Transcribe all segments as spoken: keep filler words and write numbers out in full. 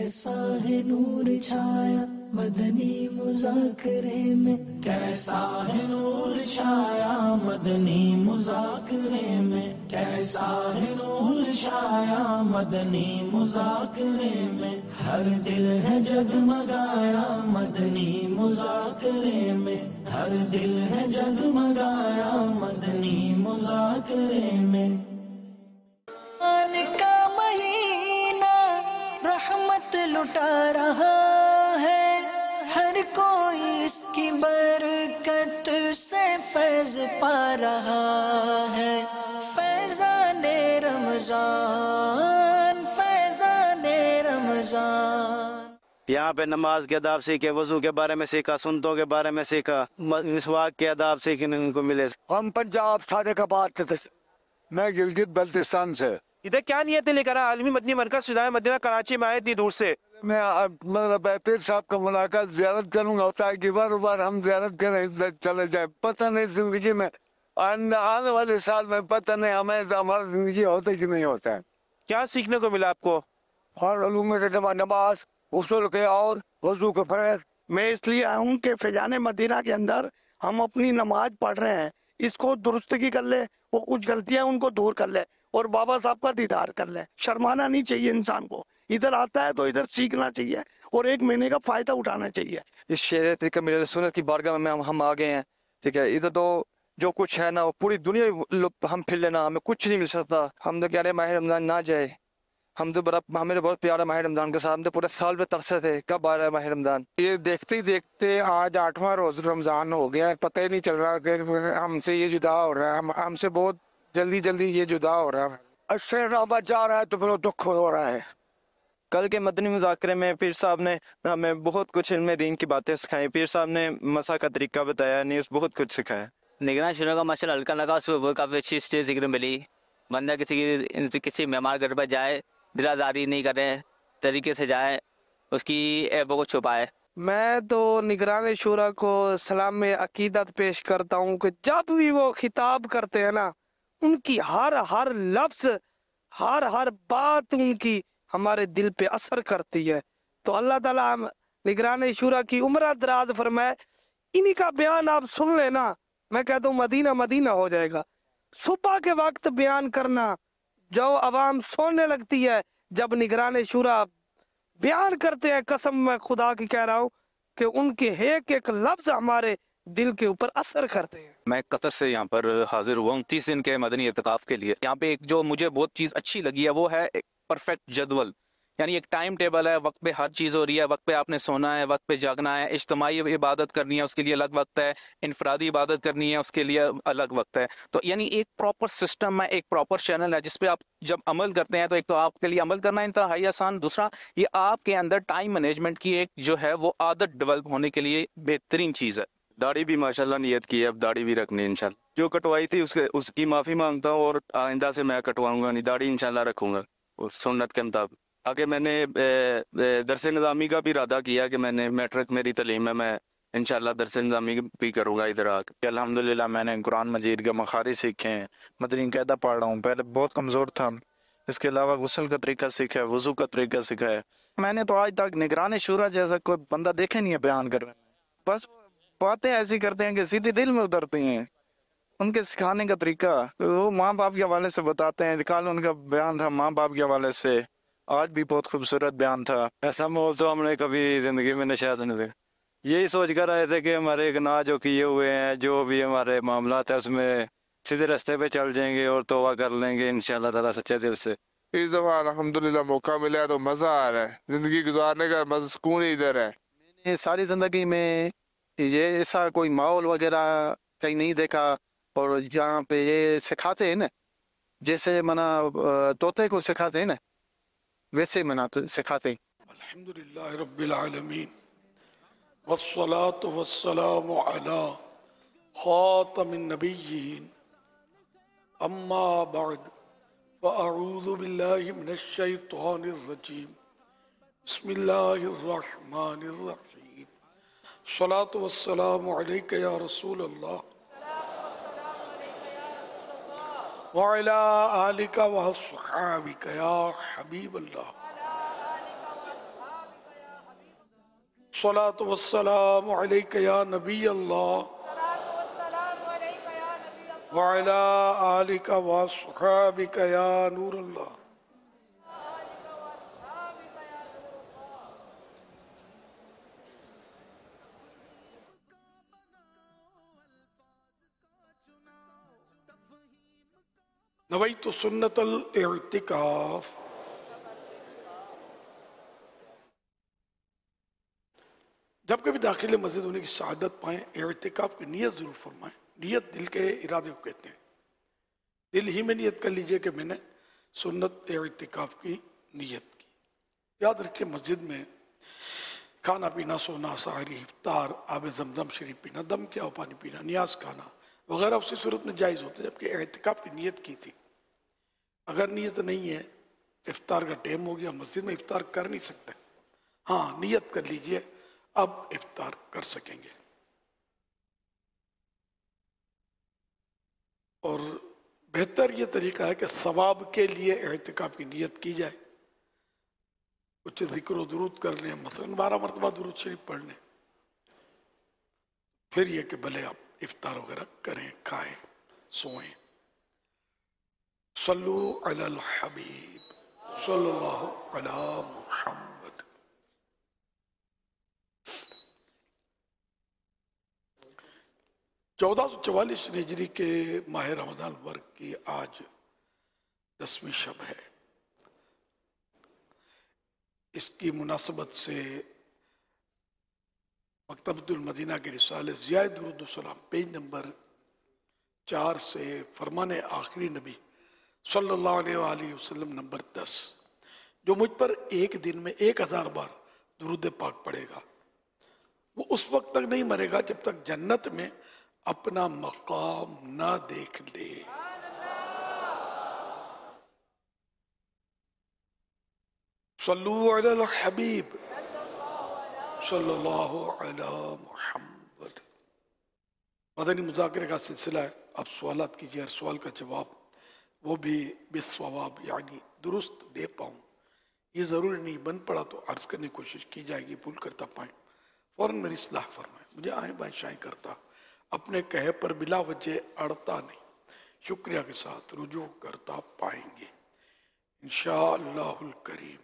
کیسا ہے نور چھایا مدنی مذاکرے میں، کیسا ہے نور چھایا مدنی مذاکرے میں، کیسا ہے نور چھایا مدنی مذاکرے میں، ہر دل ہے جگمگایا مدنی مذاکرے میں، ہر دل ہے جگمگایا مدنی مذاکرے میں۔ رمضان کا مہینہ رحمت لٹا رہا ہے، ہر کوئی اس کی برکت سے فیض پا رہا ہے۔ فیضان رمضان، فیضان رمضان۔ یہاں پہ نماز کے آداب سیکھے، وضو کے بارے میں سیکھا، سنتوں کے بارے میں سیکھا، مسواک کے آداب سیکھنے کو ملے۔ ہم پنجاب سارے آباد سے، میں گلگت بلتستان سے۔ ادھر کیا نیتیں لے کر آئے؟ عالمی مدنی مرکز فضائے مدینہ کراچی میں آئے اتنی دور سے؟ میں مطلب پیر صاحب کا ملاقات زیارت کروں گا، ہوتا ہے کہ بار بار ہم زیارت کریں چلے جائیں، پتہ نہیں زندگی میں آنے والے سال میں پتہ نہیں ہمیں ہمارا زندگی ہوتا ہے کہ نہیں ہوتا ہے۔ کیا سیکھنے کو ملا آپ کو؟ اور علوم سے نماز، اصول کے اور وضو کے فرائض۔ میں اس لیے آیا ہوں کہ فیضان مدینہ کے اندر ہم اپنی نماز پڑھ رہے ہیں، اس کو درستگی کر لے، وہ کچھ غلطیاں ان کو دور کر لے اور بابا صاحب کا دیدار کر لے۔ شرمانا نہیں چاہیے انسان کو، ادھر آتا ہے تو ادھر سیکھنا چاہیے اور ایک مہینے کا فائدہ اٹھانا چاہیے۔ اس شریعت کا میرے سنت کی بارگاہ میں ہم ہم آ گئے ہیں، ٹھیک ہے۔ ادھر تو جو کچھ ہے نا وہ پوری دنیا ہم پھر لینا، ہمیں کچھ نہیں مل سکتا۔ ہم تو کہہ رہے ماہ رمضان نہ جائے، ہم تو بڑا ہمیں بہت پیارا ماہ رمضان کے ساتھ، ہم تو پورے سال پہ ترسے تھے کب آ رہا ہے ماہ رمضان۔ یہ دیکھتے ہی دیکھتے آج آٹھواں روز رمضان ہو گیا ہے، پتہ ہی نہیں چل رہا کہ ہم سے یہ جدا ہو رہا ہے، ہم ہم سے بہت جلدی جلدی یہ جدا ہو رہا ہے۔ اچھے رابط جا رہا ہے تو پھر وہ دکھ ہو رہا ہے۔ کل کے مدنی مذاکرے میں پیر صاحب نے ہمیں بہت کچھ علم دین کی باتیں سکھائیں، پیر صاحب نے مسا کا طریقہ بتایا، نیوز بہت کچھ سکھایا۔ نگران شروع کا ماشاء اللہ ہلکا لگا، صبح کافی اچھی اسٹیج ذکر ملی۔ بندہ کسی کی کسی مہمان گھر پر جائے درازاری نہیں کرے، طریقے سے جائے، اس کی عیبوں کو چھپائے۔ میں تو نگران شورا کو سلام میں عقیدت پیش کرتا ہوں کہ جب بھی وہ خطاب کرتے ہیں نا، ان کی ہر ہر لفظ، ہر ہر بات ان کی ہمارے دل پہ اثر کرتی ہے۔ تو اللہ تعالیٰ نگران شورا کی عمر دراز فرمائے۔ انہی کا بیان آپ سن لینا، میں کہتا ہوں مدینہ مدینہ ہو جائے گا۔ صبح کے وقت بیان کرنا، جو عوام سونے لگتی ہے، جب نگران شورا بیان کرتے ہیں، قسم میں خدا کی کہہ رہا ہوں کہ ان کے ایک ایک لفظ ہمارے دل کے اوپر اثر کرتے ہیں۔ میں قطر سے یہاں پر حاضر ہوا ہوں تیس دن کے مدنی اعتکاف کے لیے۔ یہاں پہ ایک جو مجھے بہت چیز اچھی لگی ہے وہ ہے ایک پرفیکٹ جدول، یعنی ایک ٹائم ٹیبل ہے، وقت پہ ہر چیز ہو رہی ہے، وقت پہ آپ نے سونا ہے، وقت پہ جاگنا ہے، اجتماعی عبادت کرنی ہے اس کے لیے الگ وقت ہے، انفرادی عبادت کرنی ہے اس کے لیے الگ وقت ہے۔ تو یعنی ایک پراپر سسٹم ہے، ایک پراپر چینل ہے جس پہ آپ جب عمل کرتے ہیں تو ایک تو آپ کے لیے عمل کرنا انتہائی آسان، دوسرا یہ آپ کے اندر ٹائم مینجمنٹ کی ایک جو ہے وہ عادت ڈیولپ ہونے کے لیے بہترین چیز ہے۔ داڑھی بھی ماشاءاللہ نیت کی ہے، اب داڑھی بھی رکھنی ہے انشاءاللہ۔ جو کٹوائی تھی اس کے اس کی معافی مانگتا ہوں اور آئندہ سے میں کٹواؤں گا نہیں، داڑھی انشاءاللہ رکھوں گا اور سنت کے مطابق۔ آگے میں نے درس نظامی کا بھی ارادہ کیا کہ میں نے میٹرک میری تعلیم ہے، میں انشاءاللہ درس نظامی بھی کروں گا ادھر آ کے۔ الحمدللہ میں نے قرآن مجید کے مخارج سیکھے ہیں، مدنی قاعدہ پڑھ رہا ہوں، پہلے بہت کمزور تھا، اس کے علاوہ غسل کا طریقہ سیکھا ہے، وضو کا طریقہ سیکھا ہے۔ میں نے تو آج تک نگران شورا جیسا کوئی بندہ دیکھا نہیں ہے بیان کرنے میں، بس باتیں ایسی کرتے ہیں کہ سیدھی دل میں اترتی ہیں۔ ان کے سکھانے کا طریقہ وہ ماں باپ کے حوالے سے بتاتے ہیں، کل ان کا بیان تھا ماں باپ کے حوالے سے، آج بھی بہت خوبصورت بیان تھا۔ ایسا ماحول تو ہم نے کبھی زندگی میں نشاہد نہیں دیکھا۔ یہی سوچ کر آئے تھے کہ ہمارے گناہ جو کیے ہوئے ہیں، جو بھی ہمارے معاملات ہیں، اس میں سیدھے راستے پہ چل جائیں گے اور توبہ کر لیں گے انشاءاللہ تعالیٰ سچے دل سے۔ اس دفعہ الحمدللہ موقع ملا تو مزہ آ رہا ہے، زندگی گزارنے کا مزہ سکون ہی ادھر ہے۔ میں نے ساری زندگی میں یہ ایسا کوئی ماحول وغیرہ کہیں نہیں دیکھا، اور یہاں پہ یہ سکھاتے ہیں نا، جیسے منا طوطے کو سکھاتے ہیں نا ویسے منا سکھاتے ہیں۔ الحمدللہ رب العالمین والصلاة والسلام علی خاتم النبیین، اما بعد فاعوذ باللہ من الشیطان الرجیم، بسم اللہ الرحمن الرحیم، الصلاة والسلام علیک یا رسول اللہ وعلی آلک واصحابک یا حبیب اللہ۔ सलात वस्सलाम अलैका या नबी अल्लाह व अला आलिका व अस्हाबिका या नूर अल्लाह। नवैतु सुन्नतल इर्तिकाफ। जब कभी दाखिल मस्जिद होने की शहादत पाएं, इर्तिकाफ की नियत जरूर फरमाएं। नियत दिल के इरादे को कहते हैं। दिल ही में नियत कर लीजिए कि मैंने सुन्नत इर्तिकाफ की नियत की। याद रखिए, मस्जिद में खाना पीना, सोना, सहरी, इफ्तार, आब जमजम शरीफ पीना, दम क्या हो पानी पीना, नियाज खाना वगैरह उसी सूरत में जायज होते, जबकि इर्तिकाफ की नियत की थी। अगर नियत नहीं है, इफ्तार का टाइम हो गया, मस्जिद में इफ्तार कर नहीं सकते, हाँ नियत कर लीजिए अब इफ्तार कर सकेंगे। और बेहतर ये तरीका है कि सवाब के लिए इर्तिकाफ की नियत की जाए। कुछ जिक्र दुरूद कर लें, मसलन बारह मरतबा दुरूद शरीफ पढ़ लें, फिर यह कि भले आप इफ्तार वगैरह करें, खाएं, सोएं। सल्लु अलल हबीब सल्लल्लाहु अला मुहम्मद। चौदह सौ चवालीस हिजरी के माह रमजान वर्ग की आज दसवीं शब है। इसकी मुनासबत से मकतबतुल मदीना के रिसाले ज़ियाए दुरूद सलाम पेज नंबर चार से फरमाने आखिरी नबी सल्लल्लाहु अलैहि वसल्लम नंबर दस, जो मुझ पर एक दिन में एक हजार बार दुरूद पाक पढ़ेगा, वो उस वक्त तक नहीं मरेगा जब तक जन्नत में अपना मकाम ना देख ले। सल्लु अलल हबीब सल्लल्लाहु अला मुहम्मद। मदनी मुज़ाकरे का सिलसिला है। अब सवालात कीजिए, हर सवाल का जवाब वो भी बिस्सवाब यानी दुरुस्त दे पाऊं। ये जरूरी नहीं, बन पड़ा तो अर्ज करने की कोशिश की जाएगी, भूल करता पाए फौरन मेरी इस्लाह फरमाए। मुझे आए बाएं शाएं करता, अपने कहे पर बिला वजह अड़ता नहीं, शुक्रिया के साथ रुजू करता पाएंगे इंशाअल्लाहुल करीम।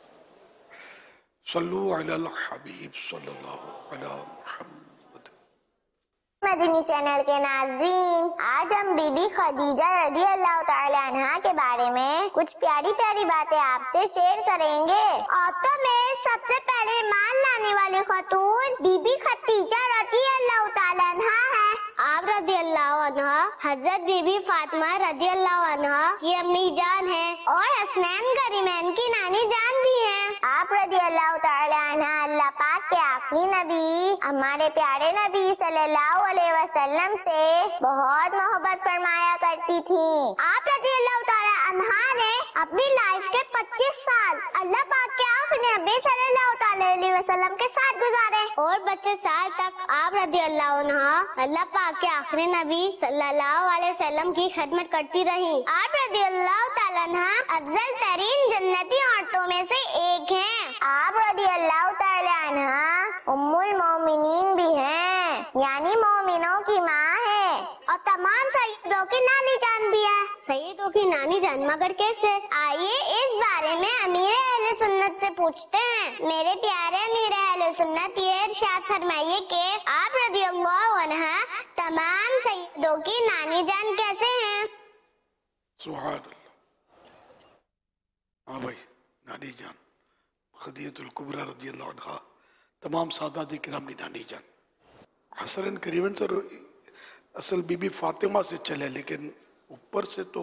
सल्लु अलल हबीब सल्लल्लाहु अला मुहम्मद। मदनी चैनल के नाज़रीन, आज हम बीबी खदीजा रज़ी अल्लाह तआला अन्हा के बारे में कुछ प्यारी प्यारी बातें आपसे शेयर करेंगे। औरतों में सबसे पहले ईमान लाने वाली खतून बीबी खदीजा रज़ी अल्लाह तआला अन्हा है। आप रज़ी अल्लाह अन्हा हजरत बीबी फातिमा रज़ी अल्लाह अन्हा की अम्मी जान है और हसनैन करीमैन की नानी जान भी है। आप रज़ी अल्लाह तआला अन्हा अल्लाह पाक के आखिरी नबी हमारे प्यारे नबी सल्लल्लाहु अलैहि वसल्लम से बहुत मोहब्बत फरमाया करती थी। आप रज़ी अल्लाह तआला अन्हा ने अपनी लाइफ के पच्चीस साल अल्लाह पाक के आखिरी नबी सल्लल्लाहु अलैहि वसल्लम के साथ गुजारे और पच्चीस साल तक आप रज़ी अल्लाह अन्हा अल्लाह पाक के आखिरी नबी सल्लल्लाहु अलैहि वसल्लम की खिदमत करती रही। आप रज़ी अल्लाह तआला अन्हा अफजल तरीन जन्नती औरतों में से एक हैं। आप रज़ी अल्लाह तआला अन्हा उम्मुल मोमिनीन भी हैं, यानी मोमिनों की माँ है और तमाम सैयदों की नानी जान भी है। सैयदों की नानी जान मगर कैसे? आइए इस बारे में अमीर अहले सुन्नत से पूछते हैं। मेरे प्यारे अमीर अहले सुन्नत, ये इरशाद फरमाइए कि आप रज़ी अल्लाह अन्हा तमाम सैयदों की नानी जान कैसे हैं? सुभान अल्लाह। हाँ भाई, नानी जान खदीजतुल कुबरा रज़ी अल्लाह अन्हा तमाम सादात किराम की नानी जान। हसन करीबन सर असल बीबी फातिमा से चले, लेकिन ऊपर से तो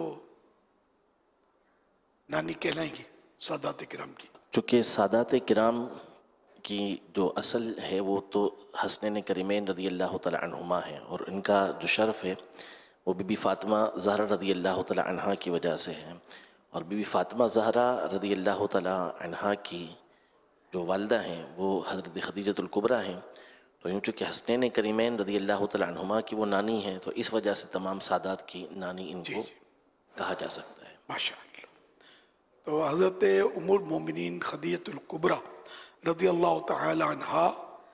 नानी कहलाएंगी सादात किराम की। चूँकि सादात किराम की जो असल है वो तो हसनैन करीमैन रज़ी अल्लाह तआला अन्हुमा है, और इनका जो शर्फ है वो बीबी फातिमा ज़हरा रज़ी अल्लाह तआला अन्हा की वजह से है। और बीबी फातिमा ज़हरा रज़ी अल्लाह तआला अन्हा की जो वालिदा हैं वो हज़रत खदीजतुल कुबरा हैं। तो यूँ चूँकि हसनैन करीमैन रज़ी अल्लाह तआला अन्हुमा की वो नानी है, तो इस वजह से तमाम सादात की नानी इनको कहा जा सकता है। माशाअल्लाह। तो हज़रत उम्मुल मोमिनीन खदीजतुल कुबरा रज़ी अल्लाह तआला अन्हा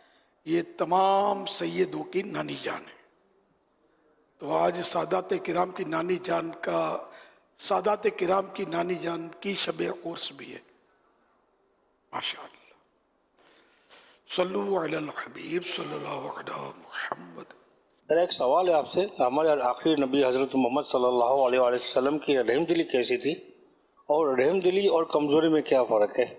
یہ تمام سیدوں کی نانی جان ہے. تو آج سادات کرام کی نانی جان کا سادات کرام کی نانی جان کی شب عرس بھی ہے. ماشاء اللہ. صلو علی الحبیب صلی اللہ علیہ محمد. سر ایک سوال ہے آپ سے، ہمارے آخری نبی حضرت محمد صلی اللہ علیہ وآلہ وسلم کی رحم دلی کیسی تھی، اور رحم دلی اور کمزوری میں کیا فرق ہے؟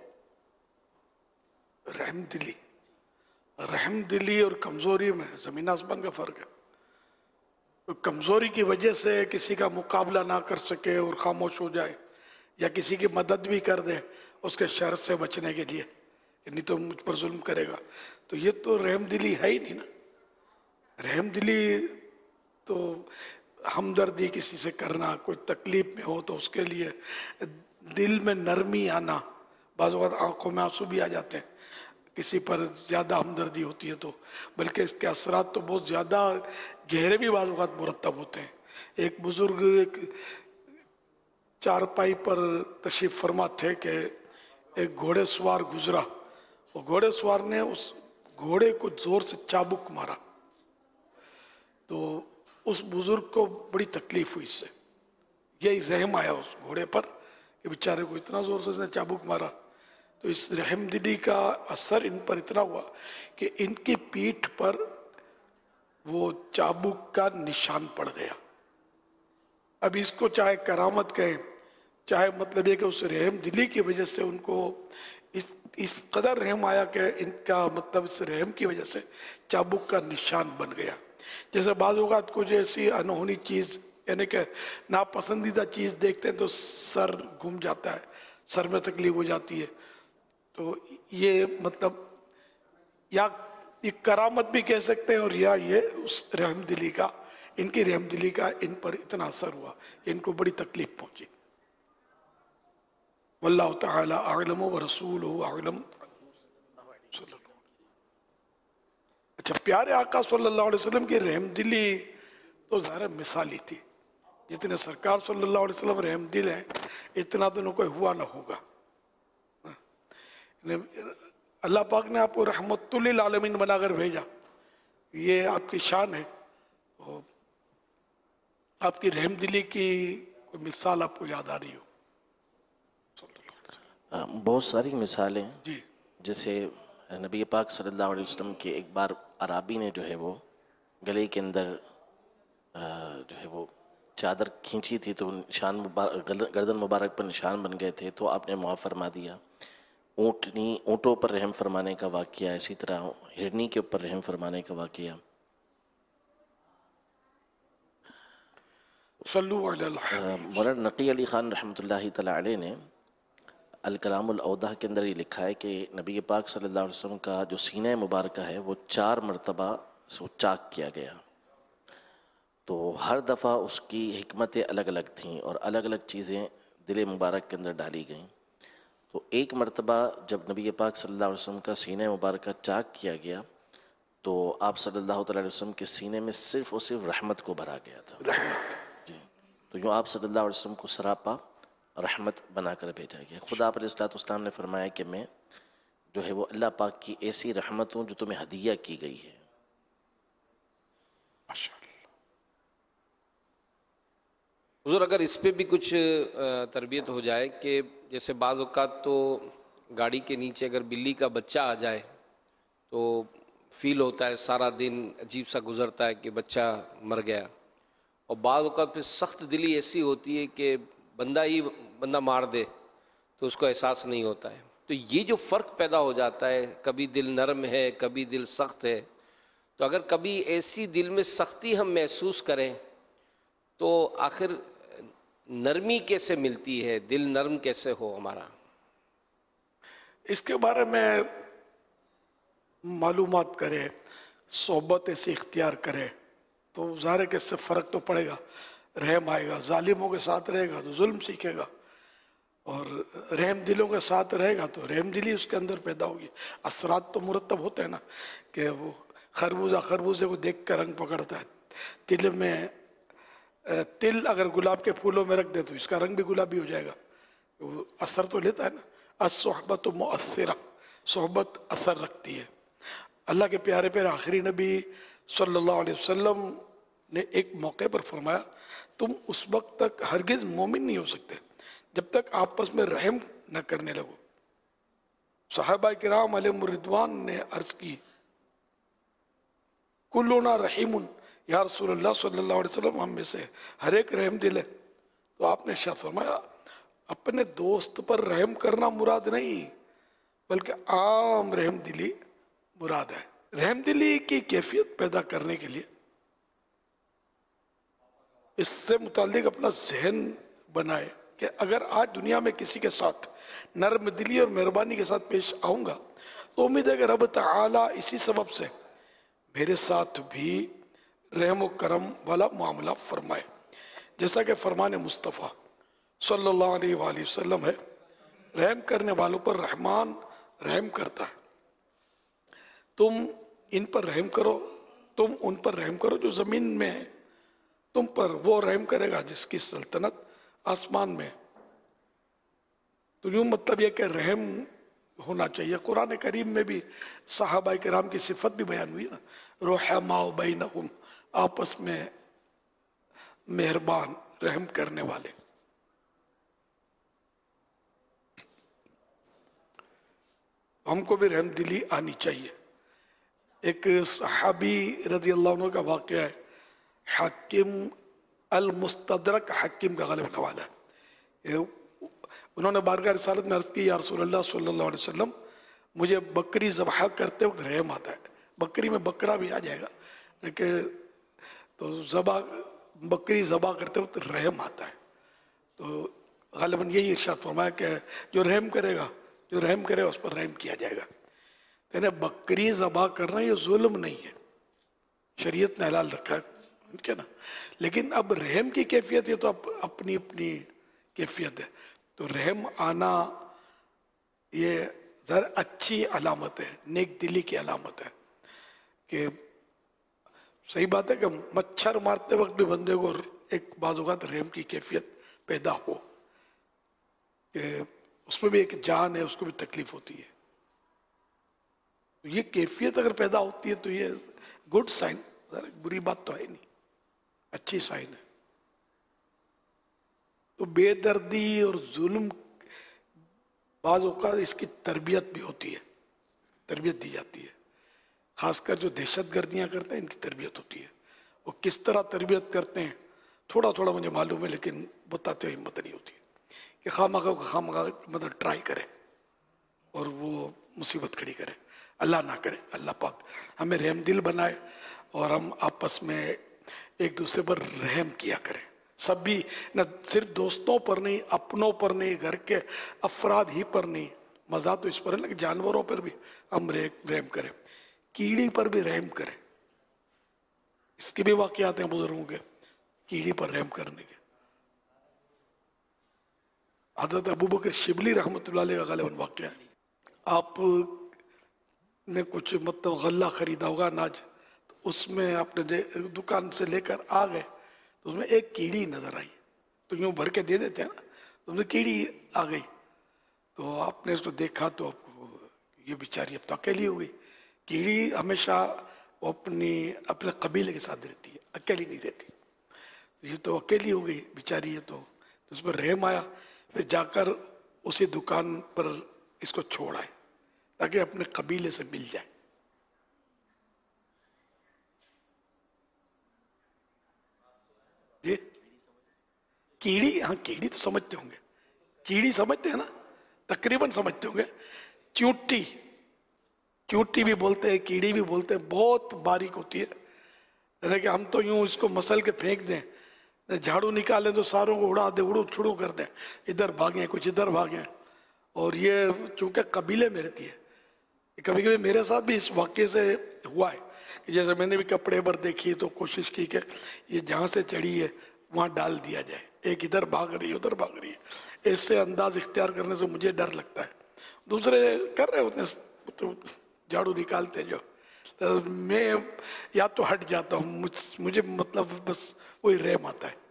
رحم دلی رحم دلی اور کمزوری میں زمین آسمان کا فرق ہے. کمزوری کی وجہ سے کسی کا مقابلہ نہ کر سکے اور خاموش ہو جائے، یا کسی کی مدد بھی کر دے اس کے شر سے بچنے کے لیے، نہیں تو مجھ پر ظلم کرے گا، تو یہ تو رحم دلی ہے ہی نہیں نا. رحم دلی تو ہمدردی کسی سے کرنا، کوئی تکلیف میں ہو تو اس کے لیے دل میں نرمی آنا. بعض اوقات آنکھوں میں آنسو بھی آ جاتے ہیں کسی پر زیادہ ہمدردی ہوتی ہے تو، بلکہ اس کے اثرات تو بہت زیادہ گہرے بھی بعض اوقات مرتب ہوتے ہیں. ایک بزرگ ایک چارپائی پر تشریف فرما تھے کہ ایک گھوڑے سوار گزرا، وہ گھوڑے سوار نے اس گھوڑے کو زور سے چابک مارا، تو اس بزرگ کو بڑی تکلیف ہوئی اس سے. یہی رحم آیا اس گھوڑے پر کہ بیچارے کو اتنا زور سے اس نے چابک مارا. تو اس رحم دلی کا اثر ان پر اتنا ہوا کہ ان کی پیٹھ پر وہ چابک کا نشان پڑ گیا. اب اس کو چاہے کرامت کہیں، چاہے مطلب یہ کہ اس رحم دلی کی وجہ سے ان کو اس اس قدر رحم آیا کہ ان کا مطلب اس رحم کی وجہ سے چابک کا نشان بن گیا. جیسے بعض اوقات کچھ ایسی انہونی چیز، یعنی کہ ناپسندیدہ چیز دیکھتے ہیں تو سر گھوم جاتا ہے، سر میں تکلیف ہو جاتی ہے. تو یہ مطلب یا یہ کرامت بھی کہہ سکتے ہیں، اور یا یہ اس رحم دلی کا، ان کی رحم دلی کا ان پر اتنا اثر ہوا کہ ان کو بڑی تکلیف پہنچی. واللہ تعالی اعلم ورسولہ اعلم. اچھا، پیارے آقا صلی اللہ علیہ وسلم کی رحم دلی تو ظاہر مثالی تھی. جتنے سرکار صلی اللہ علیہ وسلم رحم دل ہیں اتنا تو نہ کوئی ہوا نہ ہوگا. اللہ پاک نے آپ کو رحمت للعالمین بنا کر بھیجا، یہ آپ کی شان ہے. آپ کی رحم دلی کی کوئی مثال آپ کو یاد آ رہی ہو؟ بہت ساری مثالیں، جی. جیسے نبی پاک صلی اللہ علیہ وسلم کے ایک بار عرابی نے جو ہے وہ گلے کے اندر جو ہے وہ چادر کھینچی تھی، تو نشان مبارک گردن مبارک پر نشان بن گئے تھے، تو آپ نے معاف فرما دیا. اونٹنی اونٹوں پر رحم فرمانے کا واقعہ، اسی طرح ہرنی کے اوپر رحم فرمانے کا واقعہ. مولانا نقی علی خان رحمۃ اللہ تعالی علیہ نے الکلام الاودہ کے اندر یہ لکھا ہے کہ نبی پاک صلی اللہ علیہ وسلم کا جو سینہ مبارکہ ہے وہ چار مرتبہ سو چاک کیا گیا. تو ہر دفعہ اس کی حکمتیں الگ الگ تھیں اور الگ الگ چیزیں دل مبارک کے اندر ڈالی گئیں. تو ایک مرتبہ جب نبی پاک صلی اللہ علیہ وسلم کا سینہ مبارکہ چاک کیا گیا تو آپ صلی اللہ علیہ وسلم کے سینے میں صرف اور صرف رحمت کو بھرا گیا تھا. جی. تو یوں آپ صلی اللہ علیہ وسلم کو سراپا رحمت بنا کر بھیجا گیا. خدا علیہ الصلوۃ والسلام نے فرمایا کہ میں جو ہے وہ اللہ پاک کی ایسی رحمت ہوں جو تمہیں ہدیہ کی گئی ہے. حضور اگر اس پہ بھی کچھ تربیت ہو جائے کہ جیسے بعض اوقات تو گاڑی کے نیچے اگر بلی کا بچہ آ جائے تو فیل ہوتا ہے، سارا دن عجیب سا گزرتا ہے کہ بچہ مر گیا، اور بعض اوقات پھر سخت دلی ایسی ہوتی ہے کہ بندہ ہی بندہ مار دے تو اس کو احساس نہیں ہوتا ہے. تو یہ جو فرق پیدا ہو جاتا ہے، کبھی دل نرم ہے کبھی دل سخت ہے، تو اگر کبھی ایسی دل میں سختی ہم محسوس کریں تو آخر نرمی کیسے ملتی ہے، دل نرم کیسے ہو ہمارا؟ اس کے بارے میں معلومات کرے، صحبت ایسی اختیار کرے تو ظاہر ہے کہ اس سے فرق تو پڑے گا. رحم آئے گا، ظالموں کے ساتھ رہے گا تو ظلم سیکھے گا، اور رحم دلوں کے ساتھ رہے گا تو رحم دلی اس کے اندر پیدا ہوگی. اثرات تو مرتب ہوتے ہیں نا، کہ وہ خربوزہ خربوزے کو دیکھ کر رنگ پکڑتا ہے. تل میں تل اگر گلاب کے پھولوں میں رکھ دے تو اس کا رنگ بھی گلابی ہو جائے گا. وہ اثر تو لیتا ہے نا. الصحبت مؤثرہ، صحبت اثر رکھتی ہے. अल्लाह के प्यारे प्यारे आखिरी नबी सल्लल्लाहु अलैहि वसल्लम ने एक मौके पर फरमाया, तुम उस वक्त तक हरगिज मोमिन नहीं हो सकते जब तक आपस में रहम न करने लगो। सहाबा किराम अलैहिम रिदवान ने अर्ज की, कुल्लुना रहीमुन या रसूलल्लाह सल्लल्लाहु अलैहि वसल्लम, हम में से हर एक रहम दिल है। तो आपने शायद फरमाया, अपने दोस्त पर रहम करना मुराद नहीं बल्कि आम रहम दिली मुराद है। रहम दिली की कैफियत पैदा करने के लिए इससे मुताल्लिक अपना जहन बनाए कि अगर आज दुनिया में किसी के साथ नर्म दिली और मेहरबानी के साथ पेश आऊंगा तो उम्मीद है कि रब तआला इसी सबब से मेरे साथ भी रहम करम वाला मामला फरमाए। जैसा कि फरमान मुस्तफ़ा सल्लल्लाहु अलैहि वसल्लम है, रहम करने वालों पर रहमान रहम करता है। तुम इन पर रहम करो, तुम उन पर रहम करो जो जमीन में है, तुम पर वो रहम करेगा जिसकी सल्तनत आसमान में। तो यूं मतलब यह कि रहम होना चाहिए। कुरान करीम में भी सहाबा किराम की सिफत भी बयान हुई ना, रुहमाउ बैनहुम, आपस में मेहरबान रहम करने वाले। हमको भी रहम दिली आनी चाहिए। एक सहाबी रजी अल्लाह अन्हु का वाक़या है, हाकिम अल मुस्तदरक हाकिम का गलत हवाला है। उन्होंने बारगाह रिसालत में अर्ज की, या रसूलल्लाह सल्लल्लाहु अलैहि वसल्लम, मुझे बकरी ज़बह करते वक्त रहम आता है। बकरी में बकरा भी आ जाएगा लेकिन तो ज़बह बकरी ज़बह करते वक्त रहम आता है। तो गालिबन यही इरशाद फरमाया कि जो रहम करेगा जो रहम करेगा उस पर रहम किया जाएगा। यानी बकरी ज़बह करना ये जुल्म नहीं है, शरीयत ने हलाल रखा है, ठीक है ना। लेकिन अब रहम की कैफियत ये तो अप, अपनी अपनी कैफियत है। तो रहम आना ये जरा अच्छी अलामत है, नेक दिली की अलामत है। कि सही बात है कि मच्छर मारते वक्त भी बंदे को एक बाज़-औक़ात रहम की कैफियत पैदा हो, कि उसमें भी एक जान है, उसको भी तकलीफ होती है। तो ये कैफियत अगर पैदा होती है तो ये गुड साइन, बुरी बात तो है नहीं, अच्छी साइन है। तो बेदर्दी और जुल्म बाज़ औक़ात इसकी तरबियत भी होती है, तरबियत दी जाती है। खासकर जो दहशत गर्दियां करते हैं इनकी तरबियत होती है। वो किस तरह तरबियत करते हैं थोड़ा थोड़ा मुझे मालूम है, लेकिन बताते हुए हिम्मत नहीं होती कि खामखा खामखा मतलब ट्राई करे और वो मुसीबत खड़ी करे। अल्लाह ना करे, अल्लाह पाक हमें रहम दिल बनाए और हम आपस में एक दूसरे पर रहम किया करें। सब भी न सिर्फ दोस्तों पर नहीं, अपनों पर नहीं, घर के अफराद ही पर नहीं, मजा तो इस पर है ना कि जानवरों पर भी हम रहम करें, कीड़ी पर भी रहम करें। इसके भी वाकयात हैं बुजुर्गों के, कीड़ी पर रहम करने के। हजरत अबू बकर शिबली रहमतुल्लाह अलैह का गालिबन वाकया है। आप ने कुछ मतलब गल्ला खरीदा होगा अनाज, तो उसमें आपने दुकान से लेकर आ गए तो उसमें एक कीड़ी नजर आई, तो यूं भर के दे देते हैं ना, तो उसमें कीड़ी आ गई। तो आपने उसको देखा तो ये बेचारी अब तो अकेली हो गई। कीड़ी हमेशा वो अपनी अपने कबीले के साथ रहती है, अकेली नहीं रहती। तो ये तो अकेली हो गई बेचारी है, तो, तो उस पर रहम आया। फिर जाकर उसी दुकान पर इसको छोड़ आए ताकि अपने कबीले से मिल जाए। जी कीड़ी, हाँ कीड़ी तो समझते होंगे, कीड़ी समझते हैं ना, तकरीबन समझते होंगे। चूंटी, चूंटी भी बोलते हैं, कीड़ी भी बोलते हैं, बहुत बारीक होती है। जैसे कि हम तो यूं इसको मसल के फेंक दें, झाड़ू निकालें तो सारों को उड़ा दे, उड़ू छुड़ू कर दें, इधर भागे कुछ इधर भागे। और ये चूंकि कबीले में रहती है, कभी कभी मेरे साथ भी इस वाक्य से हुआ है कि जैसे मैंने भी कपड़े पर देखी तो कोशिश की कि ये जहां से चढ़ी है वहां डाल दिया जाए, एक इधर भाग रही है उधर भाग रही है। ऐसे अंदाज इख्तियार करने से मुझे डर लगता है। दूसरे कर रहे होते तो झाड़ू निकालते हैं जो, तो मैं या तो हट जाता हूं, मुझ, मुझे मतलब बस वही रहम आता है।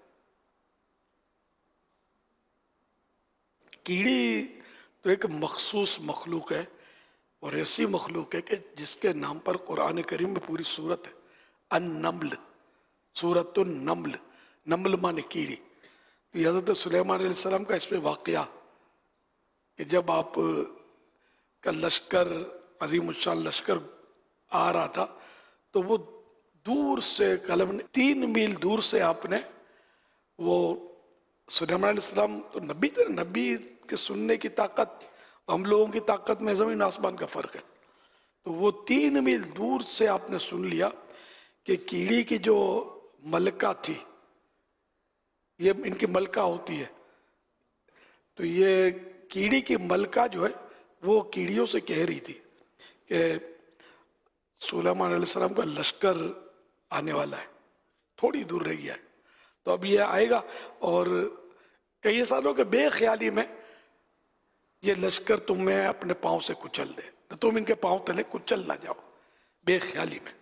कीड़ी तो एक मखसूस मखलूक है اور ایسی مخلوق ہے کہ جس کے نام پر قرآن کریم میں پوری سورت ہے، النمل، سورت النمل، نمل مانے کیڑی. تو یہ حضرت سلیمان علیہ السلام کا اس پہ واقعہ کہ جب آپ کا لشکر، عظیم الشان لشکر آ رہا تھا تو وہ دور سے قلم نے تین میل دور سے آپ نے وہ سلیمان علیہ السلام تو نبی تھے، نبی کے سننے کی طاقت ہم لوگوں کی طاقت میں زمین آسمان کا فرق ہے. تو وہ تین میل دور سے آپ نے سن لیا کہ کیڑی کی جو ملکہ تھی، یہ ان کی ملکہ ہوتی ہے، تو یہ کیڑی کی ملکہ جو ہے وہ کیڑیوں سے کہہ رہی تھی کہ سلیمان علیہ السلام کا لشکر آنے والا ہے، تھوڑی دور رہ گیا ہے، تو اب یہ آئے گا اور کئی سالوں کے بے خیالی میں یہ لشکر تمہیں اپنے پاؤں سے کچل دے، تو تم ان کے پاؤں تلے کچل نہ جاؤ بے خیالی میں.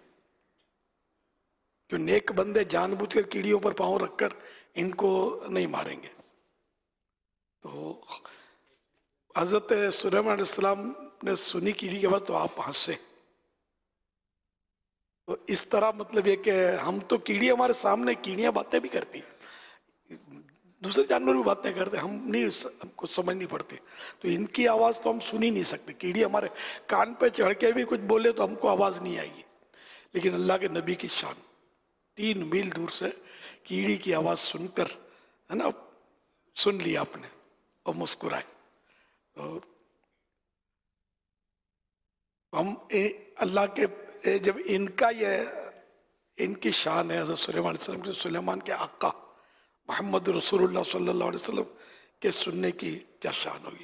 جو نیک بندے جان بوجھ کر کیڑیوں پر پاؤں رکھ کر ان کو نہیں ماریں گے. تو حضرت سلیمان علیہ السلام نے سنی کیڑی کے بعد تو آپ ہنسے. تو اس طرح مطلب یہ کہ ہم تو کیڑی ہمارے سامنے کیڑیاں باتیں بھی کرتی ہیں، دوسرے جانور بھی باتیں کرتے، ہم نہیں ہم کو سمجھ نہیں پڑتی، تو ان کی آواز تو ہم سن ہی نہیں سکتے. کیڑی ہمارے کان پہ چڑھ کے بھی کچھ بولے تو ہم کو آواز نہیں آئے گی، لیکن اللہ کے نبی کی شان، تین میل دور سے کیڑی کی آواز سن کر ہے نا سن لیا آپ نے اور مسکرائے. اور ہم اللہ کے جب ان کا یہ ان کی شان ہے حضرت سلیمان علیہ السلام کے، سلیمان کے آقا محمد رسول اللہ صلی اللہ علیہ وسلم کے سننے کی کیا شان ہوگی.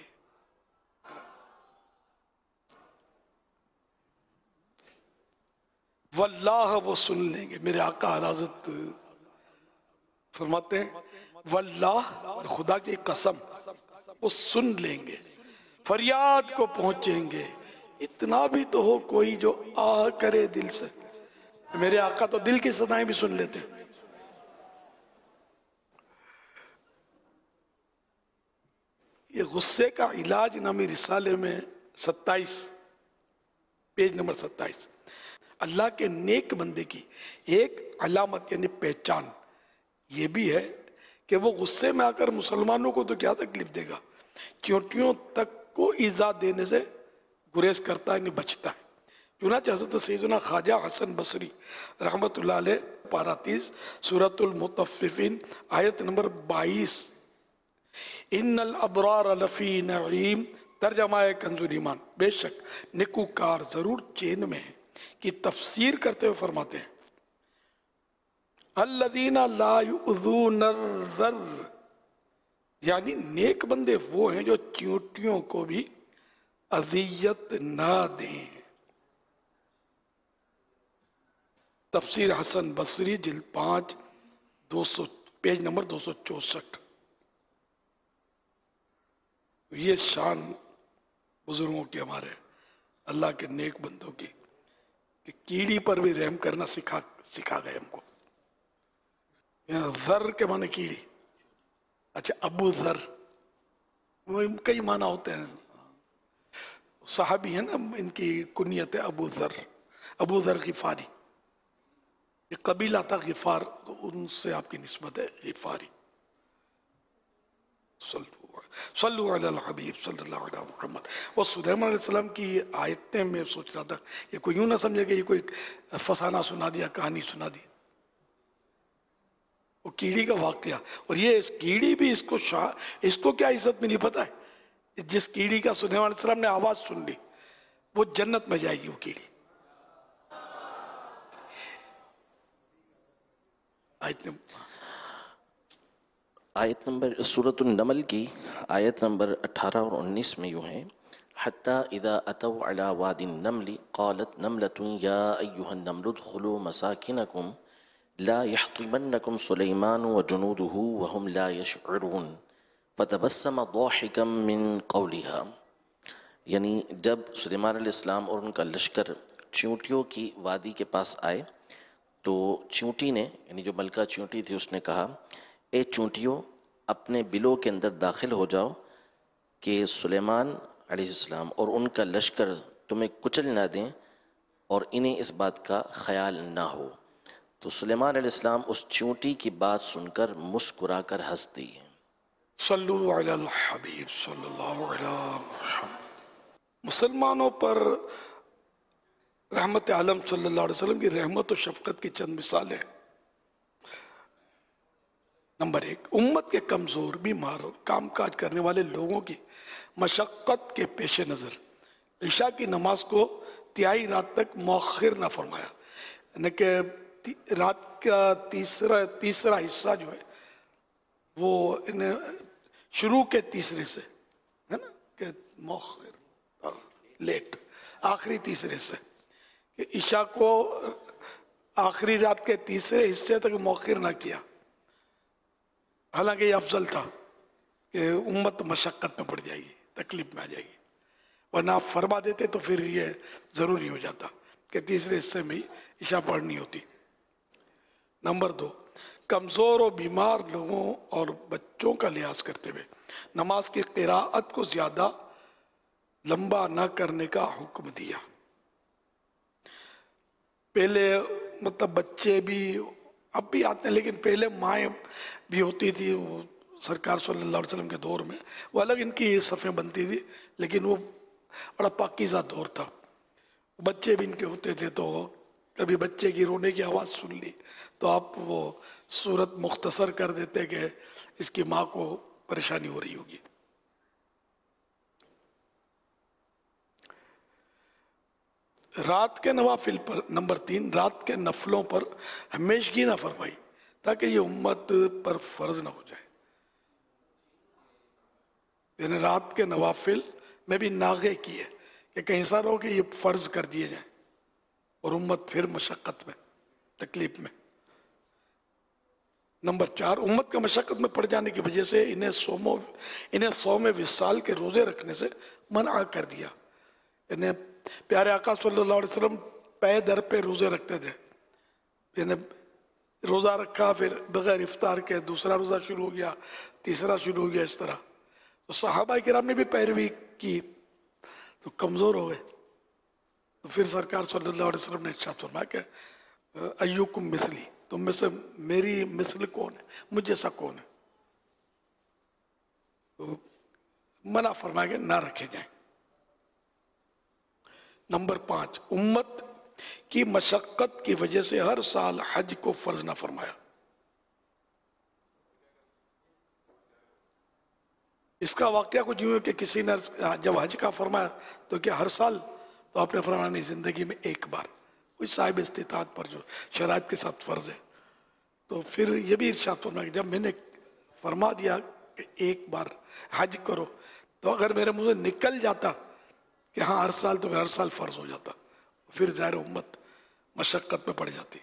واللہ وہ سن لیں گے. میرے آقا حضرت فرماتے ہیں واللہ، خدا کی قسم، وہ سن لیں گے، فریاد کو پہنچیں گے. اتنا بھی تو ہو کوئی جو آہ کرے دل سے. میرے آقا تو دل کی صدائیں بھی سن لیتے ہیں. یہ غصے کا علاج نامی رسالے میں ستائیس پیج نمبر ستائیس، اللہ کے نیک بندے کی ایک علامت یعنی پہچان یہ بھی ہے کہ وہ غصے میں آ کر مسلمانوں کو تو کیا تکلیف دے گا، چیونٹیوں تک کو ایذا دینے سے گریز کرتا ہے، نہیں بچتا ہے. چنانچہ حضرت سیدنا خواجہ حسن بصری رحمت اللہ علیہ پارہ تیس سورۃ المطففین آیت نمبر بائیس، ان الابرار لفی نعیم، ترجمہ ہے کنز ایمان، بے شک نیکوکار ضرور چین میں ہے، کی تفسیر کرتے ہوئے فرماتے ہیں الذین لا یؤذون الذر، یعنی نیک بندے وہ ہیں جو چیونٹیوں کو بھی اذیت نہ دیں. تفسیر حسن بصری جلد پانچ دو سو پیج نمبر دو سو چونسٹھ. یہ شان بزرگوں کی، ہمارے اللہ کے نیک بندوں کی، کہ کیڑی پر بھی رحم کرنا سکھا سکھا گئے ہم کو. یہاں ذر کے معنی کیڑی. اچھا ابو ذر، وہ کئی معنی ہوتے ہیں، صحابی ہیں نا، ان کی کنیت ہے ابو ذر، ابو ذر غفاری. یہ قبیلہ تھا غفار، تو ان سے آپ کی نسبت ہے غفاری. صلو علی الحبیب صلی اللہ علیہ محمد. وہ سلیمان علیہ السلام کی آیتیں میں سوچ رہا تھا، یہ کوئی یوں نہ سمجھے کہ یہ کوئی فسانہ سنا دیا، کہانی سنا دی. وہ کیڑی کا واقعہ، اور یہ اس کیڑی بھی اس کو شاہ اس کو کیا عزت ملی پتہ ہے؟ جس کیڑی کا سلیمان علیہ السلام نے آواز سن لی وہ جنت میں جائے گی. وہ کیڑی آیت نمبر سورۃ النمل کی آیت نمبر اٹھارہ اور انیس میں یوں ہے حتی اذا اتوا علی واد النمل قالت نملۃ یا ایھا النمل ادخلوا مساکنکم لا يحطمنکم سلیمان وجنودہ وهم لا يشعرون فتبسم ضاحکا من قولها. یعنی جب سلیمان علیہ السلام اور ان کا لشکر چیونٹیوں کی وادی کے پاس آئے تو چیونٹی نے، یعنی جو ملکہ چیونٹی تھی، اس نے کہا اے چونٹیوں اپنے بلوں کے اندر داخل ہو جاؤ کہ سلیمان علیہ السلام اور ان کا لشکر تمہیں کچل نہ دیں اور انہیں اس بات کا خیال نہ ہو. تو سلیمان علیہ السلام اس چونٹی کی بات سن کر مسکرا کر ہنس دی. صلو علی الحبیب صلی اللہ علیہ وسلم. مسلمانوں پر رحمت عالم صلی اللہ علیہ وسلم کی رحمت و شفقت کی چند مثالیں. نمبر ایک، امت کے کمزور، بیمار، کام کاج کرنے والے لوگوں کی مشقت کے پیش نظر عشاء کی نماز کو تہائی رات تک مؤخر نہ فرمایا. یعنی کہ رات کا تیسرا تیسرا حصہ جو ہے وہ شروع کے تیسرے سے ہے نا کہ مؤخر لیٹ آخری تیسرے سے کہ عشاء کو آخری رات کے تیسرے حصے تک مؤخر نہ کیا. حالانکہ یہ افضل تھا کہ امت مشقت میں پڑ جائے گی، تکلیف میں آ جائے گی، ورنہ آپ فرما دیتے تو پھر یہ ضروری ہو جاتا کہ تیسرے حصے میں ہی عشاء پڑھنی ہوتی. نمبر دو، کمزور و بیمار لوگوں اور بچوں کا لحاظ کرتے ہوئے نماز کی قراءت کو زیادہ لمبا نہ کرنے کا حکم دیا. پہلے مطلب بچے بھی اب بھی آتے ہیں، لیکن پہلے مائیں بھی ہوتی تھی وہ سرکار صلی اللہ علیہ وسلم کے دور میں، وہ الگ ان کی صفیں بنتی تھی، لیکن وہ بڑا پاکیزہ دور تھا. بچے بھی ان کے ہوتے تھے، تو کبھی بچے کی رونے کی آواز سن لی تو آپ وہ صورت مختصر کر دیتے کہ اس کی ماں کو پریشانی ہو رہی ہوگی. رات کے نوافل پر نمبر تین، رات کے نفلوں پر ہمیشگی نہ فرمائی تاکہ یہ امت پر فرض نہ ہو جائے. یعنی رات کے نوافل میں بھی ناغے کیے کہ کہیں ایسا نہ ہو کہ یہ فرض کر دیے جائیں اور امت پھر مشقت میں، تکلیف میں. نمبر چار، امت کا مشقت میں پڑ جانے کی وجہ سے انہیں سومو انہیں سوم وصال کے روزے رکھنے سے منع کر دیا. انہیں پیارے آقا صلی اللہ علیہ وسلم پے در پہ روزے رکھتے تھے. یعنی روزہ رکھا، پھر بغیر افطار کے دوسرا روزہ شروع ہو گیا، تیسرا شروع ہو گیا، اس طرح. تو صحابہ کرام نے بھی پیروی کی تو کمزور ہو گئے. تو پھر سرکار صلی اللہ علیہ وسلم نے ارشاد فرمایا کہ ایوکم مثلی، تم میں سے میری مثل کون ہے، مجھ جیسا کون ہے. تو منع فرمایا کہ نہ رکھے جائیں. نمبر پانچ، امت کی مشقت کی وجہ سے ہر سال حج کو فرض نہ فرمایا. اس کا واقعہ کچھ یوں ہے کہ کسی نے جب حج کا فرمایا تو کیا ہر سال؟ تو آپ نے فرمایا نہیں، زندگی میں ایک بار، کوئی صاحب استطاعت پر جو شرائط کے ساتھ فرض ہے. تو پھر یہ بھی ارشاد فرمایا کہ جب میں نے فرما دیا کہ ایک بار حج کرو، تو اگر میرے منہ سے نکل جاتا کہ ہاں ہر سال، تو ہر سال فرض ہو جاتا، پھر ظاہر امت مشقت میں پڑ جاتی.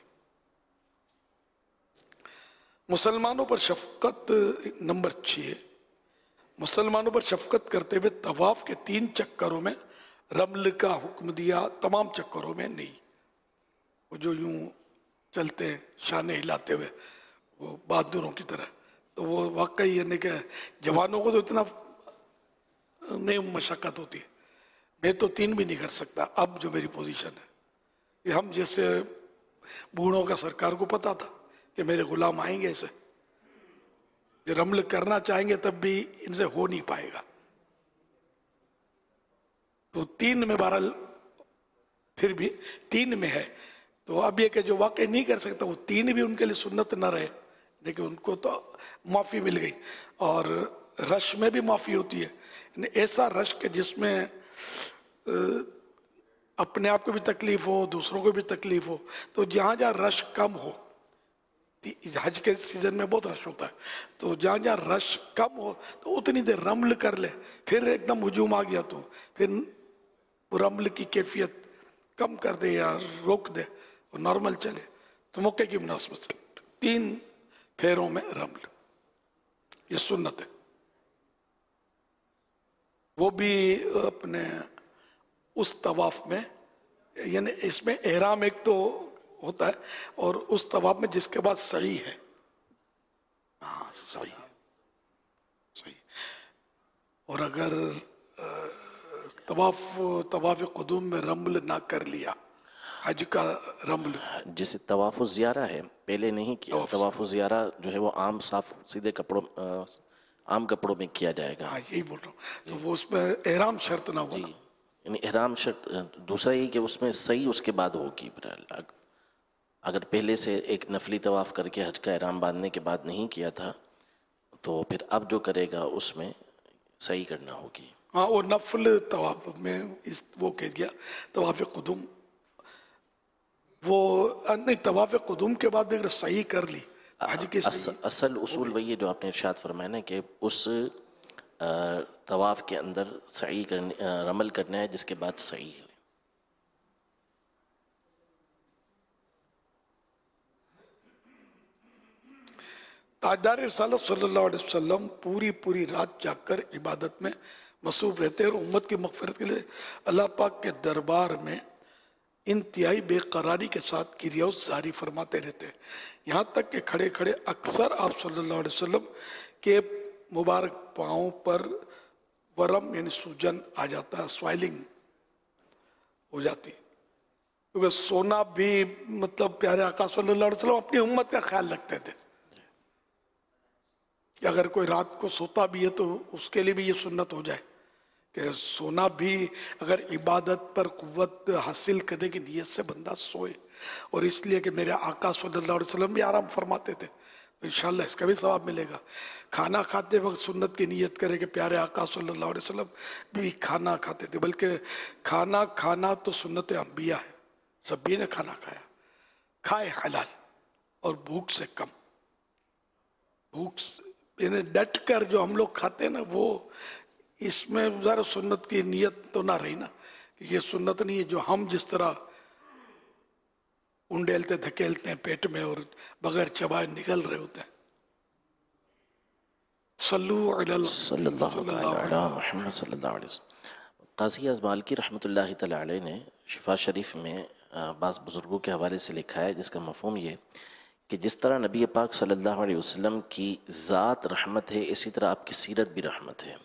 مسلمانوں پر شفقت نمبر چھ، مسلمانوں پر شفقت کرتے ہوئے طواف کے تین چکروں میں رمل کا حکم دیا، تمام چکروں میں نہیں. وہ جو یوں چلتے ہیں شانے ہلاتے ہوئے وہ بہادروں کی طرح، تو وہ واقعی یعنی کہ جوانوں کو تو اتنا نہیں مشقت ہوتی ہے. میں تو تین بھی نہیں کر سکتا اب جو میری پوزیشن ہے. یہ ہم جیسے بوڑھوں کا سرکار کو پتا تھا کہ میرے غلام آئیں گے اسے، جو رمل کرنا چاہیں گے تب بھی ان سے ہو نہیں پائے گا. تو تین میں بہرحال پھر بھی تین میں ہے. تو اب یہ کہ جو واقعی نہیں کر سکتا وہ تین بھی ان کے لیے سنت نہ رہے، لیکن ان کو تو معافی مل گئی. اور رش میں بھی معافی ہوتی ہے، یعنی ایسا رش کہ جس میں اپنے آپ کو بھی تکلیف ہو، دوسروں کو بھی تکلیف ہو. تو جہاں جہاں رش کم ہو، حج کے سیزن میں بہت رش ہوتا ہے، تو جہاں جہاں رش کم ہو تو اتنی دیر رمل کر لے. پھر ایک دم ہجوم آ گیا تو پھر رمل کی کیفیت کم کر دے یا روک دے، وہ نارمل چلے. تو موقع کی مناسبت سے تین پھیروں میں رمل، یہ سنت ہے. وہ بھی اپنے اس طواف میں، یعنی اس میں احرام ایک تو ہوتا ہے اور اس طواف میں جس کے بعد سعی ہے، ہاں سعی صحیح. اور اگر तवाफ तवाफ कुदूम में रमल ना कर लिया, हज का रमल जैसे तवाफ ज़ियारा है पहले नहीं किया, तवाफ ज़ियारा जो है वो आम साफ सीधे कपड़ों अ, आम कपड़ों में किया जाएगा। हाँ यही बोल रहा हूँ, तो वो उसमें एहराम शर्त ना होगा ना। यानी एहराम शर्त दूसरा ये कि उसमें सही उसके बाद होगी। अगर पहले से एक नफली तवाफ करके हज का एहराम बांधने के बाद नहीं किया था तो फिर अब जो करेगा उसमें सही करना होगी। हाँ वो नफल तवाफ में इस वो कह दिया तवाफ कुदूम, वो नहीं तवाफ कुदूम के बाद भी अगर सही कर ली हज की अस, असल उसूल वही है जो आपने इरशाद फरमाया ना कि उस अ, तवाफ के अंदर सही करने अ, रमल करना है जिसके बाद सही है। ताजदार रिसालत सल्लल्लाहु अलैहि वसल्लम पूरी पूरी रात जागकर इबादत में मसरूफ रहते हैं और उम्मत की मगफिरत के लिए अल्लाह पाक के दरबार में इंतहाई बेकरारी के साथ क्रियाओं जारी फरमाते रहते हैं। यहाँ तक कि खड़े खड़े अक्सर आप सल्लल्लाहु अलैहि वसल्लम के मुबारक पाँव पर वरम यानी सूजन आ जाता है, स्वाइलिंग हो जाती, क्योंकि सोना भी मतलब प्यारे आका सल्लल्लाहु अलैहि वसल्लम अपनी उम्मत का ख्याल रखते थे कि अगर कोई रात को सोता भी है तो उसके लिए भी ये सुन्नत हो जाए कि सोना भी अगर इबादत पर कुव्वत हासिल करने की नीयत से बंदा सोए, और इसलिए कि मेरे आका सल्लल्लाहु अलैहि वसल्लम भी आराम फरमाते थे, तो इंशाअल्लाह इसका भी सवाब मिलेगा। खाना खाते वक्त सुन्नत की नीयत करें कि प्यारे आका सल्लल्लाहु अलैहि वसल्लम भी खाना खाते थे, बल्कि खाना खाना तो सुन्नत अंबिया है, सभी ने खाना खाया, खाए हलाल और भूख से कम। भूख यानी डट कर जो हम लोग खाते हैं ना, वो इसमें जरा सुन्नत की नीयत तो ना रही ना, कि ये सुन्नत नहीं है जो हम जिस तरह उंडेलते धकेलते हैं पेट में और बगैर चबाए निकल रहे होते हैं। सल्लु सल्लल्लाहु अलैहि वसल्लम। काजी अज़मालकी रहमतुल्लाहि तआला अलैह ने शिफा शरीफ में बाज़ बुजुर्गों के हवाले से लिखा है जिसका मफ़हूम ये कि जिस तरह नबी पाक सल्लल्लाहु अलैहि वसल्लम की ज़ात रहमत है, इसी तरह आपकी सीरत भी रहमत है।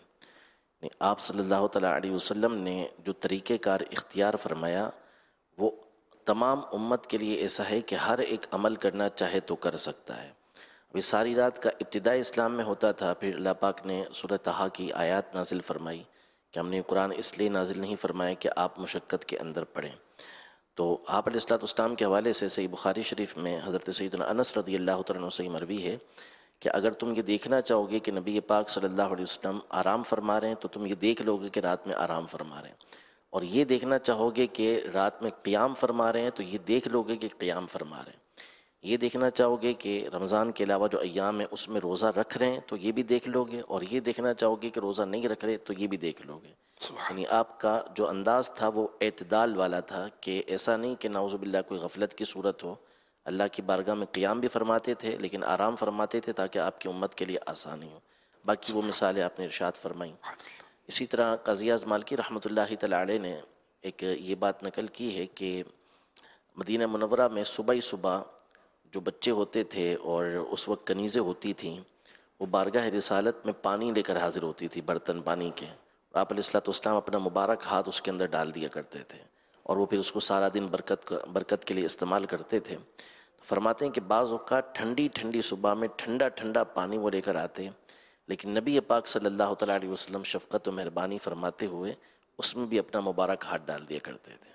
आप सल्लल्लाहु अलैहि वसल्लम ने जो तरीक़ेकार इख्तियार फरमाया वो तमाम उम्मत के लिए ऐसा है कि हर एक अमल करना चाहे तो कर सकता है। अभी सारी रात का इब्तिदा इस्लाम में होता था, फिर अल्लाह पाक ने सूरह तहा की आयत नाजिल फरमाई कि हमने कुरान इसलिए नाजिल नहीं फरमाया कि आप मुशक्क़त के अंदर पढ़ें। तो आप अलैहिस्सलाम के हवाले से सही बुखारी शरीफ में हज़रत सैयदना अनस रज़ियल्लाहु तआला अन्हु से मरवी है कि अगर तुम ये देखना चाहोगे कि नबी पाक सल्लल्लाहु अलैहि वसल्लम आराम फरमा रहे हैं तो तुम ये देख लोगे कि रात में आराम फरमा रहे हैं, और ये देखना चाहोगे कि रात में क़ियाम फरमा रहे हैं तो ये देख लोगे कि क़ियाम फरमा रहे हैं। ये देखना चाहोगे कि रमज़ान के अलावा जो अय्याम है उसमें रोज़ा रख रहे हैं तो ये भी देख लोगे, और ये देखना चाहोगे कि रोज़ा नहीं रख रहे तो ये भी देख लोगे। यानी आपका जो अंदाज़ था वो एतदाल वाला था कि ऐसा नहीं कि नाउज़ुबिल्लाह कोई गफलत की सूरत हो। अल्लाह की बारगाह में क़ियाम भी फरमाते थे लेकिन आराम फरमाते थे ताकि आपकी उम्मत के लिए आसानी हो। बाकी वो मिसालें आपने इरशाद फरमाई। इसी तरह क़ाज़ी अज़मालकी रहमतुल्लाहि तआला अलैह ने एक ये बात नकल की है कि मदीना मुनव्वरा में सुबह ही सुबह जो बच्चे होते थे और उस वक्त कनीज़ें होती थीं, वो बारगाह रिसालत में पानी लेकर हाजिर होती थी, बर्तन पानी के, और आप अलैहिस्सलाम अपना मुबारक हाथ उसके अंदर डाल दिया करते थे और वो फिर उसको सारा दिन बरकत बरकत के लिए इस्तेमाल करते थे। फरमाते हैं कि बाज़ औक़ात ठंडी ठंडी सुबह में ठंडा ठंडा पानी वो लेकर आते, लेकिन नबी पाक सल्लल्लाहु अलैहि वसल्लम शफ़क़त और मेहरबानी फरमाते हुए उसमें भी अपना मुबारक हाथ डाल दिया करते थे।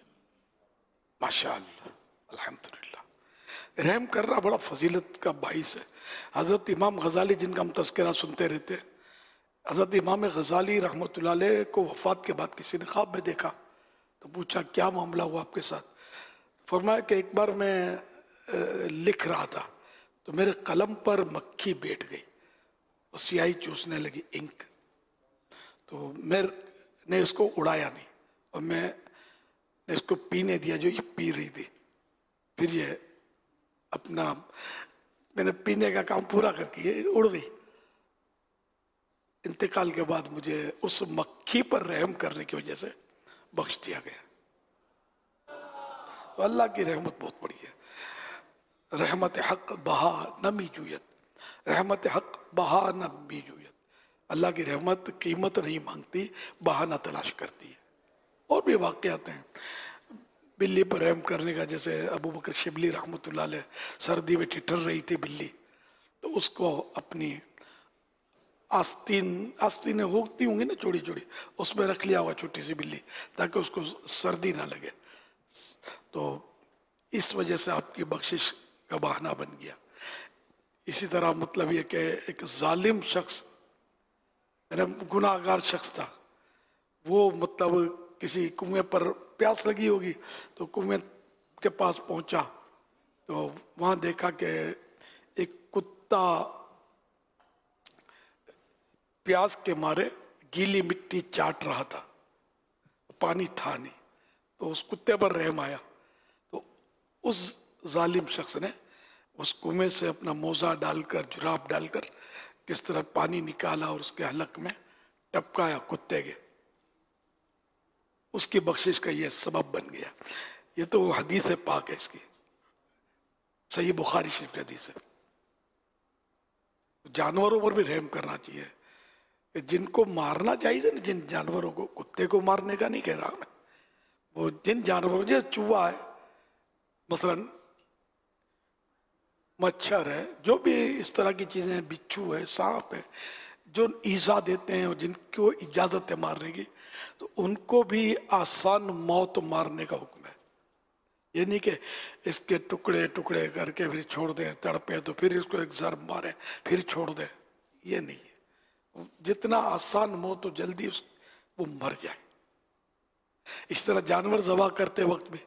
माशाअल्लाह, अल्हम्दुलिल्लाह। रहम करना बड़ा फजीलत का बाइस है। हज़रत इमाम गज़ाली जिनका हम तज़किरा सुनते रहते, हज़रत इमाम गज़ाली रहमतुल्लाह अलैह को वफ़ात के बाद किसी ने ख्वाब में देखा तो पूछा क्या मामला हुआ आपके साथ। फरमाया कि एक बार मैं लिख रहा था तो मेरे कलम पर मक्खी बैठ गई और स्याही चूसने लगी, इंक, तो मैंने इसको उड़ाया नहीं और मैं ने इसको पीने दिया जो ये पी रही थी। फिर ये अपना मैंने पीने का काम पूरा करके ये उड़ गई। इंतकाल के बाद मुझे उस मक्खी पर रहम करने की वजह से बख्श दिया गया। तो अल्लाह की रहमत बहुत बड़ी है। रहमत हक बहा न मीजूयत, रहमत हक बहा न मीजूयत। अल्लाह की रहमत कीमत नहीं मांगती, बहाना तलाश करती है। और भी वाकयात हैं बिल्ली पर रहम करने का, जैसे अबू बकर शिबली रहमतुल्लाह अलैह, सर्दी में ठिठर रही थी बिल्ली, तो उसको अपनी आस्तीन आस्तीनें होती होंगी ना चौड़ी चौड़ी, उसमें रख लिया होगा छोटी सी बिल्ली, ताकि उसको सर्दी ना लगे। तो इस वजह से आपकी बख्शिश का बहाना बन गया। इसी तरह मतलब ये कि एक जालिम शख्स, गुनाहगार शख्स था, वो मतलब किसी कुएं पर प्यास लगी होगी तो कुएं के पास पहुंचा, तो वहां देखा कि एक कुत्ता प्यास के मारे गीली मिट्टी चाट रहा था, पानी था नहीं, तो उस कुत्ते पर रहम आया। तो उस जालिम शख्स ने उस कुएं से अपना मोजा डालकर, जुराब डालकर किस तरह पानी निकाला और उसके हलक में टपकाया कुत्ते के, उसकी बख्शिश का ये सबब बन गया। ये तो हदीस है पाक है, इसकी सही बुखारी शरीफ की हदीस है। जानवरों पर भी रहम करना चाहिए, जिनको मारना चाहिए ना, जिन जानवरों को, कुत्ते को मारने का नहीं कह रहा मैं, वो जिन जानवरों, जैसे चूहा है मसलन, मच्छर है, जो भी इस तरह की चीजें हैं, बिच्छू है, सांप है, जो ईजा देते हैं और जिनको इजाजत है मारने की, तो उनको भी आसान मौत मारने का हुक्म है। ये नहीं कि इसके टुकड़े टुकड़े करके फिर छोड़ दें, तड़पे तो फिर इसको एक जरब मारे फिर छोड़ दें, ये नहीं है। जितना आसान मौत तो जल्दी उस वो मर जाए। इस तरह जानवर ज़बह करते वक्त भी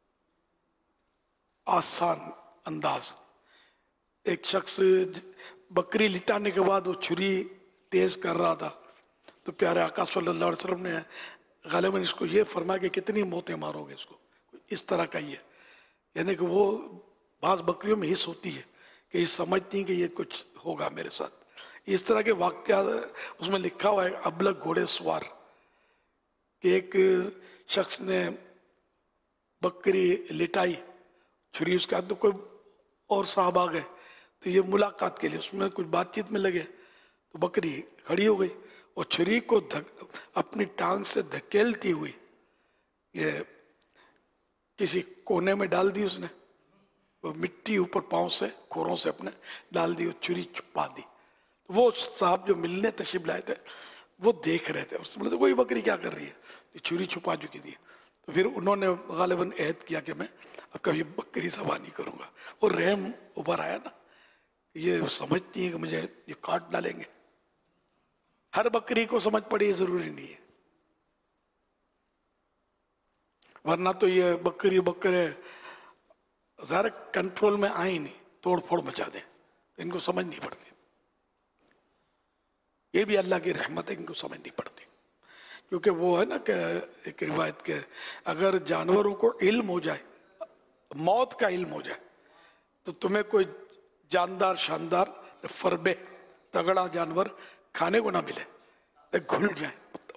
आसान अंदाज, एक शख्स बकरी लिटाने के बाद वो छुरी तेज कर रहा था, तो प्यारे आका सल्लल्लाहु अलैहि वसल्लम ने गालिबन इसको ये फरमाया कि कितनी मौतें मारोगे इसको, इस तरह का ही है। यानी कि वो बाज बकरियों में हिस्स होती है कि ये समझती हैं कि ये कुछ होगा मेरे साथ। इस तरह के वाकया उसमें लिखा हुआ है, अबलग घोड़े सवार, कि एक शख्स ने बकरी लिटाई, छुरी उसके हाथ में, कोई और साहब आ गए तो ये मुलाकात के लिए उसमें कुछ बातचीत में लगे, तो बकरी खड़ी हो गई और छुरी को धक, अपनी टांग से धकेलती हुई ये किसी कोने में डाल दी उसने, वो मिट्टी ऊपर पांव से, खोरों से अपने डाल दी और छुरी छुपा दी। तो वो साहब जो मिलने तशरीफ लाए थे वो देख रहे थे, उसने बोले तो कोई बकरी क्या कर रही है, तो छुरी छुपा चुकी थी। तो फिर उन्होंने गालिबन ऐद किया कि मैं अब कभी बकरी ज़बह नहीं करूंगा, और रहम उभर आया ना, ये समझती है कि मुझे ये काट डालेंगे। हर बकरी को समझ पड़ी ये जरूरी नहीं है, वरना तो ये बकरी बकरे ज़रा कंट्रोल में आए नहीं, तोड़ फोड़ मचा दे, इनको समझ नहीं पड़ती। ये भी अल्लाह की रहमत है, इनको समझ नहीं पड़ती, क्योंकि वो है ना कि एक रिवायत के, अगर जानवरों को इल्म हो जाए, मौत का इल्म हो जाए, तो तुम्हें कोई जानदार शानदार फरबे तगड़ा जानवर खाने को ना मिले, घुल जाए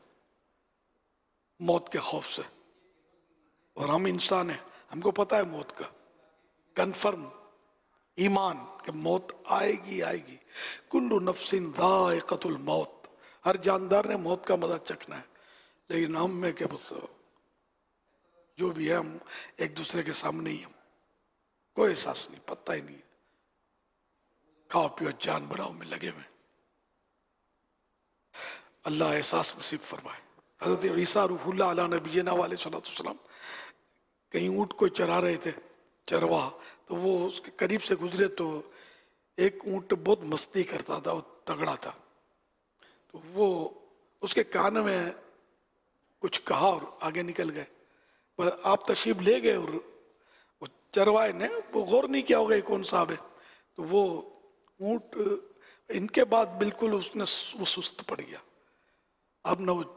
मौत के खौफ से। और हम इंसान हैं, हमको पता है मौत का कन्फर्म ईमान कि मौत आएगी आएगी। कुल्लु नफ्सिन ज़ाइक़तुल मौत, हर जानदार ने मौत का मजा चखना है, लेकिन हम में के बस जो भी है हम एक दूसरे के सामने ही, हम कोई एहसास नहीं, पता ही नहीं, खाओ पियो जान बढ़ाओ में लगे हुए। अल्लाह एहसास नसीब फरमाए। हजरत ईसा रूहुल्लाह अला नबीना वाले सल्लल्लाहु अलैहि वसल्लम कहीं ऊँट को चरा रहे थे, चरवाहा, तो वो उसके करीब से गुजरे तो एक ऊँट बहुत मस्ती करता था, वो तगड़ा था, तो वो उसके कान में कुछ कहा और आगे निकल गए। पर आप तशरीफ ले गए और वो चरवाहे ने वो गौर नहीं किया होगा कौन साहब है, तो वो ऊँट इनके बाद बिल्कुल उसने वो सुस्त पड़ गया। अब न वो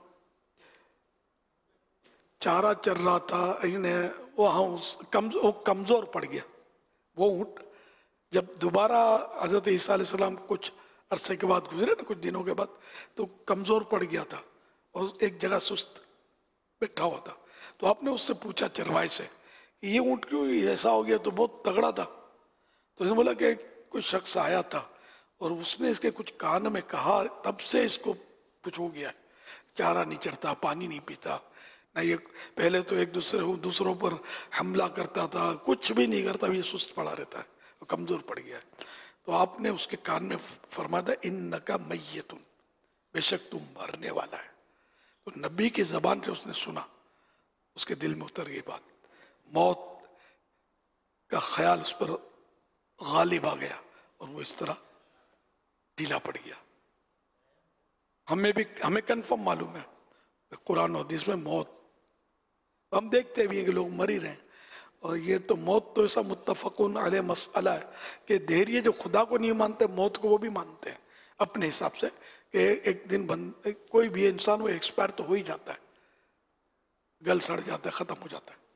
चारा चल रहा था, इन्हें वो हाँ कम, वो कमजोर पड़ गया। वो ऊँट जब दोबारा हजरत ईसा अलैहिस्सलाम कुछ अरसे के बाद गुजरे ना, कुछ दिनों के बाद, तो कमजोर पड़ गया था और एक जगह सुस्त बैठा हुआ था। तो आपने उससे पूछा चरवाहे से कि ये ऊँट क्यों ऐसा हो गया, तो बहुत तगड़ा था। तो उसने बोला कि कोई शख्स आया था और उसने इसके कुछ कान में कहा, तब से इसको कुछ हो गया, चारा नहीं चढ़ता, पानी नहीं पीता, ना ये पहले तो एक दूसरे दूसरों पर हमला करता था, कुछ भी नहीं करता, ये सुस्त पड़ा रहता है, वो कमजोर पड़ गया है। तो आपने उसके कान में फरमाया था इन्नका मय्यतुन, बेशक तुम मरने वाला है। तो नबी की जबान से उसने सुना, उसके दिल में उतर गई बात, मौत का ख्याल उस पर गालिब आ गया और वो इस तरह ढीला पड़ गया। हमें भी हमें कंफर्म मालूम है कुरान और हदीस में मौत, हम देखते भी हैं कि लोग मर ही रहे हैं, और ये तो मौत तो ऐसा मुत्तफकुन अलैह मसला है कि धैर्य जो खुदा को नहीं मानते मौत को वो भी मानते हैं अपने हिसाब से कि एक दिन बंद कोई भी इंसान वो एक्सपायर तो हो ही जाता है, गल सड़ जाता है, खत्म हो जाता है।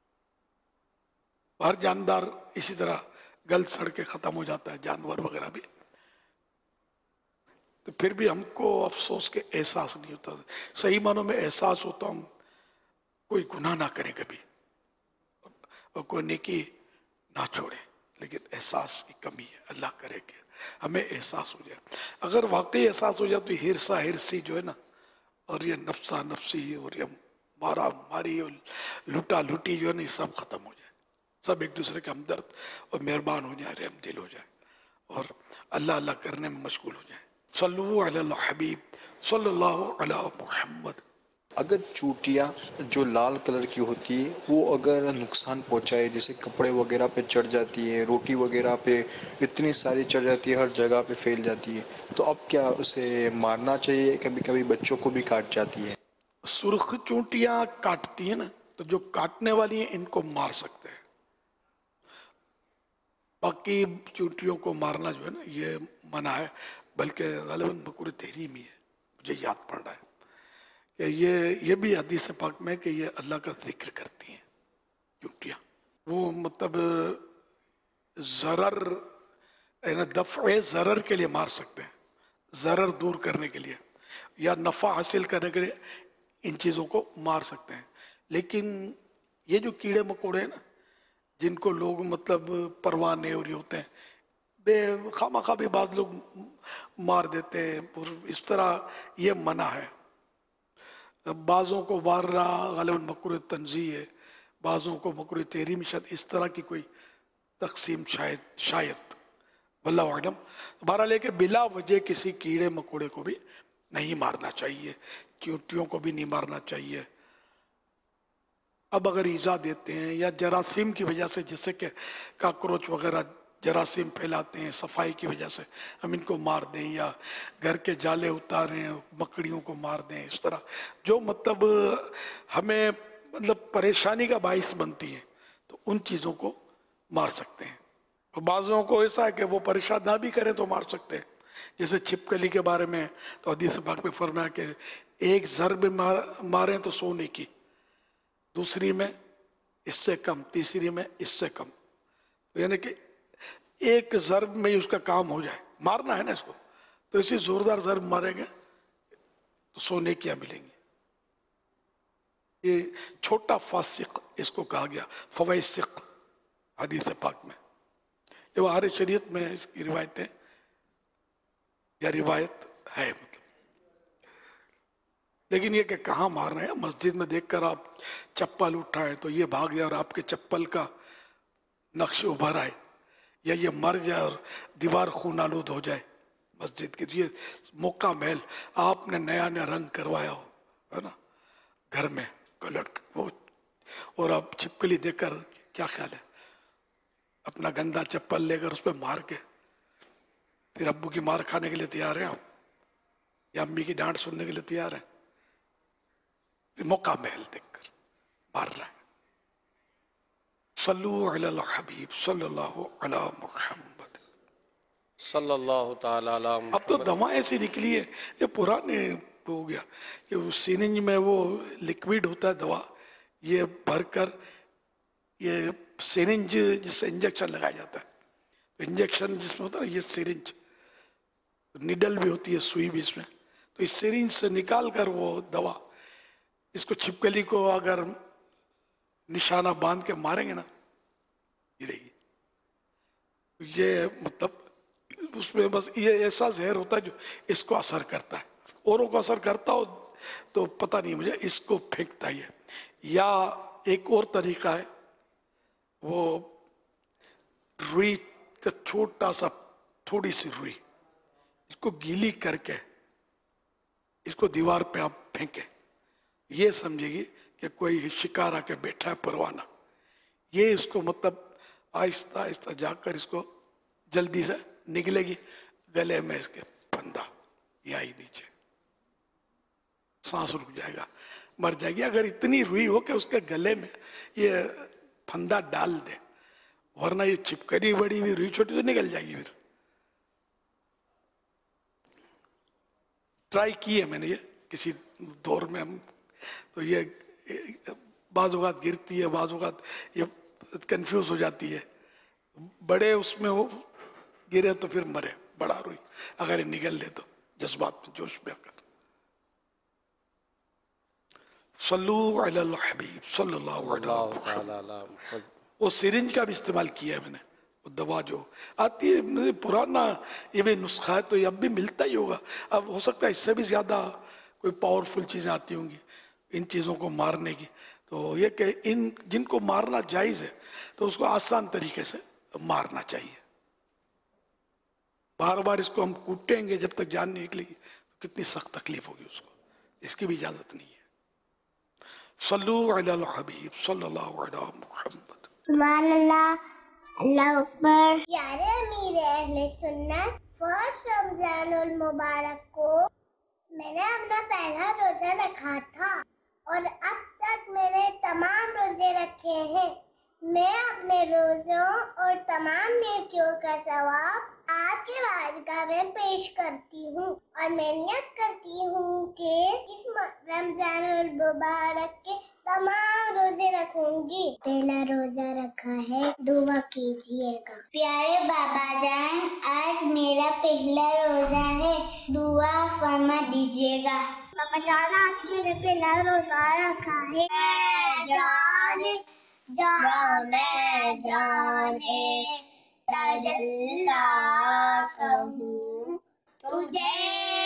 हर जानदार इसी तरह गल सड़ के खत्म हो जाता है, जानवर वगैरह भी। तो फिर भी हमको अफसोस के एहसास नहीं होता, सही मानों में एहसास होता हम कोई गुनाह ना करें कभी और कोई नेकी ना छोड़े, लेकिन एहसास की कमी है। अल्लाह करे कि हमें एहसास हो जाए। अगर वाकई एहसास हो जाए तो हिरसा हिरसी जो है ना, और ये नफ्सा नफसी और ये मारा मारी और लुटा लुटी जो है ना, ये सब खत्म हो जाए, सब एक दूसरे के हमदर्द और मेहरबान हो जाए, रहम दिल हो जाए और अल्लाह अल्लाह करने में मशगूल हो जाए। सल्लल्लाहु अलैहि हबीब सल्लल्लाहु अलैहि मुहम्मद। अगर चूटियाँ जो लाल कलर की होती है वो अगर नुकसान पहुंचाए, जैसे कपड़े वगैरह पे चढ़ जाती है, रोटी वगैरह पे इतनी सारी चढ़ जाती है, हर जगह पे फैल जाती है, तो अब क्या उसे मारना चाहिए? कभी कभी बच्चों को भी काट जाती है। सुर्ख चूटियां काटती है ना, तो जो काटने वाली हैं इनको मार सकते हैं, बाकी चूटियों को मारना जो है ना ये मना है। बल्कि गलबन बकुर तहरीम ही है, मुझे याद पड़ रहा है कि ये ये भी हदीस पाक में कि ये अल्लाह का जिक्र करती हैं चूटियां। वो मतलब जरर दफ़े जरर के लिए मार सकते हैं, जरर दूर करने के लिए या नफा हासिल करने के लिए इन चीजों को मार सकते हैं। लेकिन ये जो कीड़े मकोड़े हैं ना, जिनको लोग मतलब परवाह नहीं हो रही होते हैं, बे खामा खा भी बाज लोग मार देते हैं, और इस तरह ये मना है। बाजों को वारना गलबन मकरूह तंजी है, बाजों को मकरूह तहरीम, शायद इस तरह की कोई तकसीम शायद शायद वल्लाहु आलम। बहरहाल लेके बिला वजह किसी कीड़े मकोड़े को भी नहीं मारना चाहिए, चींटियों को भी नहीं मारना चाहिए। अब अगर ईजा देते हैं या जरासीम की वजह से, जिससे कि काकरोच वगैरह जरासीम फैलाते हैं, सफाई की वजह से हम इनको मार दें, या घर के जाले उतारें, मकड़ियों को मार दें, इस तरह जो मतलब हमें मतलब परेशानी का बाइस बनती है, तो उन चीजों को मार सकते हैं। और बाज़ों को ऐसा है कि वो परेशान ना भी करें तो मार सकते हैं, जैसे छिपकली के बारे में तो हदीस पाक में फरमाया कि एक ज़रब मार, मारें तो सोने की, दूसरी में इससे कम, तीसरी में इससे कम, तो यानी कि एक ज़रब में ही उसका काम हो जाए, मारना है ना इसको, तो इसी जोरदार ज़रब मारेंगे तो सोने क्या मिलेंगे। ये छोटा फासिक इसको कहा गया, फवैसिक हदीस पाक में। ये हमारे शरीयत में इसकी रिवायतें या रिवायत है मतलब। लेकिन ये कि कहाँ मार रहे हैं, मस्जिद में देखकर आप चप्पल उठाए तो ये भाग जाए और आपके चप्पल का नक्श उभर आए, या ये मर जाए और दीवार खून आलूद हो जाए मस्जिद की, ये मौका महल आपने नया नया रंग करवाया हो, है ना, घर में कलर वो, और आप छिपकली देखकर क्या ख्याल है, अपना गंदा चप्पल लेकर उस पर मार के फिर अब्बू की मार खाने के लिए तैयार है आप, या अम्मी की डांट सुनने के लिए तैयार है। मौका महल देखकर मार रहा है। सल्लु अला हबीब सल्लल्लाहु अला मुहम्मद सल्लल्लाहु ताला अला मुहम्मद। अब तो दवा ऐसी निकली है, ये पुराने हो गया कि वो सिरिंज में वो लिक्विड होता है दवा, ये भरकर ये सिरिंज जिससे इंजेक्शन लगाया जाता है, तो इंजेक्शन जिसमें होता है ना, ये सिरिंज, निडल भी होती है, सुई भी इसमें, तो इस सिरिंज से निकाल कर वो दवा, इसको छिपकली को अगर निशाना बांध के मारेंगे ना, ये रहेगी। ये मतलब उसमें बस ये ऐसा जहर होता है जो इसको असर करता है, औरों को असर करता हो تو پتہ نہیں مجھے اس کو پھینکتا ہی ہے. یا ایک اور طریقہ ہے, وہ روئی کا چھوٹا سا تھوڑی سی روئی اس کو گیلی کر کے اس کو دیوار پہ آپ پھینکیں, یہ سمجھے گی کہ کوئی شکار آ کے بیٹھا ہے پروانہ. یہ اس کو مطلب آہستہ آہستہ جا کر اس کو جلدی سے نکلے گی, گلے میں اس کے پھندا یا ہی نیچے, سانس رک جائے گا, مر جائے گی. اگر اتنی روئی ہو کہ اس کے گلے میں یہ پھندا ڈال دے, ورنہ یہ چپکری بڑی ہوئی روئی چھوٹی تو نکل جائے گی. پھر ٹرائی کی ہے میں نے یہ کسی دور میں, ہم تو یہ بعض اوقات گرتی ہے, بعض اوقات یہ کنفیوز ہو جاتی ہے. بڑے اس میں ہو گرے تو پھر مرے, بڑا روئی اگر یہ نگل لے تو جذبات میں جوش میں کر. صلو علی الحبیب صلی اللہ علیہ وسلم. وہ سرنج کا بھی استعمال کیا ہے میں نے, وہ دوا جو آتی ہے پرانا یہ بھی نسخہ ہے, تو یہ اب بھی ملتا ہی ہوگا. اب ہو سکتا ہے اس سے بھی زیادہ کوئی پاورفل چیزیں آتی ہوں گی ان چیزوں کو مارنے کی. تو یہ کہ ان جن کو مارنا جائز ہے تو اس کو آسان طریقے سے مارنا چاہیے. بار بار اس کو ہم کوٹیں گے جب تک جان نہیں نکلے گی تو کتنی سخت تکلیف ہوگی اس کو, اس کی بھی اجازت نہیں ہے. صلو علی الحبیب صلی اللہ علیہ محمد. سبحان اللہ, اللہ اکبر. پیارے امیر اہل سنت, فرسٹ رمضان المبارک کو میں نے اپنا پہلا روزہ رکھا تھا اور اب تک میں نے تمام روزے رکھے ہیں. میں اپنے روزوں اور تمام نیکیوں کا ثواب آپ کے بارگاہ میں پیش کرتی ہوں اور میں نیت کرتی ہوں کہ اس رمضان المبارک کے تمام روزے رکھوں گی. پہلا روزہ رکھا ہے, دعا کیجیے گا. پیارے بابا جان, آج میرا پہلا روزہ ہے, دعا فرما دیجیے گا. بابا جان, آج میرا پہلا روزہ رکھا ہے. جان جانے جانے تجلا کہوں تجھے,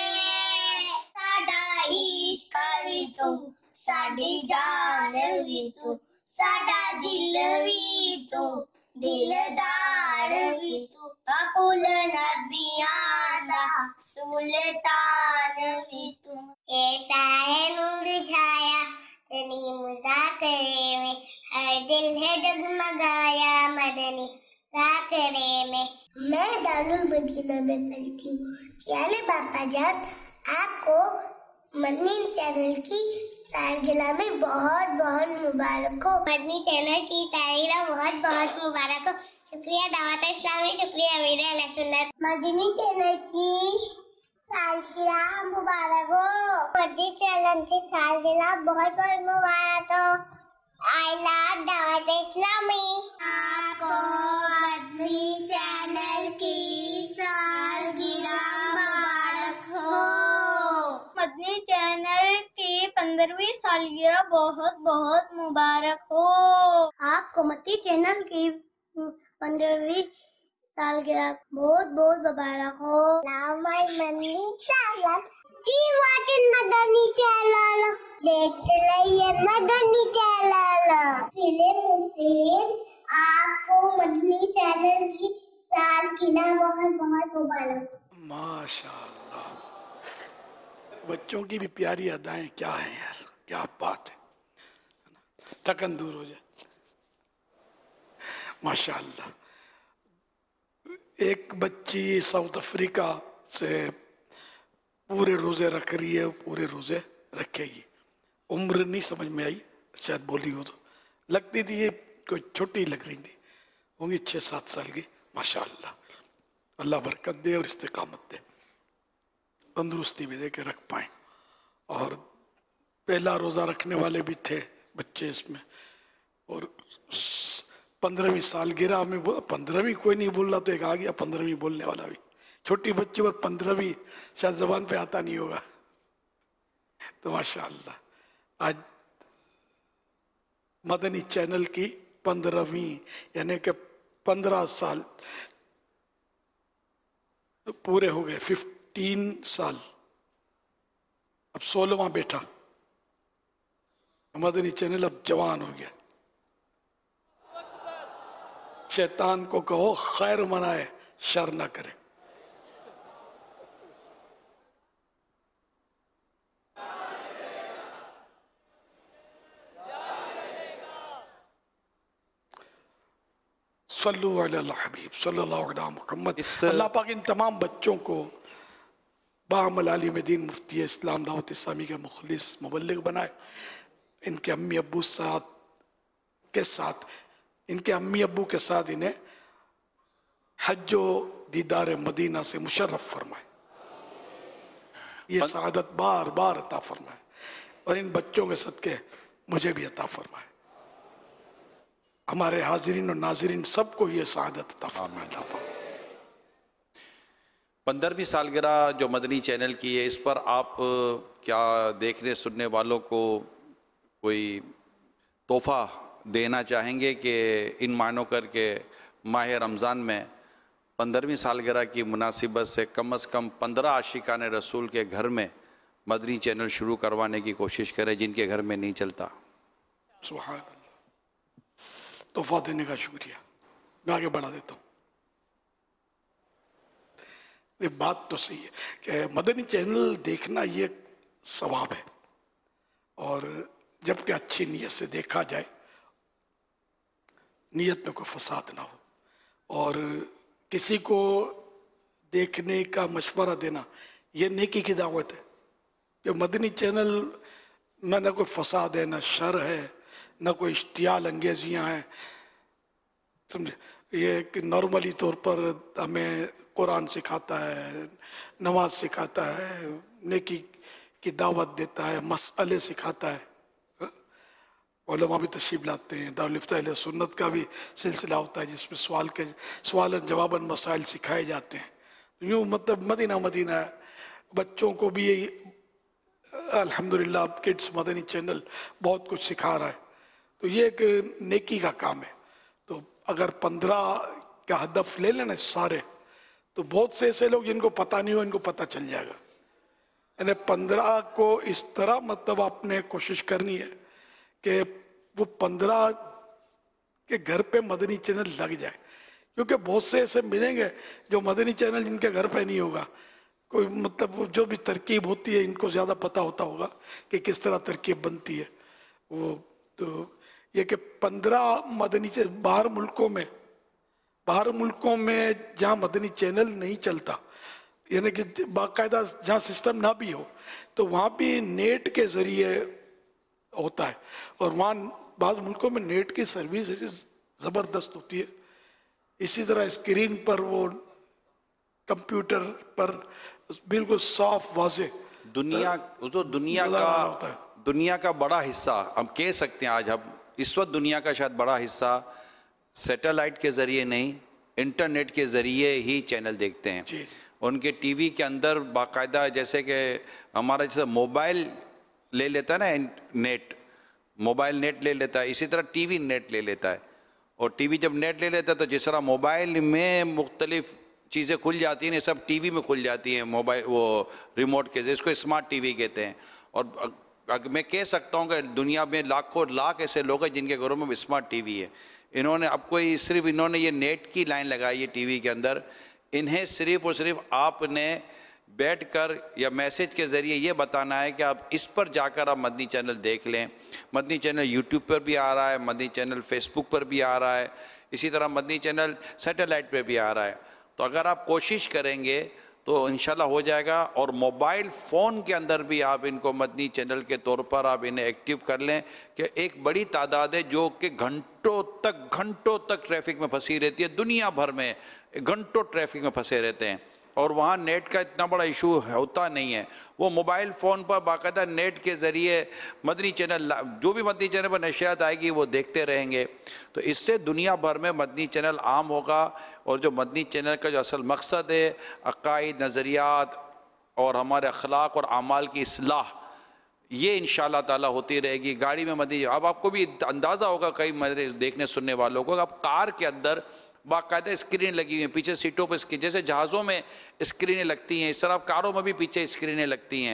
ساڈا عشق بھی تو, ساڈی جان بھی تو, ساڈا دل بھی تو, دلدار بھی تو, کل نبیاں دا سلطان بھی تو. ایسا ہے نور چھایا تنی مذاکرے میں, ہر دل ہے ڈگمگایا مدنی ذاکرے میں. میں دارالمدینہ میں پڑھتی ہوں. پیارے باپا جان, آپ کو مدنی چینل کی سالگرہ میں بہت بہت مبارک ہو. مدنی چینل کی سالگرہ بہت بہت مبارک ہو. شکریہ دعوت اسلامی, شکریہ امیر اہل سنت. مدنی چینل کی سالگرہ مبارک ہو. مدنی چینل کی سالگرہ بہت بہت مبارک ہو. آئی لو دعوت اسلامی. آپ کو مدنی چینل کی سالگرہ مبارک ہو. مدنی چینل کی پندرہویں سالگرہ بہت بہت مبارک ہو. آپ کو مدنی چینل کی پندرہویں سالگرہ بہت بہت مبارک ہو. مدنی چینل کی واچن مدنی چینل دیکھتے رہیے مدنی چینل. فلم حسین, آپ کو مدنی چینل کی سالگرہ بہت بہت مبارک. ماشاء اللہ, بچوں کی بھی پیاری ادائیں کیا ہیں یار, کیا بات ہے, تھکن دور ہو جائے. ماشاء اللہ. ایک بچی ساؤتھ افریقہ سے پورے روزے رکھ رہی ہے, پورے روزے رکھے گی. عمر نہیں سمجھ میں آئی, شاید بولی ہو تو لگتی تھی یہ کوئی چھوٹی لگ رہی تھی, ہوں گی چھ سات سال کی. ماشاء اللہ, اللہ برکت دے اور استقامت دے, تندرستی بھی دے کہ رکھ پائیں. اور پہلا روزہ رکھنے والے بھی تھے بچے اس میں, اور پندرہویں سالگرہ میں پندرہویں کوئی نہیں بول رہا تو ایک آ گیا پندرہویں بولنے والا بھی. چھوٹی بچی اور پندرہویں شاید زبان پہ آتا نہیں ہوگا. تو ماشاء اللہ, آج مدنی چینل کی پندرہویں یعنی کہ پندرہ سال پورے ہو گئے, ففٹین سال अब सोलहवां बेटा मदनी चैनल अब जवान हो गया। शैतान को कहो खैर मनाए शर ना करे। सल्लु अला हबीब सल्लल्लाहु अलैहि मुहम्मद। अल्लाह पाक इन तमाम बच्चों को बामल आलिम दीन मुफ्ती इस्लाम दावत इस्लामी के मुखलिस मुबल्लिग बनाए। इनके अम्मी अब्बू साथ के साथ इनके अम्मी अब्बू के साथ इन्हें हज्जो दीदार मदीना से मुशर्रफ फरमाए। ये सआदत बार बार अता फरमाए और इन बच्चों के सदके मुझे भी अता फरमाए। हमारे हाजिरीन और नाजिरीन सबको ये सआदत अता फरमाए। पंद्रहवीं सालगिरह जो मदनी चैनल की है, इस पर आप क्या देखने सुनने वालों को कोई तोहफा देना चाहेंगे कि इन मायनों करके माह रमज़ान में पंद्रहवीं सालगिरह की मुनासिबत से कम अज़ कम पंद्रह आशिकाने रसूल के घर में मदनी चैनल शुरू करवाने की कोशिश करें जिनके घर में नहीं चलता। सुभान अल्लाह, तोहफा देने का शुक्रिया। मैं आगे बढ़ा देता हूँ। ये बात तो सही है कि मदनी चैनल देखना ये सवाब है और जबकि अच्छी नीयत से देखा जाए, नीयत में कोई फसाद ना हो और किसी को देखने का मशवरा देना ये नेकी की दावत है। कि मदनी चैनल में न कोई फसाद है, न शर है, न कोई इश्तियाल अंगेजियां हैं, समझे। ये कि नॉर्मली तौर पर हमें कुरान सिखाता है, नमाज सिखाता है, नेकी की दावत देता है, मसले सिखाता है। उलमा भी तशरीफ लाते हैं। दारुल इफ्ता अहले सुन्नत का भी सिलसिला होता है जिसमें सवाल के सवाल जवाबन मसाइल सिखाए जाते हैं। यूँ मतलब मदीना मदीना बच्चों को भी अल्हम्दुलिल्लाह किड्स मदनी चैनल बहुत कुछ सिखा रहा है। तो ये एक नेकी का काम है। तो अगर पंद्रह का हदफ ले लेना सारे, तो बहुत से ऐसे लोग जिनको पता नहीं हो इनको पता चल जाएगा। यानी पंद्रह को इस तरह मतलब आपने कोशिश करनी है कि वो पंद्रह के घर पे मदनी चैनल लग जाए, क्योंकि बहुत से ऐसे मिलेंगे जो मदनी चैनल जिनके घर पे नहीं होगा। कोई मतलब वो जो भी तरकीब होती है इनको ज्यादा पता होता होगा कि किस तरह तरकीब बनती है वो। तो ये कि पंद्रह मदनी चैनल बाहर मुल्कों में बाहर मुल्कों में जहां मदनी चैनल नहीं चलता, यानी कि बाकायदा जहां सिस्टम ना भी हो, तो वहां भी नेट के जरिए होता है। और वहां बाद मुल्कों में नेट की सर्विस जबरदस्त होती है। इसी तरह स्क्रीन पर वो कंप्यूटर पर बिल्कुल साफ वाजे दुनिया जो दुनिया का दुनिया का बड़ा हिस्सा हम कह सकते हैं, आज हम इस वक्त दुनिया का शायद बड़ा हिस्सा सैटेलाइट के जरिए नहीं, इंटरनेट के जरिए ही चैनल देखते हैं। उनके टीवी के अंदर बाकायदा, जैसे कि हमारा जैसे मोबाइल ले लेता है ना नेट, मोबाइल नेट ले लेता है, इसी तरह टीवी नेट ले लेता है। और टीवी जब नेट ले लेता है तो जिस तरह मोबाइल में मुख्तलिफ चीज़ें खुल जाती हैं, सब टीवी में खुल जाती हैं। मोबाइल वो रिमोट के, जिसको स्मार्ट टीवी कहते हैं। और मैं कह सकता हूँ कि दुनिया में लाखों लाख ऐसे लोग हैं जिनके घरों में स्मार्ट टीवी है। इन्होंने अब कोई सिर्फ इन्होंने ये नेट की लाइन लगाई है टीवी के अंदर। इन्हें सिर्फ और सिर्फ आपने बैठकर या मैसेज के जरिए ये बताना है कि आप इस पर जाकर आप मदनी चैनल देख लें। मदनी चैनल यूट्यूब पर भी आ रहा है, मदनी चैनल फेसबुक पर भी आ रहा है, इसी तरह मदनी चैनल सैटेलाइट पर भी आ रहा है। तो अगर आप कोशिश करेंगे तो इंशाल्लाह हो जाएगा। और मोबाइल फ़ोन के अंदर भी आप इनको मदनी चैनल के तौर पर आप इन्हें एक्टिव कर लें कि एक बड़ी तादाद है जो कि घंटों तक घंटों तक ट्रैफिक में फंसी रहती है। दुनिया भर में घंटों ट्रैफिक में फंसे रहते हैं और वहाँ नेट का इतना बड़ा इशू होता नहीं है। वो मोबाइल फ़ोन पर बाकायदा नेट के ज़रिए मदनी चैनल, जो भी मदनी चैनल पर नशियात आएगी वो देखते रहेंगे। तो इससे दुनिया भर में मदनी चैनल आम होगा। और जो मदनी चैनल का जो असल मकसद है अकायद, नज़रियात और हमारे अखलाक और आमाल की इस्लाह, ये इंशाअल्लाह ताला होती रहेगी। गाड़ी में मदनी, अब आपको भी अंदाज़ा होगा कई देखने सुनने वालों को, अब कार के अंदर बाकायदा स्क्रीन लगी हुई है, पीछे सीटों पर स्क्रीन, जैसे जहाज़ों में स्क्रीनें लगती हैं इस तरह कारों में भी पीछे स्क्रीनें लगती हैं।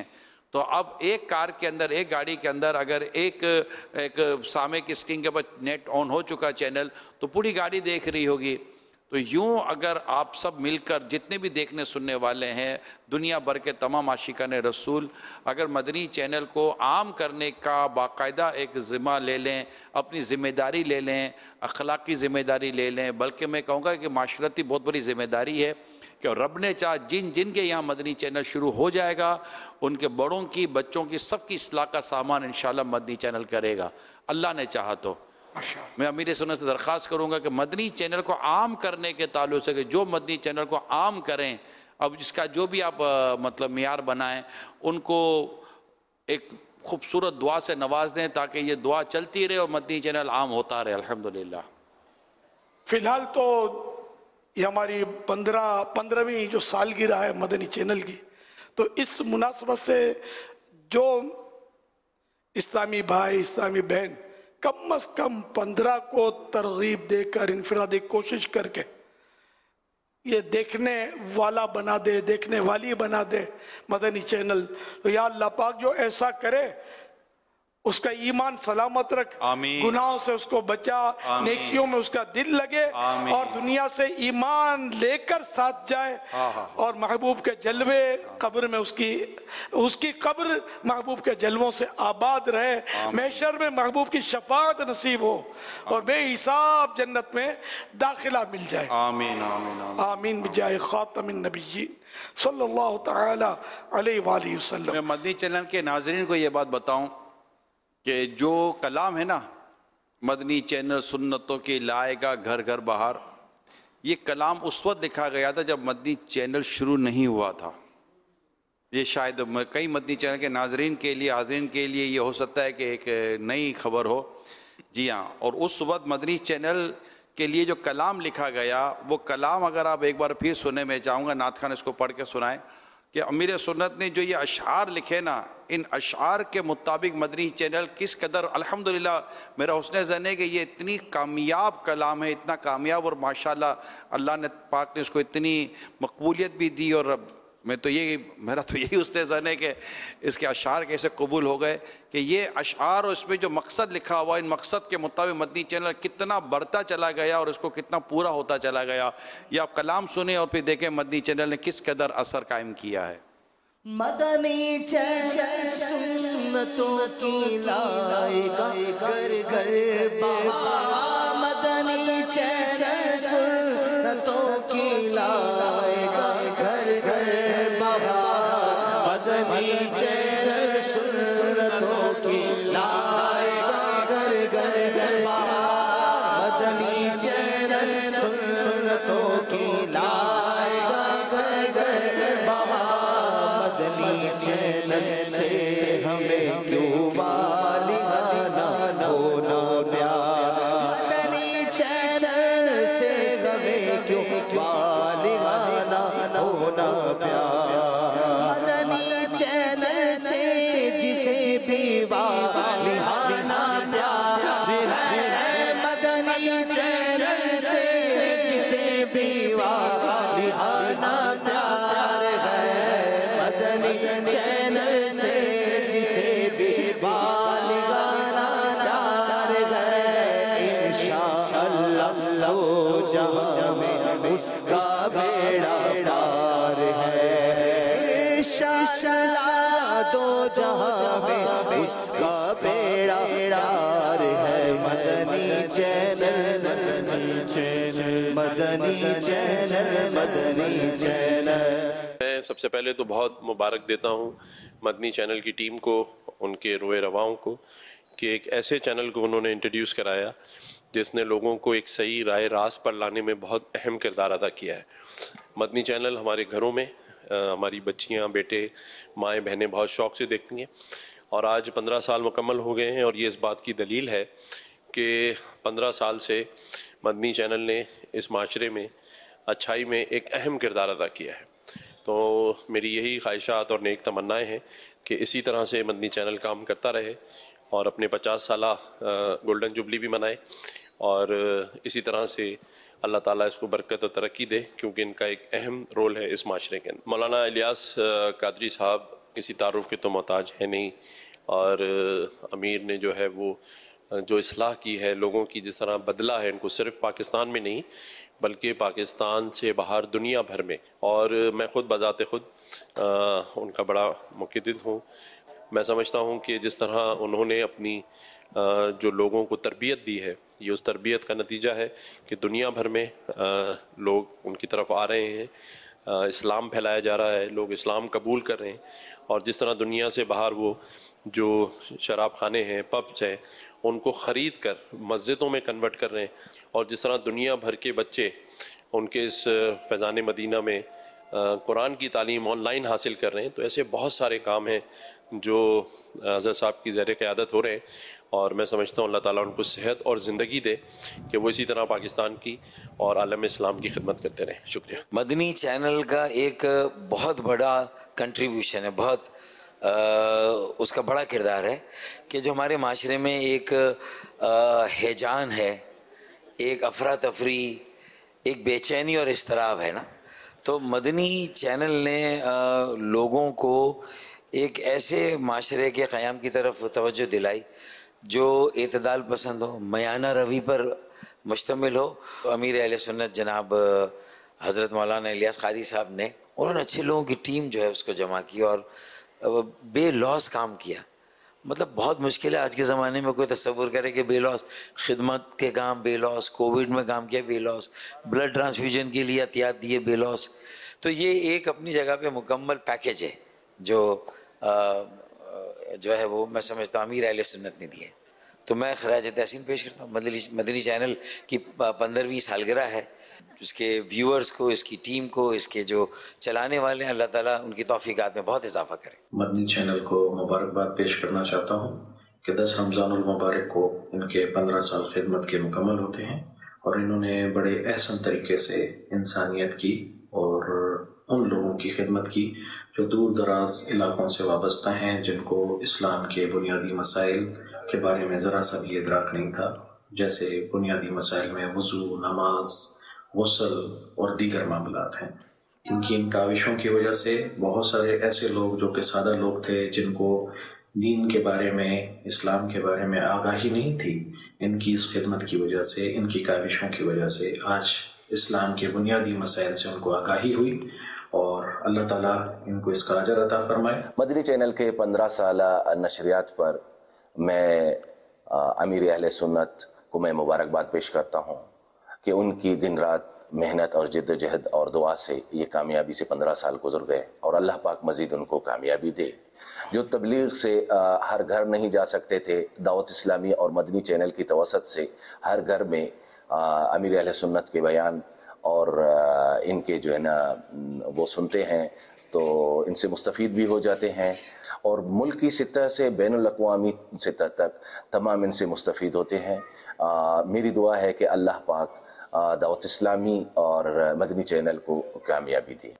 تو اب ایک کار کے اندر، ایک گاڑی کے اندر اگر ایک ایک سامنے کی اسکرین کے اوپر نیٹ آن ہو چکا چینل تو پوری گاڑی دیکھ رہی ہوگی. تو یوں اگر آپ سب مل کر جتنے بھی دیکھنے سننے والے ہیں دنیا بھر کے تمام عاشقان رسول اگر مدنی چینل کو عام کرنے کا باقاعدہ ایک ذمہ لے لیں، اپنی ذمہ داری لے لیں، اخلاقی ذمہ داری لے لیں، بلکہ میں کہوں گا کہ معاشرتی بہت بڑی ذمہ داری ہے کہ رب نے چاہ جن جن کے یہاں مدنی چینل شروع ہو جائے گا ان کے بڑوں کی، بچوں کی، سب کی اصلاح کا سامان انشاءاللہ مدنی چینل کرے گا اللہ نے چاہا تو. میں امیر سنت سے درخواست کروں گا کہ مدنی چینل کو عام کرنے کے تعلق سے کہ جو مدنی چینل کو عام کریں، اب اس کا جو بھی آپ مطلب معیار بنائیں ان کو ایک خوبصورت دعا سے نواز دیں تاکہ یہ دعا چلتی رہے اور مدنی چینل عام ہوتا رہے. الحمدللہ. فی الحال تو یہ ہماری پندرہ پندرہویں جو سالگرہ ہے مدنی چینل کی، تو اس مناسبت سے جو اسلامی بھائی اسلامی بہن کم از کم پندرہ کو ترغیب دے کر انفرادی کوشش کر کے یہ دیکھنے والا بنا دے، دیکھنے والی بنا دے مدنی چینل، تو یا اللہ پاک جو ایسا کرے اس کا ایمان سلامت رکھ، آمین. گناہوں سے اس کو بچا، آمین. نیکیوں میں اس کا دل لگے، آمین. اور دنیا سے ایمان لے کر ساتھ جائے، اور محبوب کے جلوے قبر میں اس کی اس کی قبر محبوب کے جلووں سے آباد رہے، محشر میں محبوب کی شفاعت نصیب ہو اور بے حساب جنت میں داخلہ مل جائے. آمین آمین آمین. آمین بجائے خاتم النبیین صلی اللہ تعالی علیہ وآلہ وسلم. میں مدنی چینل کے ناظرین کو یہ بات بتاؤں کہ جو کلام ہے نا مدنی چینل سنتوں کی لائے گا گھر گھر باہر، یہ کلام اس وقت لکھا گیا تھا جب مدنی چینل شروع نہیں ہوا تھا. یہ شاید کئی مدنی چینل کے ناظرین کے لیے، حاضرین کے لیے یہ ہو سکتا ہے کہ ایک نئی خبر ہو. جی ہاں، اور اس وقت مدنی چینل کے لیے جو کلام لکھا گیا وہ کلام اگر آپ ایک بار پھر سنیں، میں چاہوں گا نعت خان اس کو پڑھ کے سنائیں کہ امیر سنت نے جو یہ اشعار لکھے نا، ان اشعار کے مطابق مدنی چینل کس قدر الحمدللہ میرا حسن ظن ہے کہ یہ اتنی کامیاب کلام ہے، اتنا کامیاب، اور ماشاءاللہ اللہ نے پاک نے اس کو اتنی مقبولیت بھی دی. اور میں تو یہ میرا تو یہی حسن ظن ہے کہ اس کے اشعار کیسے قبول ہو گئے کہ یہ اشعار اور اس میں جو مقصد لکھا ہوا ان مقصد کے مطابق مدنی چینل کتنا بڑھتا چلا گیا اور اس کو کتنا پورا ہوتا چلا گیا. یہ آپ کلام سنیں اور پھر دیکھیں مدنی چینل نے کس قدر اثر قائم کیا ہے. مدنی چینل سنتوں کی لائے گا گھر گھر باہر، مدنی چینل سنتوں کی لائے گا گھر گھر باہر، مدنی چینل سنتوں کی لائے گا گھر گھر باہر، مدنی چینل سنتوں کی لائے گا گھر گھر باہر، مدنی چینل سے ہمیں کیوں مالیانا ہونا پیار، مدنی چینل سے ہمیں کیوں مالیانا ہونا پیار، مدنی چینل سے جسے بھی مالیانا پیار ہے، مدنی چینل سے جسے بھی مالیانا پیار ہے، مدنی چینل سے جسے بھی مالیانا پیار ہے، انشاءاللہ وہ جہاں میں اس کا بیڑا پار ہے، انشاءاللہ دو جہاں میں اس کا بیڑا پار ہے، مدنی چینل مدنی چینل مدنی چینل. میں سب سے پہلے تو بہت مبارک دیتا ہوں مدنی چینل کی ٹیم کو، ان کے روئے رواؤں کو، کہ ایک ایسے چینل کو انہوں نے انٹروڈیوس کرایا جس نے لوگوں کو ایک صحیح رائے راست پر لانے میں بہت اہم کردار ادا کیا ہے. مدنی چینل ہمارے گھروں میں ہماری بچیاں، بیٹے، مائیں، بہنیں بہت شوق سے دیکھتی ہیں، اور آج پندرہ سال مکمل ہو گئے ہیں، اور یہ اس بات کی دلیل ہے کہ پندرہ سال سے مدنی چینل نے اس معاشرے میں اچھائی میں ایک اہم کردار ادا کیا ہے. تو میری یہی خواہشات اور نیک تمنائیں ہیں کہ اسی طرح سے مدنی چینل کام کرتا رہے اور اپنے پچاس سالہ گولڈن جوبلی بھی منائے، اور اسی طرح سے اللہ تعالیٰ اس کو برکت و ترقی دے، کیونکہ ان کا ایک اہم رول ہے اس معاشرے کے اندر. مولانا الیاس قادری صاحب किसी तारुफ के तो मोहताज है नहीं, और अमीर ने जो है वो जो इस्लाह की है लोगों की, जिस तरह बदला है इनको, सिर्फ पाकिस्तान में नहीं बल्कि पाकिस्तान से बाहर दुनिया भर में। और मैं खुद बजाते खुद आ, उनका बड़ा मुक़्तद हूँ। मैं समझता हूँ कि जिस तरह उन्होंने अपनी आ, जो लोगों को तरबियत दी है, ये उस तरबियत का नतीजा है कि दुनिया भर में आ, लोग उनकी तरफ आ रहे हैं, आ, इस्लाम फैलाया जा रहा है, लोग इस्लाम कबूल कर रहे हैं। और जिस तरह दुनिया से बाहर वो जो शराब खाने हैं, पब्स हैं, उनको ख़रीद कर मस्जिदों में कन्वर्ट कर रहे हैं, और जिस तरह दुनिया भर के बच्चे उनके इस फैज़ान मदीना में कुरान की तालीम ऑनलाइन हासिल कर रहे हैं, तो ऐसे बहुत सारे काम हैं जो हज़रत साहब की ज़ेर क़यादत हो रहे हैं। और मैं समझता हूँ अल्लाह ताला उनको सेहत और ज़िंदगी दे कि वो इसी तरह पाकिस्तान की और आलम इस्लाम की खिदमत करते रहें। शुक्रिया। मदनी चैनल का एक बहुत बड़ा कंट्रीब्यूशन है, बहुत आ, उसका बड़ा किरदार है कि जो हमारे माशरे में एक हैजान है, एक अफरा तफरी, एक बेचैनी और इस्तराब है ना, तो मदनी चैनल ने आ, लोगों को एक ऐसे माशरे के क़याम की तरफ तवज्जो दिलाई जो एतदाल पसंद हो, मयाना रवी पर मुश्तमिल हो। तो अमीर अहले सुन्नत जनाब हज़रत मौलाना इलियास क़ादी साहब ने, उन्होंने अच्छे लोगों की टीम जो है उसको जमा की और बेलॉस काम किया। मतलब बहुत मुश्किल है आज के ज़माने में कोई तस्वुर करे कि बेलॉस खिदमत के काम, बेलॉस कोविड में काम किया, बेलॉस ब्लड ट्रांसफ्यूजन के लिए एहतियात दिए, बेलॉस। तो ये एक अपनी जगह पे मुकम्मल पैकेज है जो आ, जो है वो मैं समझता हूँ अमीर अहले सुन्नत ने दिए। तो मैं खराज तहसीन पेश करता हूँ। मदनी मदनी चैनल की पंद्रहवीं सालगिरह है, उसके व्यूअर्स को, इसकी टीम को, इसके जो चलाने वाले हैं, अल्लाह ताला उनकी तौफीकात में बहुत इजाफा करे। मदनी चैनल को मुबारकबाद पेश करना चाहता हूँ कि दस रमज़ानुल मुबारक को इनके पंद्रह साल खिदमत के मुकम्मल होते हैं और इन्होंने बड़े अहसन तरीके से इंसानियत की और उन लोगों की खिदमत की जो दूर दराज इलाकों से वाबस्ता हैं, जिनको इस्लाम के बुनियादी मसाइल के बारे में ज़रा सा भी इदराक नहीं था, जैसे बुनियादी मसाइल में वज़ू, नमाज, गुस्ल और दीगर मामलात हैं। इनकी इन काविशों की वजह से बहुत सारे ऐसे लोग जो कि सादा लोग थे, जिनको दीन के बारे में, इस्लाम के बारे में आगाही नहीं थी, इनकी इस खिदमत की वजह से, इनकी काविशों की वजह से आज इस्लाम के बुनियादी मसाइल से उनको आगाही हुई और अल्लाह ताला इनको इसका अजर अता फरमाए। मदनी चैनल के पंद्रह साल नशरियात पर मैं अमीर अहले सुन्नत को मैं मुबारकबाद पेश करता हूँ कि उनकी दिन रात मेहनत और जिद्दोजहद और दुआ से ये कामयाबी से पंद्रह साल गुजर गए और अल्लाह पाक मजीद उनको कामयाबी दे। जो तबलीग से आ, हर घर नहीं जा सकते थे, दावत इस्लामी और मदनी चैनल की तवसत से हर घर में अमीर अहले सुन्नत के बयान और आ, इनके जो है ना वो सुनते हैं तो इनसे मुस्तफ़ीद भी हो जाते हैं और मुल्क की सतह से बैनुल अक़वामी सतह तक तमाम इनसे मुस्तफ़ीद होते हैं। आ, मेरी दुआ है कि अल्लाह पाक दावत इस्लामी और मदनी चैनल को कामयाबी दी।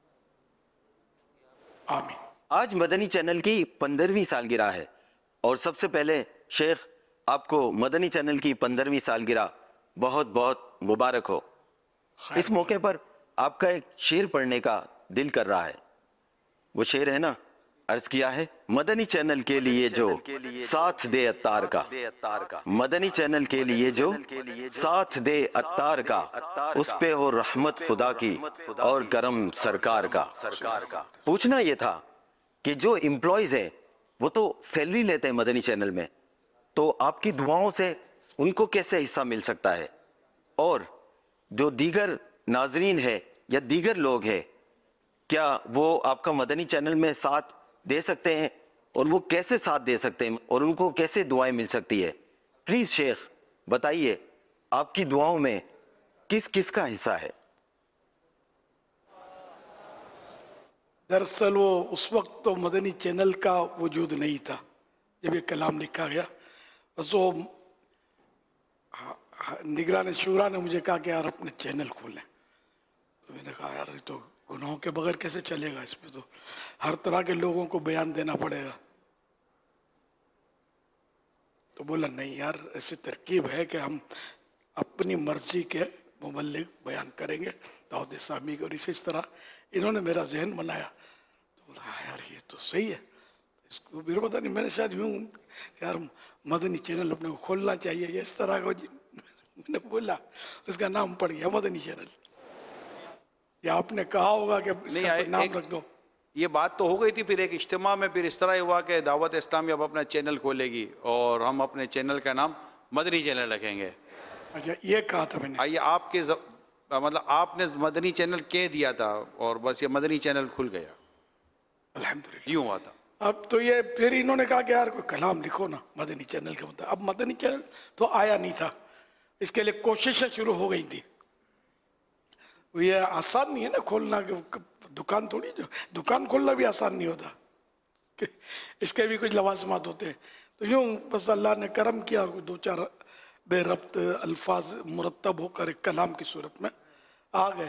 आमीन। आज मदनी चैनल की पंद्रहवीं सालगिरह है और सबसे पहले शेख आपको मदनी चैनल की पंद्रहवीं सालगिरह बहुत बहुत मुबारक हो। इस मौके पर आपका एक शेर पढ़ने का दिल कर रहा है। वो शेर है ना, अर्ज किया है, मदनी चैनल के लिए जो साथ दे अत्तार का, मदनी चैनल के लिए जो साथ दे अत्तार का, उस पे हो रहमत खुदा की और करम सरकार का। पूछना ये था कि जो एम्प्लॉइज हैं वो तो सैलरी लेते हैं मदनी चैनल में, तो आपकी दुआओं से उनको कैसे हिस्सा मिल सकता है, और जो दीगर नाजरीन है या दीगर लोग हैं, क्या वो आपका मदनी चैनल में साथ दे सकते हैं और वो कैसे साथ दे सकते हैं और उनको कैसे दुआएं मिल सकती है? प्लीज शेख बताइए, आपकी दुआओं में किस किस का हिस्सा है? दरअसल वो उस वक्त तो मदनी चैनल का वजूद नहीं था जब ये कलाम लिखा गया। बस वो निगरान शूरा ने मुझे कहा कि यार अपने चैनल खोलें, तो मैंने कहा यार तो गुनाहों के बगैर कैसे चलेगा, इसमें तो हर तरह के लोगों को बयान देना पड़ेगा। तो बोला नहीं यार, ऐसी तरकीब है कि हम अपनी मर्जी के मुबल्लिग बयान करेंगे दाऊद इस्लामी को। और इसी तरह इन्होंने मेरा जहन बनाया, तो यार ये तो सही है, इसको मेरे पता नहीं, मैंने शायद यूं यार मदनी चैनल अपने को खोलना चाहिए, ये इस तरह का मैंने बोला, उसका नाम पड़ गया मदनी चैनल। या आपने कहा होगा कि नहीं, इसका एक- नाम एक- रख दो। ये बात तो हो गई थी, फिर एक इज्तिमा में फिर इस तरह हुआ कि दावत इस्लामी अब अपना चैनल खोलेगी और हम अपने चैनल का नाम मदनी चैनल रखेंगे। अच्छा, ये कहा था मैंने। आइए आपके ज- मतलब आपने मदनी चैनल कह दिया था और बस ये मदनी चैनल खुल गया, अल्हम्दुलिल्लाह। यूं हुआ था। अब तो ये फिर इन्होंने कहा कि यार कोई कलाम लिखो ना मदनी चैनल के मतलब। अब मदनी चैनल तो आया नहीं था, इसके लिए कोशिशें शुरू हो गई थी। ये आसान नहीं है ना खोलना, कि दुकान थोड़ी, जो दुकान खोलना भी आसान नहीं होता, कि इसके भी कुछ लवाजमात होते हैं। तो यूं बस अल्लाह ने करम किया, दो चार बेरब्त अल्फाज मुरतब होकर एक कलाम की सूरत में आ गए।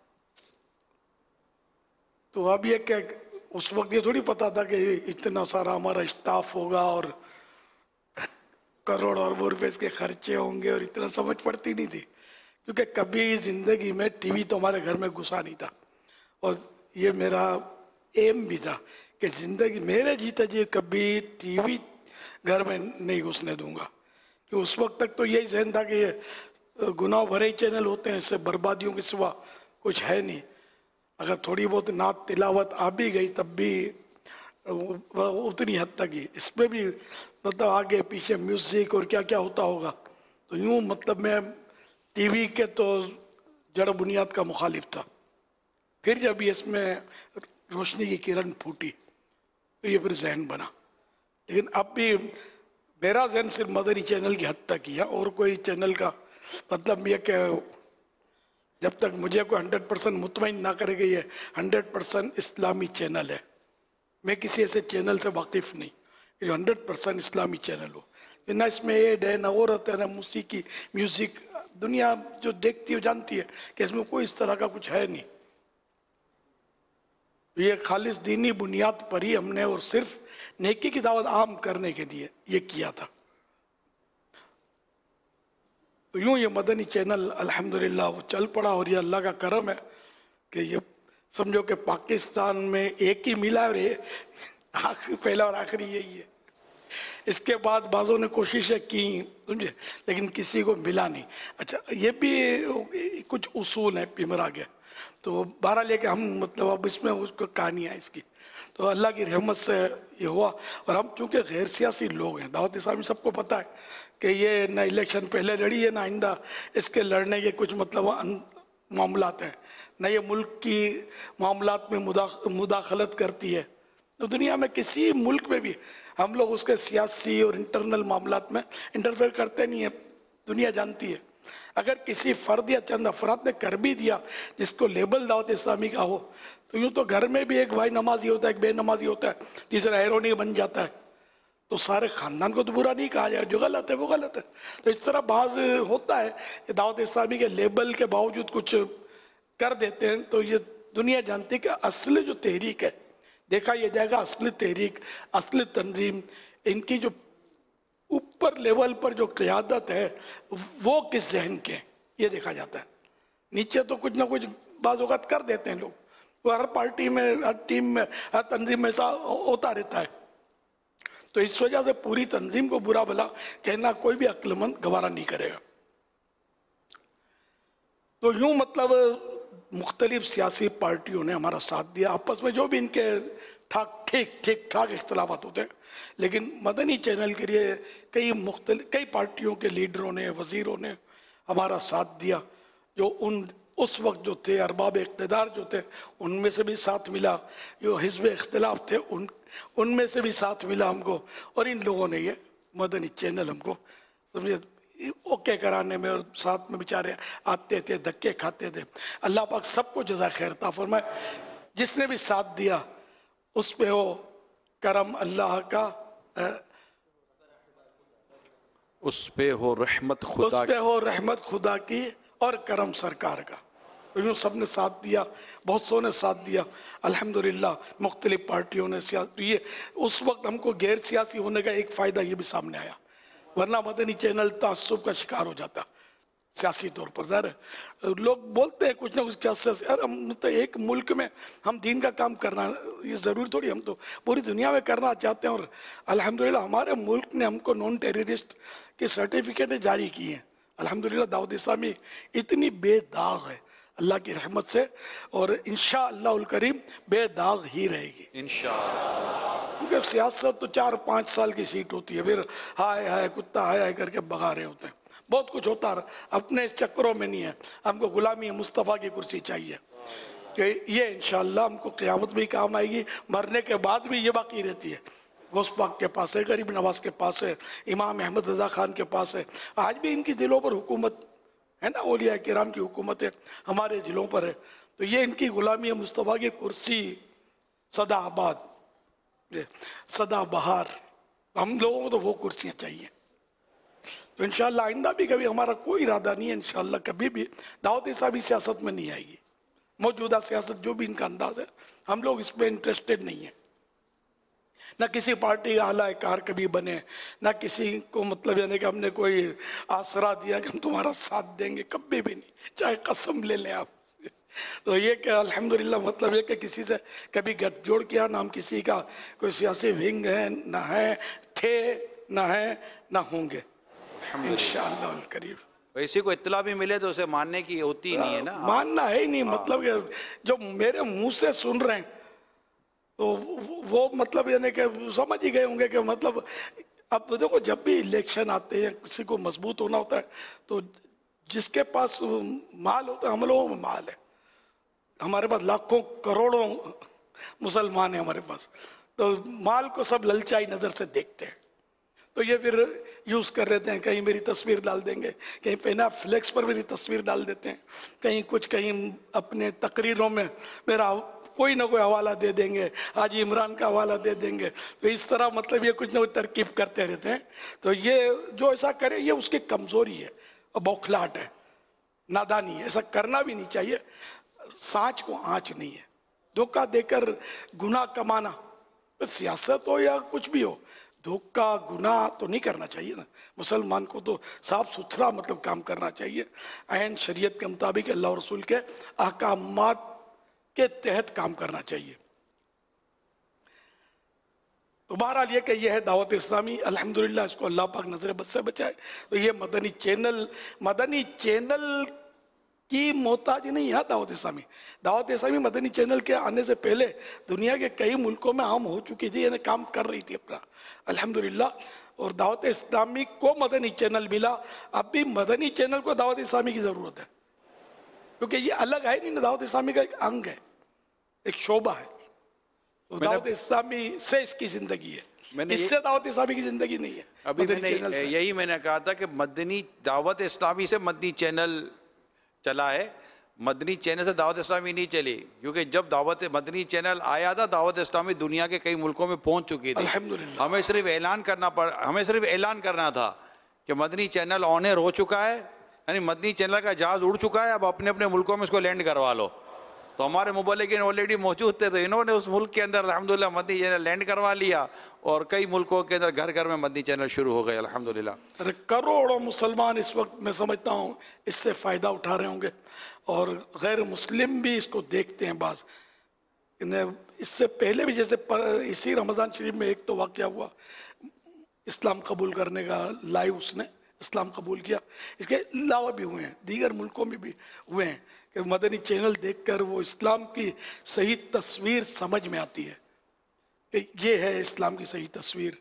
तो अब ये क्या, उस वक्त ये थोड़ी पता था कि इतना सारा हमारा स्टाफ होगा और करोड़ अरबों रुपए इसके खर्चे होंगे, और इतना समझ पड़ती नहीं थी, क्योंकि कभी जिंदगी में टीवी तो हमारे घर में घुसा नहीं था। और ये मेरा एम भी था कि जिंदगी मेरे जीते जी कभी टीवी घर में नहीं घुसने दूंगा। कि उस वक्त तक तो यही जहन था कि ये गुनाह भरे चैनल होते हैं, इससे बर्बादियों के सिवा कुछ है नहीं। अगर थोड़ी बहुत नात तिलावत आ भी गई तब भी उतनी हद तक ही, इसमें भी मतलब आगे पीछे म्यूजिक और क्या क्या होता होगा। तो यूं मतलब मैं टीवी के तो जड़ बुनियाद का मुखालिफ था। फिर जब ये इसमें रोशनी की किरण फूटी तो ये फिर जहन बना। लेकिन अब भी मेरा जहन सिर्फ मदनी चैनल की हद तक ही है, और कोई चैनल का मतलब ये कि जब तक मुझे कोई हंड्रेड परसेंट मुतमईन ना करे कि ये हंड्रेड परसेंट इस्लामी चैनल है, मैं किसी ऐसे चैनल से वाकिफ नहीं कि जो हंड्रेड परसेंट इस्लामी चैनल हो। ना इसमें एड है, ना औरत है, ना मूसीकी म्यूजिक। दुनिया जो देखती है जानती है कि इसमें कोई इस तरह का कुछ है नहीं। ये खालिस दीनी बुनियाद पर ही हमने और सिर्फ नेकी की दावत आम करने के लिए ये किया था। तो यूं ये मदनी चैनल अल्हम्दुलिल्लाह वो चल पड़ा, और ये अल्लाह का करम है कि ये समझो कि पाकिस्तान में एक ही मिला, और ये आखिरी पहला और आखिरी यही है। इसके बाद बाजों ने कोशिशें की, समझे, लेकिन किसी को मिला नहीं। अच्छा, ये भी कुछ उसूल है पिमरा के, तो बारह लेके हम मतलब अब इसमें उसको कहानी है इसकी। तो अल्लाह की रहमत से ये हुआ। और हम चूंकि गैर सियासी लोग हैं, दावत इस्लामी सबको पता है कि ये न इलेक्शन पहले लड़ी है, ना आइंदा इसके लड़ने के कुछ मतलब मामलात हैं, न ये मुल्क की मामलात में मुदा, मुदाखलत करती है। तो दुनिया में किसी मुल्क में भी हम लोग उसके सियासी और इंटरनल मामलात में इंटरफेयर करते नहीं है, दुनिया जानती है। अगर किसी फर्द या चंद अफराद ने कर भी दिया जिसको लेबल दावत इस्लामी का हो, तो यूं तो घर में भी एक भाई नमाजी होता है, एक बेनमाजी होता है, तीसरा हैरोनी बन जाता है, तो सारे खानदान को तो बुरा नहीं कहा जाए, जो गलत है वो गलत है। तो इस तरह बाज होता है कि दावत इस्लामी के लेबल के बावजूद कुछ कर देते हैं। तो ये दुनिया जानती है कि असली जो तहरीक है, देखा यह जाएगा असली तहरीक, असली तंजीम, इनकी जो ऊपर लेवल पर जो क़यादत है वो किस जहन के, ये देखा जाता है। नीचे तो कुछ ना कुछ बाज़ औक़ात कर देते हैं लोग, वो हर पार्टी में, हर टीम में, हर तंजीम में ऐसा होता रहता है। तो इस वजह से पूरी तंजीम को बुरा भला कहना कोई भी अक्लमंद गवारा नहीं करेगा। तो यूं मतलब मुख्तलिफ सियासी पार्टियों ने हमारा साथ दिया, आपस में जो भी इनके ठाक ठीक ठीक ठाक इख्तलाफात होते हैं, लेकिन मदनी चैनल के लिए कई मुख्तलिफ कई पार्टियों के लीडरों ने, वजीरों ने हमारा साथ दिया। जो उन उस वक्त जो थे अरबाब इख्तिदार जो थे उनमें से भी साथ मिला, जो हिज़्ब इख्तिलाफ थे उन उनमें से भी साथ मिला हमको, और इन लोगों ने ये मदनी चैनल हमको समझे ओके कराने में और साथ में बेचारे आते थे, धक्के खाते थे। अल्लाह पाक सबको जज़ा खैर अता फरमाए। जिसने भी साथ दिया उस पे हो करम अल्लाह का, उस पे हो रहमत खुदा, उस पे हो रहमत खुदा की और करम सरकार का। तो सबने साथ दिया, बहुत सौ ने साथ दिया अल्हम्दुलिल्लाह। मुख्तलिफ पार्टियों ने सियासी, ये उस वक्त हमको गैर सियासी होने का एक फ़ायदा ये भी सामने आया, वरना मदनी चैनल तासुब का शिकार हो जाता। सियासी तौर पर। ज़ाहिर है लोग बोलते हैं कुछ ना कुछ क्या यार, हम तो एक मुल्क में हम दीन का काम करना ये ज़रूरी थोड़ी, हम तो पूरी दुनिया में करना चाहते हैं। और अल्हम्दुलिल्लाह हमारे मुल्क ने हमको नॉन टेररिस्ट की सर्टिफिकेटें जारी की हैं। अल्हम्दुलिल्लाह दावत इस्लामी इतनी बेदाग है अल्लाह की रहमत से, और इंशाअल्लाह करीम बेदाग ही रहेगी इंशाअल्लाह। क्योंकि सियासत तो चार पाँच साल की सीट होती है, फिर हाय हाय कुत्ता हाय हाय करके भगा रहे होते हैं, बहुत कुछ होता है। अपने इस चक्करों में नहीं है, हमको गुलामी मुस्तफ़ा की कुर्सी चाहिए कि ये इंशाअल्लाह हमको क़यामत भी काम आएगी, मरने के बाद भी ये बाकी रहती है। गोस्पाक के पास है, गरीब नवाज के पास है, इमाम अहमद रजा खान के पास है, आज भी इनकी दिलों पर हुकूमत है ना, औलिया किराम की हुकूमत है हमारे दिलों पर है। तो ये इनकी गुलामी मुस्तफ़ा की कुर्सी सदा आबाद, सदा बहार, हम लोगों को तो वो कुर्सियां चाहिए। तो इंशाअल्लाह आइंदा भी कभी हमारा कोई इरादा नहीं है, इंशाअल्लाह कभी भी दावत इस्लामी सियासत में नहीं आएगी। मौजूदा सियासत जो भी इनका अंदाज है, हम लोग इसमें इंटरेस्टेड नहीं है। न किसी पार्टी का आला कार कभी बने, न किसी को मतलब यानी कि हमने कोई आसरा दिया कि हम तुम्हारा साथ देंगे, कभी भी नहीं, चाहे कसम ले लें आप। तो ये कि अल्हम्दुलिल्लाह मतलब ये कि किसी से कभी गठजोड़ किया, ना हम किसी का कोई सियासी विंग है, न है, थे न है, न होंगे इंशाअल्लाह करीब। वैसे को इत्तला भी मिले तो उसे मानने की होती ही नहीं है ना, मानना है ही नहीं। मतलब कि जो मेरे मुंह से सुन रहे हैं तो वो मतलब यानी कि समझ ही गए होंगे कि मतलब अब देखो जब भी इलेक्शन आते हैं, किसी को मजबूत होना होता है तो जिसके पास माल होता है, हम लोगों में माल है, हमारे पास लाखों करोड़ों मुसलमान हैं हमारे पास, तो माल को सब ललचाई नजर से देखते हैं। तो ये फिर यूज कर लेते हैं, कहीं मेरी तस्वीर डाल देंगे, कहीं पेना फ्लेक्स पर मेरी तस्वीर डाल देते हैं, कहीं कुछ कहीं अपने तकरीरों में मेरा कोई ना कोई हवाला दे देंगे, हाजी इमरान का हवाला दे देंगे। तो इस तरह मतलब ये कुछ ना कुछ तरकीब करते रहते हैं। तो ये जो ऐसा करे ये उसकी कमजोरी है और बौखलाहट है, नादानी है, ऐसा करना भी नहीं चाहिए। सांच को आंच नहीं है, धोखा देकर गुनाह कमाना, सियासत हो या कुछ भी हो, धोखा गुनाह तो नहीं करना चाहिए ना। मुसलमान को तो साफ सुथरा मतलब काम करना चाहिए, ऐन शरीयत के मुताबिक अल्लाह और रसूल के अहकामात के तहत काम करना चाहिए। तो बहरहाल ये कि यह है दावत इस्लामी, अल्हम्दुलिल्लाह इसको अल्लाह पाक नजर बद से बचाए। तो ये मदनी चैनल मदनी चैनल की मोहताज नहीं है दावत इस्लामी। दावत इस्लामी मदनी चैनल के आने से पहले दुनिया के कई मुल्कों में आम हो चुकी थी, यानी काम कर रही थी अपना अल्हम्दुलिल्लाह। और दावत इस्लामी को मदनी चैनल मिला, अब भी मदनी चैनल को दावत इस्लामी की जरूरत है, क्योंकि ये अलग है नहीं ना, दावत इस्लामी का एक अंग है, एक शोबा है। तो दावत इस्लामी से इसकी जिंदगी है, इससे दावत इस्लामी की जिंदगी नहीं है। अभी मैंने यही मैंने कहा था कि मदनी दावत इस्लामी से मदनी चैनल चला है, मदनी चैनल से दावत इस्लामी नहीं चली, क्योंकि जब दावत मदनी चैनल आया था दावत इस्लामी दुनिया के कई मुल्कों में पहुंच चुकी थी। हमें सिर्फ ऐलान करना पड़ हमें सिर्फ ऐलान करना था कि मदनी चैनल ऑन एयर हो चुका है, यानी मदनी चैनल का जहाज उड़ चुका है, अब अपने अपने मुल्कों में इसको लैंड करवा लो। तो हमारे मुबल्लिगीन ऑलरेडी मौजूद थे, तो इन्होंने उस मुल्क के अंदर अल्हम्दुलिल्लाह मदनी चैनल लैंड करवा लिया और कई मुल्कों के अंदर घर घर में मदनी चैनल शुरू हो गए अल्हम्दुलिल्लाह। अरे करोड़ों मुसलमान इस वक्त मैं समझता हूँ इससे फायदा उठा रहे होंगे, और गैर मुस्लिम भी इसको देखते हैं। बाज इससे पहले भी जैसे इसी रमजान शरीफ में एक तो वाकया हुआ, इस्लाम कबूल करने का, लाइव उसने इस्लाम कबूल किया। इसके अलावा भी हुए हैं, दीगर मुल्कों में भी हुए हैं कि मदनी चैनल देखकर वो इस्लाम की सही तस्वीर समझ में आती है कि ये है इस्लाम की सही तस्वीर,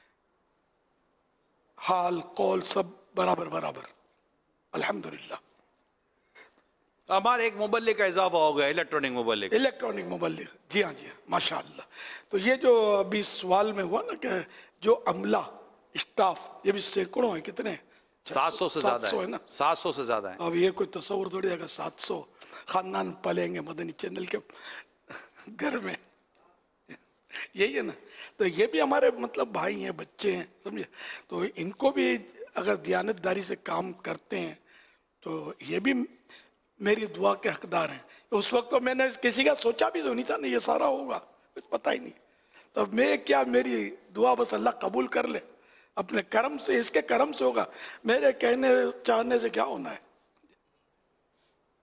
हाल कौल सब बराबर बराबर अल्हम्दुलिल्लाह। हमारे एक मुबल्लिग का इजाफा हो गया, इलेक्ट्रॉनिक मुबल्लिग इलेक्ट्रॉनिक मुबल्लिग जी हाँ जी हाँ माशाअल्लाह। तो ये जो अभी सवाल में हुआ ना कि जो अमला स्टाफ ये भी सैकड़ों है, कितने सात सौ से ज्यादा है ना, सात सौ से ज्यादा है। अब ये कोई तस्वर थोड़ी है, सात सौ खानदान पलेंगे मदनी चैनल के घर में, यही है ना। तो ये भी हमारे मतलब भाई हैं, बच्चे हैं, समझे। तो इनको भी अगर दियानतदारी से काम करते हैं तो ये भी मेरी दुआ के हकदार हैं। उस वक्त तो मैंने किसी का सोचा भी तो नहीं था ना ये सारा होगा, कुछ पता ही नहीं। तो मैं क्या, मेरी दुआ बस अल्लाह कबूल कर ले अपने कर्म से, इसके कर्म से होगा, मेरे कहने चाहने से क्या होना है।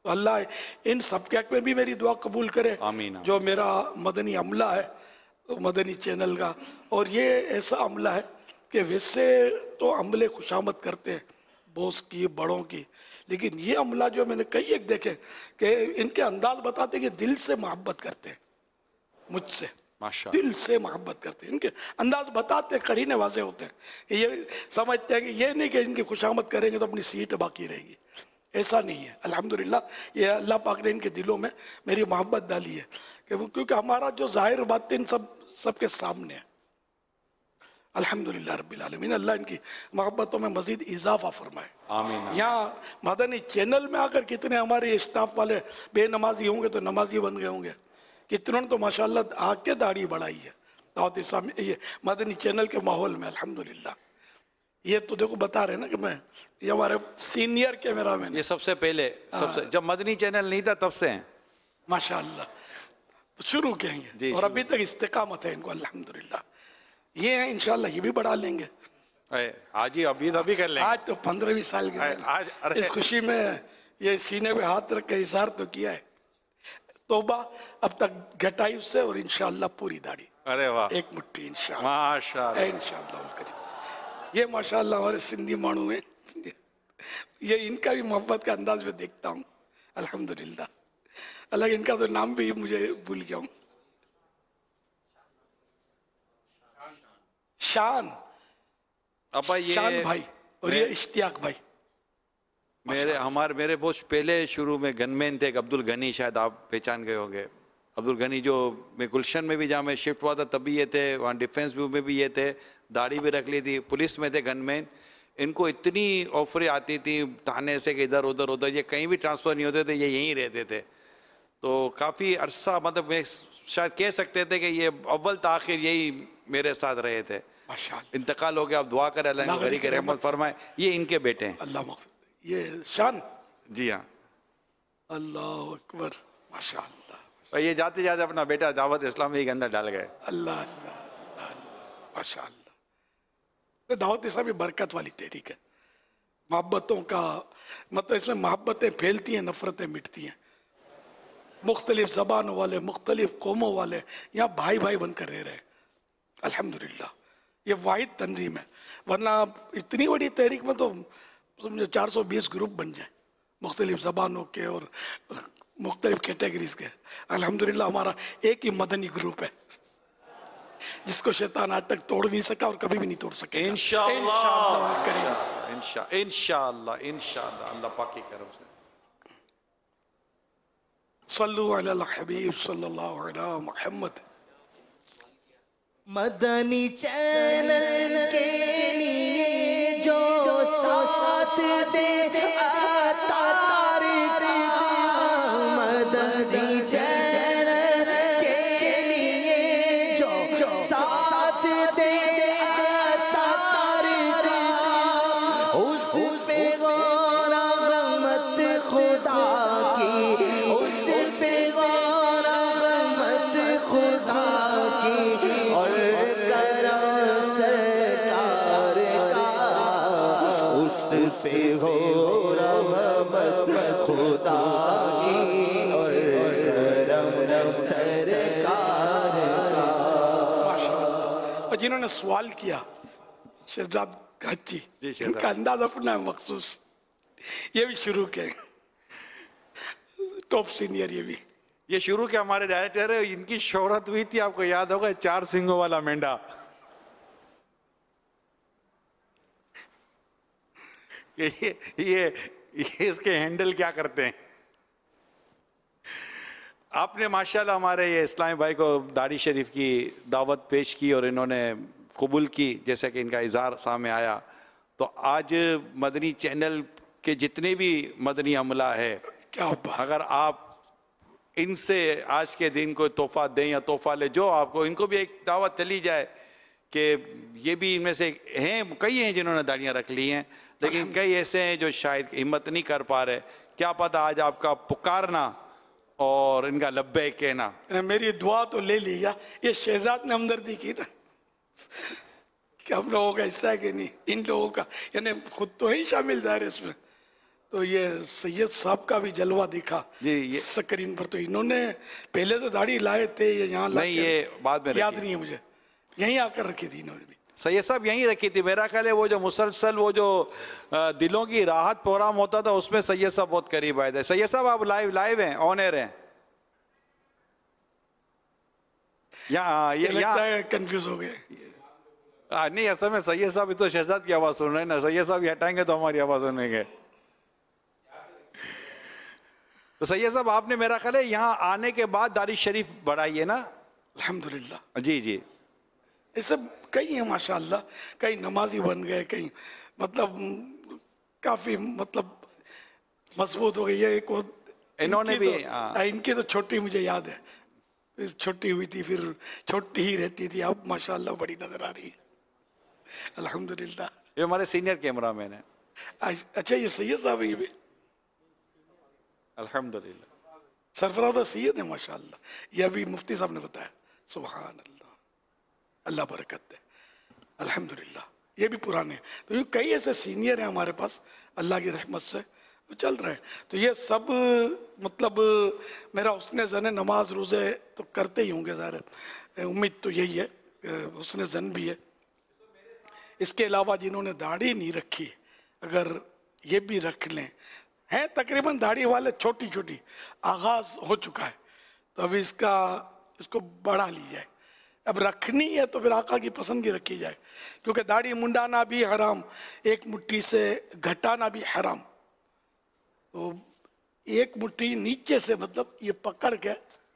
तो अल्लाह इन सब के हक में भी मेरी दुआ कबूल करे। आमीन। जो मेरा मदनी अमला है तो मदनी चैनल का, और ये ऐसा अमला है कि वैसे तो अमले खुशामद करते हैं बॉस की, बड़ों की, लेकिन ये अमला जो मैंने कई एक देखे कि इनके अंदाज बताते कि दिल से मोहब्बत करते हैं मुझसे, माशा दिल से मोहब्बत करते हैं। इनके अंदाज बताते, करीने वाजे होते हैं कि ये समझते हैं कि ये नहीं कि इनकी खुशामद करेंगे तो अपनी सीट बाकी रहेगी, ऐसा नहीं है। अल्हम्दुलिल्लाह ये अल्लाह पाक ने इनके दिलों में मेरी मोहब्बत डाली है कि वो, क्योंकि हमारा जो जाहिर बातिन सब सबके सामने है। अल्हम्दुलिल्लाह रब्बिल आलमीन, अल्लाह इनकी मोहब्बतों में मजीद इजाफा फरमाए। आमीन। यहाँ मदनी चैनल में आकर कितने हमारे स्टाफ वाले बेनमाजी होंगे तो नमाजी बन गए होंगे, कितनों ने तो माशाल्लाह आके दाढ़ी बढ़ाई है दावत इस्लामी ये मदनी चैनल के माहौल में। अल्हम्दुलिल्लाह ये तो देखो बता रहे ना कि मैं, ये हमारे सीनियर कैमरामैन, ये सबसे पहले सबसे जब मदनी चैनल नहीं था तब से हैं माशाल्लाह शुरू किए और अभी तक इस्तिकामत है इनको अल्हम्दुलिल्लाह। ये हैं इंशाल्लाह ये भी बढ़ा लेंगे। आज ही अभी अभी कर लेंगे। आज तो पंद्रहवीं साल की आज इस खुशी में ये सीने में हाथ रख के इशार तो किया है, तौबा अब तक घटाई उससे, और इंशाल्लाह पूरी दाढ़ी। अरे वाह, एक मुट्ठी इंशाल्लाह माशाल्लाह इंशाल्लाह। ये माशाल्लाह हमारे सिंधी मानू है, ये इनका भी मोहब्बत का अंदाज में देखता हूँ अल्हम्दुलिल्लाह। अलग इनका तो नाम भी मुझे भूल गया हूँ, शान अब्बा ये शान भाई, और ये इश्तियाक भाई। मेरे हमारे मेरे बहुत पहले शुरू में गनमैन थे, एक अब्दुल गनी, शायद आप पहचान गए होंगे। अब्दुल गनी जो मैं गुलशन में भी जहाँ मैं शिफ्ट हुआ था तभी ये थे, वहाँ डिफेंस व्यू में भी ये थे, दाढ़ी भी रख ली थी, पुलिस में थे गनमैन। इनको इतनी ऑफरें आती थी थाने से कि इधर उधर उधर, ये कहीं भी ट्रांसफर नहीं होते थे, ये यहीं रहते थे। तो काफी अरसा, मतलब मैं शायद कह सकते थे कि ये अव्वल ताखिर यही मेरे साथ रहे थे। इंतकाल हो गया, अब दुआ करें अल्लाह इनको गरी के रहमत फरमाए। ये इनके बेटे हैं। अल्लाह, ये शान, जी हाँ, अल्लाह अकबर, माशाअल्लाह। और ये जाते जाते अपना बेटा दावत इस्लामी के अंदर डाल गए। अल्लाह माशाअल्लाह। तो दावत इस्लामी बरकत वाली तहरीक है, मोहब्बतों का मतलब इसमें मोहब्बतें फैलती हैं, नफरतें मिटती हैं। मुख्तलिफ जबानों वाले, मुख्तलिफ कौमों वाले यहाँ भाई भाई बनकर रह रहे हैं अल्हम्दुलिल्लाह। ये वाहिद तंजीम है, वरना इतनी बड़ी तहरीक में तो समझो चार सौ बीस ग्रुप बन जाए मुख्तलिफ जबानों के और मुख्तलिफ कैटेगरीज के। अल्हम्दुलिल्लाह हमारा एक ही मदनी ग्रुप है जिसको शैतान आज तक तोड़ नहीं सका और कभी भी नहीं तोड़ सके। इंशाअल्लाह इंशाअल्लाह इंशाअल्लाह अल्लाह पाक के करम से। सल्लु अला हबीब सल्लल्लाहु अलैहि मुहम्मद। मदनी चैनल के लिए जो साथ दे आता तारीख, मदनी चैनल के लिए जो साथ दे आता तारीख, उस पे गौरा रहमत खुदा की, उस पे गौरा रहमत खुदा की, और करम सरकार का, उस पे हो रहमत खुदा की, और करम सरकार का। और जिन्होंने सवाल किया शहजाद गाची, इनका अंदाज अपना मखसूस, ये भी शुरू के टॉप सीनियर, ये भी ये शुरू के हमारे डायरेक्टर है। इनकी शोहरत हुई थी, आपको याद होगा, चार सिंगों वाला मेंढा। ये ये ये इसके हैंडल क्या करते हैं। आपने माशाल्लाह हमारे ये इस्लामी भाई को दाढ़ी शरीफ की दावत पेश की और इन्होंने कबूल की, जैसे कि इनका इजहार सामने आया। तो आज मदनी चैनल के जितने भी मदनी अमला है, क्या अगर आप इनसे आज के दिन को तोहफा दें या तोहफा ले, जो आपको, इनको भी एक दावत चली जाए कि ये भी इनमें से हैं, कई हैं जिन्होंने दाढ़ियां रख ली हैं, लेकिन कई ऐसे हैं जो शायद हिम्मत नहीं कर पा रहे। क्या पता आज आपका पुकारना और इनका लब्बैक कहना। मेरी दुआ तो ले लिया, ये शहजाद ने हमदर्दी की था कि हम लोगों का हिस्सा है कि नहीं, इन लोगों का, यानी खुद तो ही शामिल जा रहे इसमें, तो ये सैयद साहब का भी जलवा देखा जी ये स्क्रीन पर। तो इन्होंने पहले से दाढ़ी लाए थे, ये यहाँ नहीं, ये बाद में याद रखी। नहीं है मुझे, यहीं आकर रखी थी इन्होंने भी। सैयद साहब यहीं रखी थी। मेरा ख्याल है वो जो मुसलसल वो जो अ, दिलों की राहत प्रोग्राम होता था उसमें सैयद साहब बहुत करीब आए थे। सैयद साहब आप लाइव लाइव हैं, ऑन एयर हैं यहाँ? ये लगता है कंफ्यूज हो गए। आ, नहीं असल में सैयद साहब तो शहजाद की आवाज सुन रहे हैं ना, सैयद साहब ये हटाएंगे तो हमारी आवाज सुनेंगे। तो सैयद साहब आपने मेरा ख्याल है यहाँ आने के बाद दाढ़ी शरीफ बढ़ाई है ना? अल्हम्दुलिल्लाह। जी जी ये सब कई हैं माशाअल्लाह, कई नमाजी बन गए, कई मतलब काफी मतलब मजबूत हो गई है। एक वो इन्होंने इनकी भी तो, हाँ। आ, इनकी तो छोटी मुझे याद है, फिर छोटी हुई थी, फिर छोटी ही रहती थी, अब माशाअल्लाह बड़ी नजर आ रही है अल्हम्दुलिल्लाह। ये हमारे सीनियर कैमरामैन है। अच्छा ये सैयद साहब ये भी अल्हम्दुलिल्लाह सरफराज सैयद है माशाअल्लाह। ये अभी मुफ्ती साहब ने बताया। सुभान अल्लाह, अल्लाह बरकत दे अल्हम्दुलिल्लाह। ये भी पुराने हैं। तो ये कई ऐसे सीनियर हैं हमारे पास अल्लाह की रहमत से चल रहे हैं। तो ये सब मतलब मेरा उसने जन नमाज रोजे तो करते ही होंगे, ज़ाहिर उम्मीद तो यही है, उसने जन भी है। इसके अलावा जिन्होंने दाढ़ी नहीं रखी अगर ये भी रख लें, हैं तकरीबन दाढ़ी वाले छोटी छोटी, आगाज हो चुका है, तो अभी इसका इसको बढ़ा ली जाए। अब रखनी है तो फिर आका की पसंद की रखी जाए, क्योंकि दाढ़ी मुंडाना भी हराम, एक मुट्ठी से घटाना भी हराम। तो एक मुट्ठी नीचे से मतलब ये पकड़ के,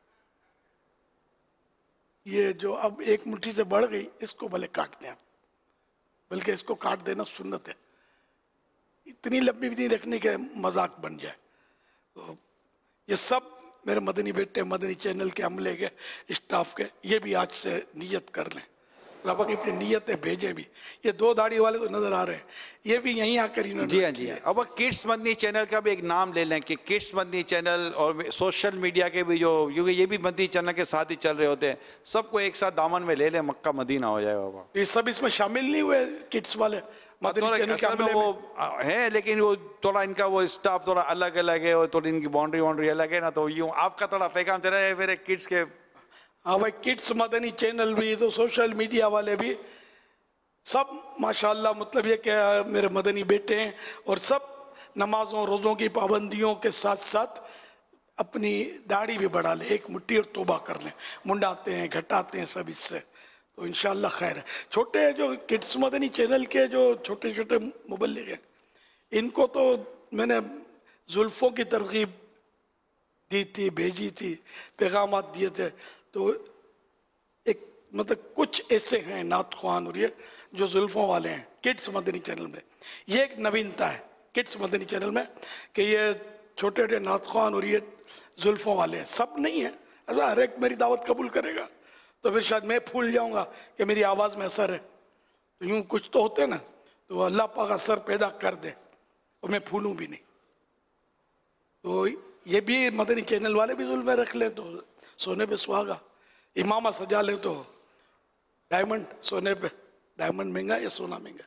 ये जो अब एक मुट्ठी से बढ़ गई इसको भले काट दें, बल्कि इसको काट देना सुन्नत है। इतनी लंबी भी नहीं रखने के मजाक बन जाए। तो ये सब मेरे मदनी बेटे, मदनी चैनल के अमले के, स्टाफ के, ये भी आज से नियत कर लें, रब की अपनी नियतें भेजे भी। ये दो दाढ़ी वाले तो नजर आ रहे हैं, ये भी यहीं आकर इन्होंने जी हाँ जी हाँ। अब किड्स मदनी चैनल का भी एक नाम ले लें कि किड्स मदनी चैनल और सोशल मीडिया के भी जो, क्योंकि ये भी मदनी चैनल के साथ ही चल रहे होते हैं, सबको एक साथ दामन में ले लें, मक्का मदीना हो जाए बाबा। ये सब इसमें शामिल नहीं हुए किड्स वाले मदनी चैनल के अमले वो में? है, लेकिन वो थोड़ा इनका वो स्टाफ थोड़ा अलग अलग है और थोड़ी इनकी बाउंड्री बाउंड्री अलग है ना, तो यूं आपका थोड़ा पैगाम चला है फिर किड्स के। हाँ भाई, किड्स मदनी चैनल भी तो सोशल मीडिया वाले भी सब माशाल्लाह, मतलब ये क्या मेरे मदनी बेटे हैं, और सब नमाजों रोजों की पाबंदियों के साथ साथ अपनी दाढ़ी भी बढ़ा ले, एक मुट्ठी और तोबा कर लें, मुंडाते हैं घटाते हैं सब इससे, तो इंशाल्लाह खैर है। छोटे जो किड्स मदनी चैनल के जो छोटे छोटे मुबल्लिग हैं, इनको तो मैंने जुल्फों की तरगीब दी थी, भेजी थी, पैगाम दिए थे। तो एक मतलब कुछ ऐसे हैं नात ख्वान और ये जो जुल्फों वाले हैं किड्स मदनी चैनल में, ये एक नवीनता है किड्स मदनी चैनल में कि ये छोटे छोटे नात ख्वान और ये जुल्फों वाले हैं। सब नहीं है, अगर हर एक मेरी दावत कबूल करेगा तो फिर शायद मैं फूल जाऊंगा कि मेरी आवाज में असर है। तो यूं कुछ तो होते ना, तो अल्लाह पाक असर पैदा कर दे और मैं फूलूं भी नहीं। तो ये भी मदनी चैनल वाले भी जुल्म में रख ले तो सोने पे सुहागा, इमामा सजा ले तो डायमंड, सोने पे डायमंड महंगा या सोना महंगा?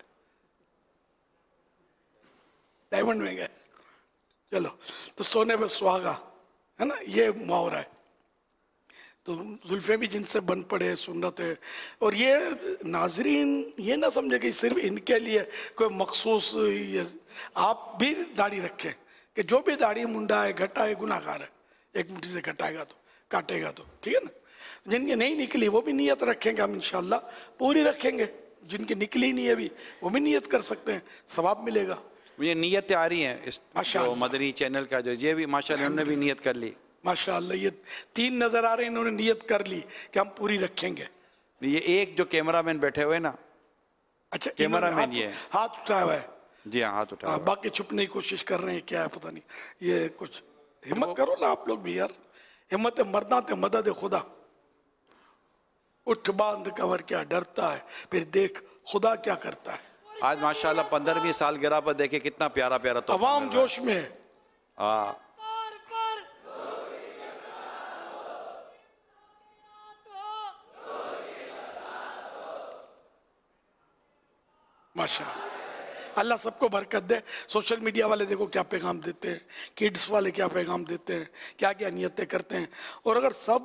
डायमंड महंगा है, चलो तो सोने पे सुहागा है ना, ये मुहावरा है। तो जुल्फे भी जिनसे बन पड़े सुन्नत है। और ये नाजरीन ये ना समझे कि सिर्फ इनके लिए कोई मखसूस, ये आप भी दाढ़ी रखें कि जो भी दाढ़ी मुंडा है घटाए गुनाहगार है, एक मुट्ठी से घटाएगा तो काटेगा तो ठीक है ना। जिनकी नहीं निकली वो भी नियत रखेंगे, हम इंशाल्लाह पूरी रखेंगे। जिनकी निकली नहीं है अभी वो भी नियत कर सकते हैं, सवाब मिलेगा। ये नियत आ रही है इस जो मदनी चैनल का जो, ये भी माशाल्लाह उन्होंने भी नियत कर ली माशाल्लाह। ये तीन नजर आ रहे हैं, इन्होंने नियत कर ली कि हम पूरी रखेंगे। ये एक जो कैमरामैन बैठे हुए ना, अच्छा कैमरामैन ये हाथ उठाया हुआ है। जी हाँ, हाथ उठाया, बाकी छुपने की कोशिश कर रहे हैं, क्या है पता नहीं। ये कुछ हिम्मत करो ना आप लोग भी यार, हिम्मत मर्दा ते मदद खुदा। उठ बांध कवर क्या डरता है, फिर देख खुदा क्या करता है। आज माशाल्लाह पंद्रहवीं सालगिरह पर देखे कितना प्यारा प्यारा तो अवाम जोश में है। हाँ माशाअल्लाह अल्लाह सबको बरकत दे। सोशल मीडिया वाले देखो क्या पैगाम देते हैं, किड्स वाले क्या पैगाम देते हैं, क्या क्या नियतें करते हैं। और अगर सब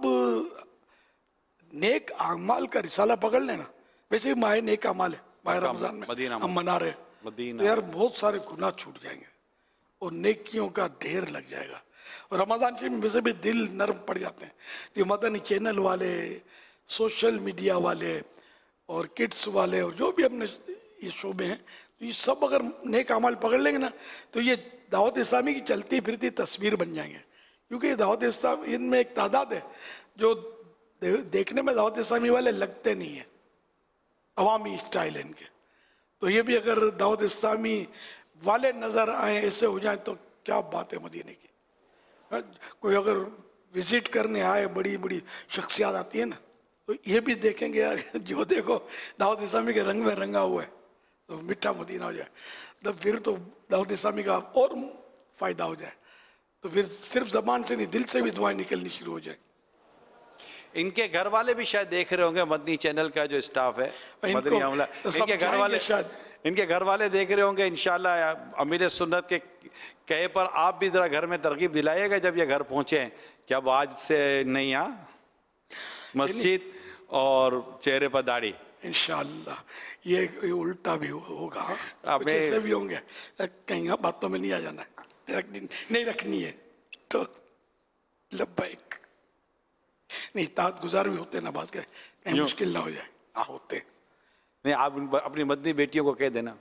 नेक अमाल का रिसाला पकड़ लेना, वैसे भी माह नेक अमाल है, माह रमजान में मदीना हम मना रहे हैं, मदीना तो यार बहुत सारे गुनाह छूट जाएंगे और नेकियों का ढेर लग जाएगा। और रमजान शरीफ में वैसे भी दिल नरम पड़ जाते हैं। ये मदनी चैनल वाले, सोशल मीडिया वाले और किड्स वाले और जो भी अपने ये शोबे हैं, तो ये सब अगर नेक अमाल पकड़ लेंगे ना, तो ये दावत इस्लामी की चलती फिरती तस्वीर बन जाएंगे। क्योंकि ये दावत इस्लाम, इनमें एक तादाद है जो देखने में दावत इस्लामी वाले लगते नहीं है, अवामी स्टाइल है इनके। तो ये भी अगर दावत इस्लामी वाले नजर आए, ऐसे हो जाए, तो क्या बात है मदीने की। कोई अगर विजिट करने आए, बड़ी बड़ी शख्सियत आती है ना, तो ये भी देखेंगे यार, जो देखो दावत इस्लामी के रंग में रंगा हुआ है, तो मीठा मदीना हो जाए, तो फिर तो दावत इस्लामी का और फायदा हो जाए। तो फिर सिर्फ जबान से नहीं, दिल से भी दुआएं निकलनी शुरू हो जाए। इनके घर वाले भी शायद देख रहे होंगे, मदनी चैनल का जो स्टाफ है, मदनी हमला, इनके घर वाले शायद इनके घर वाले देख रहे होंगे। इंशाल्लाह अमीर सुन्नत के कहे पर आप भी जरा घर में तरगीब दिलाइएगा जब ये घर पहुंचे कि अब आज से नहीं, आ मस्जिद और चेहरे पर दाढ़ी। इंशाल्लाह ये, ये उल्टा भी होगा, अब ऐसे भी होंगे, कहीं बातों में नहीं आ जाना, रखनी नहीं रखनी है तो लब्बैक नहीं, तात गुजार भी होते ना बात के, कहीं मुश्किल ना हो जाए। हाँ होते नहीं, आप अपनी मदनी बेटियों को कह देना।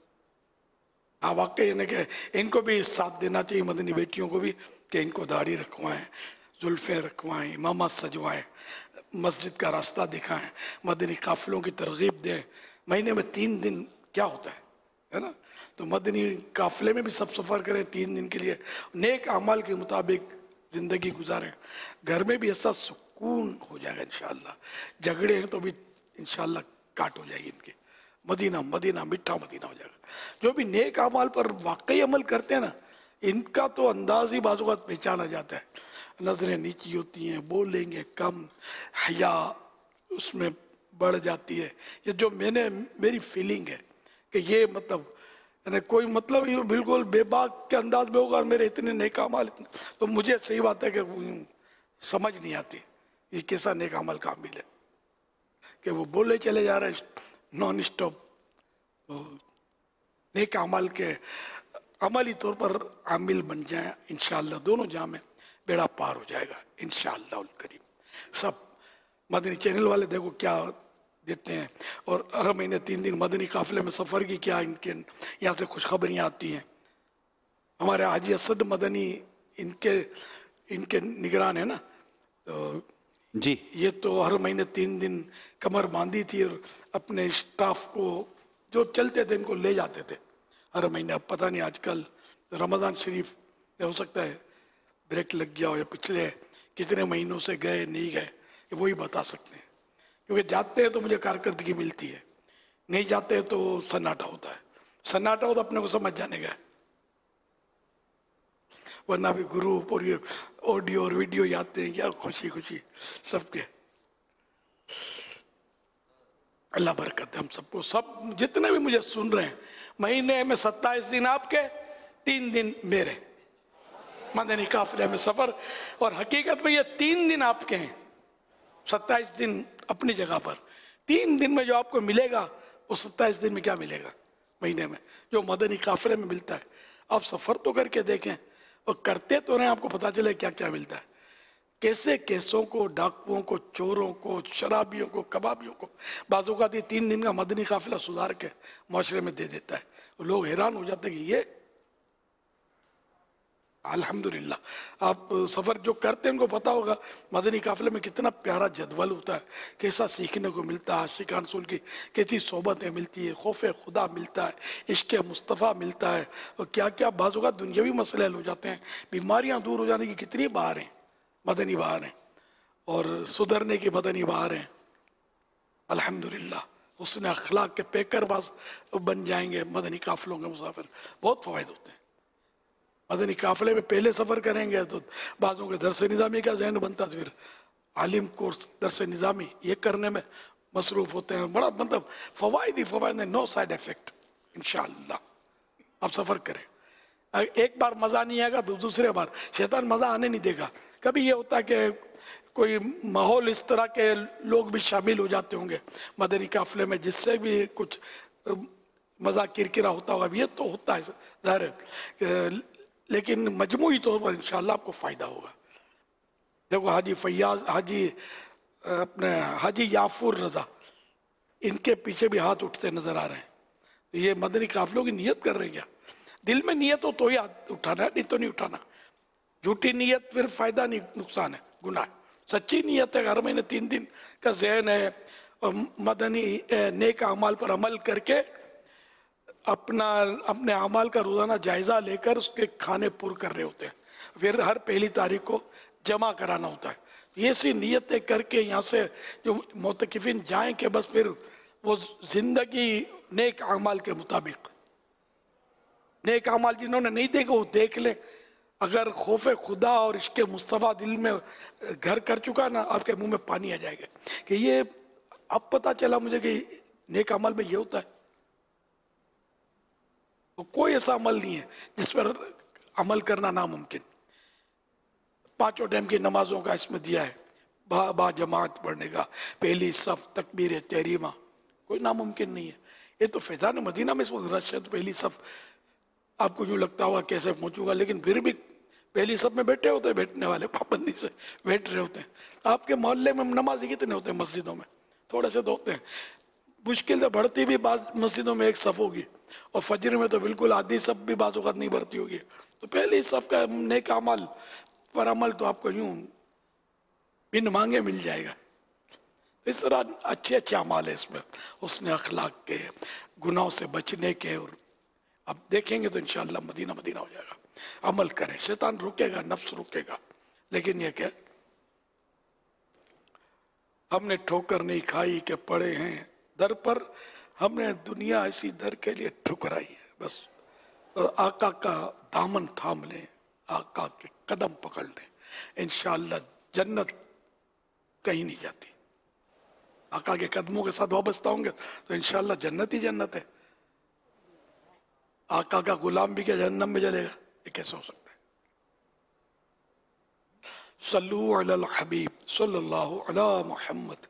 हाँ वाकई ने कि इनको भी साथ देना चाहिए, मदनी बेटियों को भी, कि इनको दाढ़ी रखवाएं, जुल्फे रखवाएं, इमामत सजवाएं, मस्जिद का रास्ता दिखाएं, मदनी काफिलों की तरगीब दें। महीने में तीन दिन क्या होता है, है ना, तो मदनी काफिले में भी सब सफर करें तीन दिन के लिए, नेक अमाल के मुताबिक जिंदगी गुजारें। घर में भी ऐसा सुकून हो जाएगा इंशाअल्लाह। झगड़े हैं तो भी इंशाअल्लाह काट हो जाएगी इनके। मदीना मदीना मीठा मदीना हो जाएगा। जो भी नेक अमाल पर वाकई अमल करते हैं ना, इनका तो अंदाज ही बाजू का पहचाना जाता है। नजरें नीची होती हैं, बोलेंगे कम, हया उसमें बढ़ जाती है। ये जो मैंने मेरी फीलिंग है कि ये मतलब कोई मतलब ये बिल्कुल बेबाक के अंदाज में होगा और मेरे इतने नेक अमाल, तो मुझे सही बात है कि समझ नहीं आती ये कैसा नेक अमल कामिल है कि वो बोले चले जा रहे नॉन स्टॉप। तो नेक अमल के अमली तौर पर आमिल बन जाए इंशाअल्लाह, दोनों जहां में बेड़ा पार हो जाएगा इंशाअल्लाह उल करीम। सब मदनी चैनल वाले देखो क्या देते हैं, और हर महीने तीन दिन मदनी काफिले में सफर की क्या इनके यहाँ से खुशखबरियां आती हैं। हमारे हाजी असद मदनी इनके इनके निगरान है ना, तो जी ये तो हर महीने तीन दिन कमर बांधी थी और अपने स्टाफ को जो चलते थे इनको ले जाते थे हर महीने। अब पता नहीं आजकल रमजान शरीफ में हो सकता है ब्रेक लग गया हो, या पिछले कितने महीनों से गए नहीं गए, ये वही बता सकते हैं। क्योंकि जाते हैं तो मुझे कारकर्दगी मिलती है, नहीं जाते हैं तो सन्नाटा होता है। सन्नाटा हो तो अपने को समझ जाने का, वरना भी ग्रुप और ये ऑडियो और वीडियो आते हैं क्या खुशी खुशी सबके। अल्लाह बरकत है हम सबको, सब जितने भी मुझे सुन रहे हैं। महीने में सत्ताईस दिन आपके, तीन दिन मेरे मदनी काफिले में सफर, और हकीकत में ये तीन दिन आपके हैं, सत्ताईस दिन अपनी जगह पर। तीन दिन में जो आपको मिलेगा वो सत्ताईस दिन में क्या मिलेगा महीने में, जो मदनी काफिले में मिलता है। आप सफर तो करके देखें और करते तो रहे, आपको पता चले क्या क्या मिलता है। कैसे केसों को, डाकुओं को, चोरों को, शराबियों को, कबाबियों को बाजू का तीन दिन का मदनी काफिला सुधार के माशरे में दे देता है। लोग हैरान हो जाते हैं कि ये अल्हम्दुलिल्लाह। आप सफर जो करते हैं उनको पता होगा मदनी काफिले में कितना प्यारा जदवल होता है, कैसा सीखने को मिलता है, आशिकान रसूल की कैसी सोबतें मिलती है, खौफे खुदा मिलता है, इश्क मुस्तफ़ा मिलता है, और क्या क्या बाजू का दुनियावी मसले हल हो जाते हैं। बीमारियां दूर हो जाने की कितनी बहार हैं, मदनी बहार हैं, और सुधरने की मदनी बहार हैं। अल्हम्दुलिल्लाह उसने अखलाक के पैकर बाज बन जाएंगे मदनी काफिलों के मुसाफिर। बहुत फवायद होते हैं। मदनी काफिले में पहले सफर करेंगे तो बाजों के दरस निज़ामी का जहन बनता, फिर आलिम कोर्स दरस निज़ामी ये करने में मसरूफ होते हैं। बड़ा मतलब फवायद ही फवायद है, नो साइड इफेक्ट इंशाअल्लाह। आप सफर करें। एक बार मजा नहीं आएगा तो दूसरे बार शैतान मजा आने नहीं देगा। कभी ये होता है कि कोई माहौल इस तरह के लोग भी शामिल हो जाते होंगे मदनी काफिले में, जिससे भी कुछ मजा किरकिरा होता होगा, ये तो होता है जाहिर है, लेकिन मजमूई तौर पर इंशाल्लाह आपको फायदा होगा। देखो हाजी फैयाज, हाजी अपने हाजी याफुर रजा, इनके पीछे भी हाथ उठते नजर आ रहे हैं। ये मदनी काफिलों की नियत कर रहे हैं क्या? दिल में नियत हो तो ही हाथ उठाना है, नहीं तो नहीं उठाना। झूठी नियत फिर फायदा नहीं, नुकसान है, गुनाह है। सच्ची नियत है, हर महीने तीन दिन का ज़हन है और मदनी नेक अमाल पर अमल करके अपना अपने अमाल का रोजाना जायजा लेकर उसके खाने पूर कर रहे होते हैं, फिर हर पहली तारीख को जमा कराना होता है। ये सी नियतें करके यहाँ से जो मोतकिफिन जाएं कि बस फिर वो जिंदगी नेक अमाल के मुताबिक, नेक अमाल जिन्होंने नहीं देखे वो देख ले। अगर खौफ खुदा और इश्क मुस्तफ़ा दिल में घर कर चुका ना, आपके मुंह में पानी आ जाएगा कि ये अब पता चला मुझे कि नेक अमल में ये होता है। तो कोई ऐसा अमल नहीं है जिस पर अमल करना नामुमकिन। पांचों टाइम की नमाजों का इसमें दिया है, बा, बा जमात पढ़ने का, पहली सफ तकबीर तहरीमा, कोई नामुमकिन नहीं है। ये तो फैजान मदीना में इस वक्त रश है, तो पहली सफ आपको यूं लगता होगा कैसे पहुंचूंगा, लेकिन फिर भी पहली सब में बैठे होते हैं, बैठने वाले पाबंदी से बैठ रहे होते हैं। आपके मोहल्ले में नमाजी कितने होते हैं? मस्जिदों में थोड़े से तो होते हैं, मुश्किल से बढ़ती भी बाज मस्जिदों में एक सफ होगी, और फजर में तो बिल्कुल आधी सब भी बाज़ औक़ात नहीं बढ़ती होगी। तो पहले सफ का नेक अमल पर अमल तो आपको यूं बिन मांगे मिल जाएगा। इस तरह अच्छे अच्छे अमाल है इसमें, उसने अखलाक के, गुनाहों से बचने के, और अब देखेंगे तो इंशाअल्लाह मदीना मदीना हो जाएगा। अमल करें, शैतान रुकेगा, नफ्स रुकेगा, लेकिन ये क्या, हमने ठोकर नहीं खाई कि पड़े हैं दर पर, हमने दुनिया ऐसी दर के लिए ठुकराई है। बस और आका का दामन थाम लें, आका के कदम पकड़ लें, इंशाअल्लाह जन्नत कहीं नहीं जाती। आका के कदमों के साथ वाबस्ता होंगे तो इंशाअल्लाह जन्नत ही जन्नत है। आका का गुलाम भी क्या जहन्नम में जलेगा? ये कैसे हो सकता है? सल्लू अलल हबीब सल्लल्लाहु अला मुहम्मद।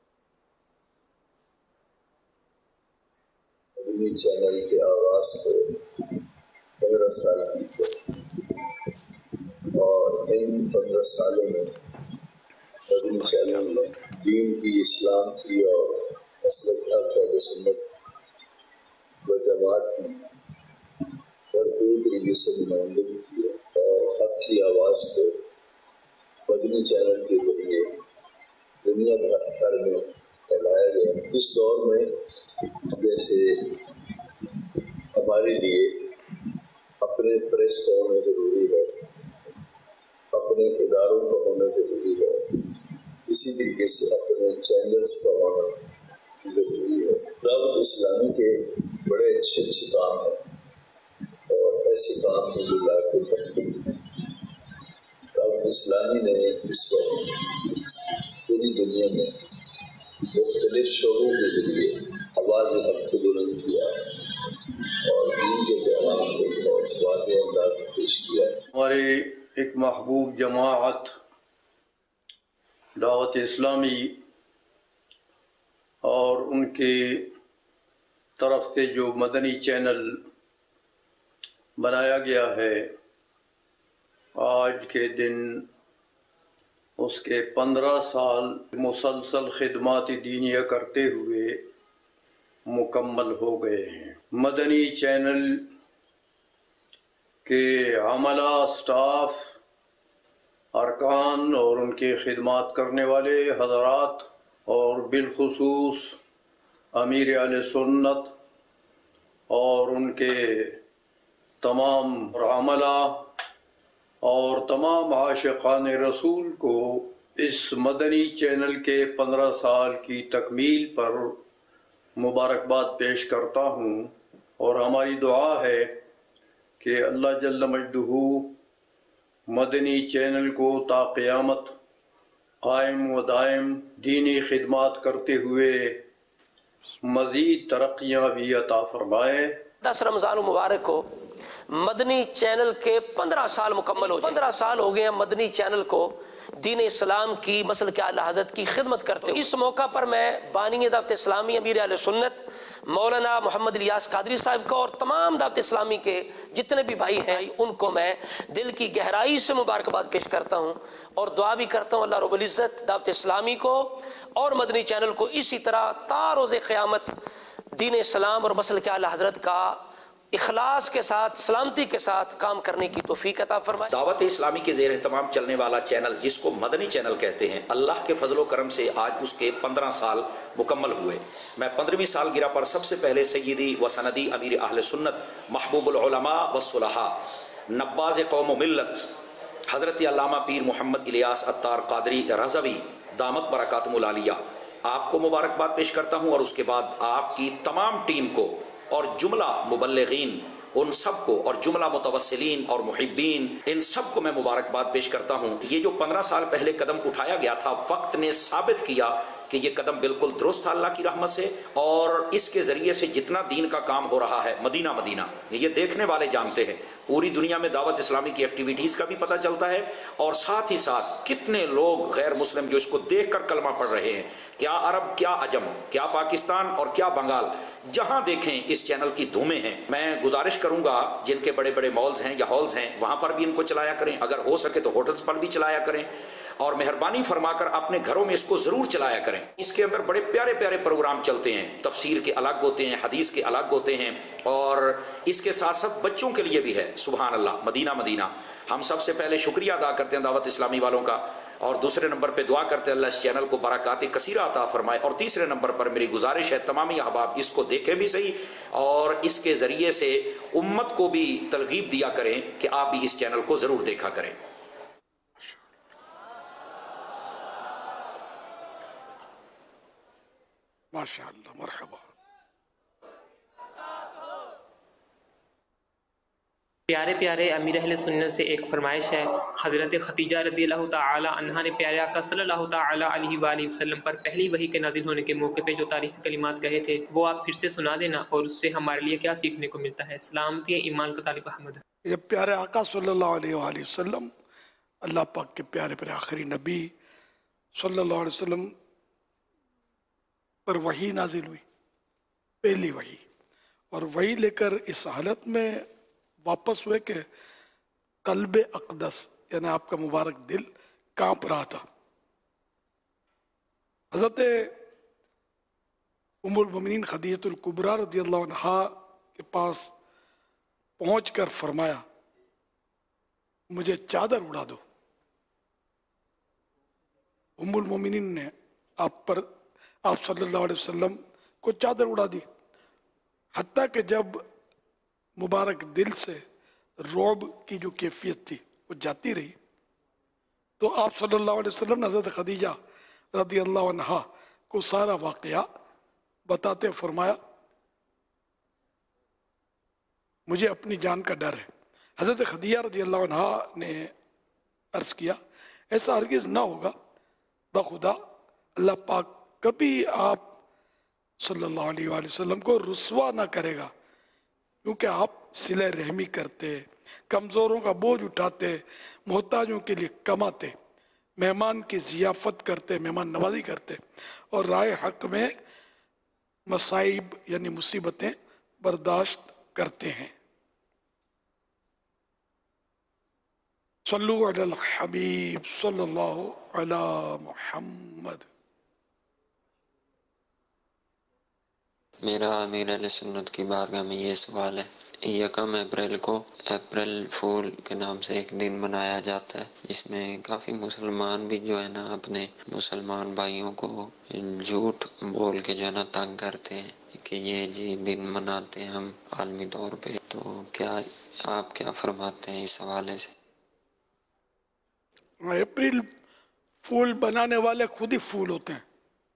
चैनल के आवाज को पंद्रह साल की, और इन पंद्रह सालों में मदनी चैनल ने दीन की, इस्लाम की और मसलक सुन्नत व जमात की भरपूर तरीके से नुमाइंदगी की, और हक की आवाज को मदनी चैनल के जरिए दुनिया भर में फैलाया गया। इस दौर में जैसे हमारे लिए अपने प्रेस का होना जरूरी है, अपने इदारों का होना जरूरी है, इसी तरीके से अपने चैनल्स का होना जरूरी है। दावत इस्लामी के बड़े अच्छे अच्छे काम हैं, और ऐसे काम हैं जो लाके करते हैं। दावत इस्लामी ने इस वक्त पूरी दुनिया में मुख्तलिफ शोबों के जरिए आवाज़ हक को बुलंद किया और दीन के पैगाम को बहुत वाज़ेह अंदाज में पेश किया। हमारे एक महबूब जमाअत दावत इस्लामी और उनके तरफ से जो मदनी चैनल बनाया गया है, आज के दिन उसके पंद्रह साल मुसलसल खिदमात दीनिया करते हुए मुकम्मल हो गए हैं। मदनी चैनल के अमला, स्टाफ, अरकान और उनके खिदमात करने वाले हज़रात, और बिलखुसूस अमीर अहले सुन्नत और उनके तमाम अमला और तमाम आशिक़ान रसूल को इस मदनी चैनल के पंद्रह साल की तकमील पर मुबारकबाद पेश करता हूँ। और हमारी दुआ है कि अल्लाह जल्ल मजदुहू मदनी चैनल को ता क़यामत कायम व दायम दीनी खिदमात करते हुए मज़ीद तरक्कियाँ भी अता फरमाए। दस रमजान मुबारक को मदनी चैनल के पंद्रह साल मुकम्मल हो पंद्रह साल हो गए हैं मदनी चैनल को दीन इस्लाम की मसल के आला हज़रत की खिदमत करते हैं। इस मौका पर मैं बानी दावत इस्लामी अमीर अहले सुन्नत मौलाना मोहम्मद इलियास कादरी साहब को और तमाम दावत इस्लामी के जितने भी भाई हैं उनको मैं दिल की गहराई से मुबारकबाद पेश करता हूं और दुआ भी करता हूं अल्लाह रब्बुल इज्जत दावत इस्लामी को और मदनी चैनल को इसी तरह ता रोज़े क़यामत दीन इस्लाम और मसल के आला हज़रत का इखलास के साथ सलामती के साथ काम करने की तौफीक अता फरमाए। दावत इस्लामी के ज़ेर तमाम चलने वाला चैनल जिसको मदनी चैनल कहते हैं, अल्लाह के फजलो करम से आज उसके पंद्रह साल मुकम्मल हुए। मैं पंद्रहवीं सालगिरह पर सबसे पहले सय्यदी व सनदी अमीर अहले सुन्नत महबूबुल उलमा व सुलहा नब्बाज़ कौम व मिल्लत हजरत अल्लामा पीर मोहम्मद इलियास अत्तार कादरी रज़वी दामत बरकातुहुल आलिया आपको मुबारकबाद पेश करता हूं और उसके बाद आपकी तमाम टीम को और जुमला मुबल्लिगीन उन सबको और जुमला मुतवस्सिलीन और मुहिब्बीन इन सबको मैं मुबारकबाद पेश करता हूं। ये जो पंद्रह साल पहले कदम उठाया गया था, वक्त ने साबित किया कि ये कदम बिल्कुल दुरुस्त था अल्लाह की रहमत से, और इसके जरिए से जितना दीन का काम हो रहा है मदीना मदीना ये देखने वाले जानते हैं। पूरी दुनिया में दावत इस्लामी की एक्टिविटीज का भी पता चलता है और साथ ही साथ कितने लोग गैर मुस्लिम जो इसको देखकर कलमा पढ़ रहे हैं, क्या अरब, क्या अजम, क्या पाकिस्तान और क्या बंगाल, जहां देखें इस चैनल की धूमें हैं। मैं गुजारिश करूंगा जिनके बड़े बड़े मॉल्स हैं या हॉल्स हैं वहां पर भी इनको चलाया करें, अगर हो सके तो होटल्स पर भी चलाया करें और मेहरबानी फरमाकर अपने घरों में इसको जरूर चलाया करें। इसके अंदर बड़े प्यारे प्यारे प्रोग्राम चलते हैं, तफसीर के अलग होते हैं, हदीस के अलग होते हैं और इसके साथ साथ बच्चों के लिए भी है। सुभान अल्लाह, मदीना मदीना। हम सबसे पहले शुक्रिया अदा करते हैं दावत इस्लामी वालों का और दूसरे नंबर पे दुआ करते हैं अल्लाह इस चैनल को बरकात कसीरा अता फरमाए और तीसरे नंबर पर मेरी गुजारिश है तमामी अहबाब इसको देखें भी सही और इसके जरिए से उम्मत को भी तरगीब दिया करें कि आप भी इस चैनल को जरूर देखा करें। माशाअल्लाह, मरहबा। प्यारे प्यारे अमीर अहले सुन्नत से एक फरमाइश है। हज़रत खदीजा रज़ियल्लाहु ताला अन्हा ने प्यारे आका सल्लल्लाहु ताला अलैहि वसल्लम पर पहली वही के नाजिल होने के मौके पे जो तारीफ़ कलिमात कहे थे वो आप फिर से सुना देना और उससे हमारे लिए क्या सीखने को मिलता है। सलामती ईमान का तालिब अहमद। ये प्यारे आका सल्लल्लाहु अलैहि वसल्लम अल्लाह पाक के प्यारे प्यारे आखिरी नबी सल्लल्लाहु अलैहि वसल्लम पर वही नाजिल हुई, पहली वही, और वही लेकर इस हालत में वापस हुए कि कल्बे अक़दस यानी आपका मुबारक दिल कांप रहा था। हजरत उम्मुल मोमिनीन खदीजतुल कुबरा रज़ियल्लाहु अन्हा के पास पहुंचकर फरमाया, मुझे चादर उड़ा दो। उम्मुल मोमिनीन ने आप पर आप सल्लल्लाहु अलैहि वसल्लम को चादर उड़ा दी, हत्ता कि जब मुबारक दिल से रौब की जो कैफियत थी वो जाती रही तो आप सल्लल्लाहु अलैहि वसल्लम ने हज़रत खदीजा रज़ियल्लाहु अन्हा को सारा वाक़या बताते फरमाया, मुझे अपनी जान का डर है। हज़रत खदीजा रज़ियल्लाहु अन्हा ने अर्ज किया, ऐसा हरगिज़ ना होगा, बखुदा अल्लाह पाक कभी आप सल्लल्लाहु अलैहि वसल्लम को रुस्वा ना करेगा, क्योंकि आप सिले रहमी करते, कमजोरों का बोझ उठाते, मोहताजों के लिए कमाते, मेहमान की जियाफत करते, मेहमान नवाजी करते और राय हक में मसाइब यानी मुसीबतें बर्दाश्त करते हैं। सल्लु अलल हबीब सल्लल्लाहु अला मुहम्मद। मेरा अमीर अहले सुन्नत की बारगाह में ये सवाल है, यकम अप्रैल को अप्रैल फूल के नाम से एक दिन मनाया जाता है जिसमें काफ़ी मुसलमान भी जो है ना अपने मुसलमान भाइयों को झूठ बोल के जो है ना तंग करते हैं कि ये जी दिन मनाते हैं हम आलमी तौर पे, तो क्या आप क्या फरमाते हैं इस हवाले से? अप्रैल फूल बनाने वाले खुद ही फूल होते हैं,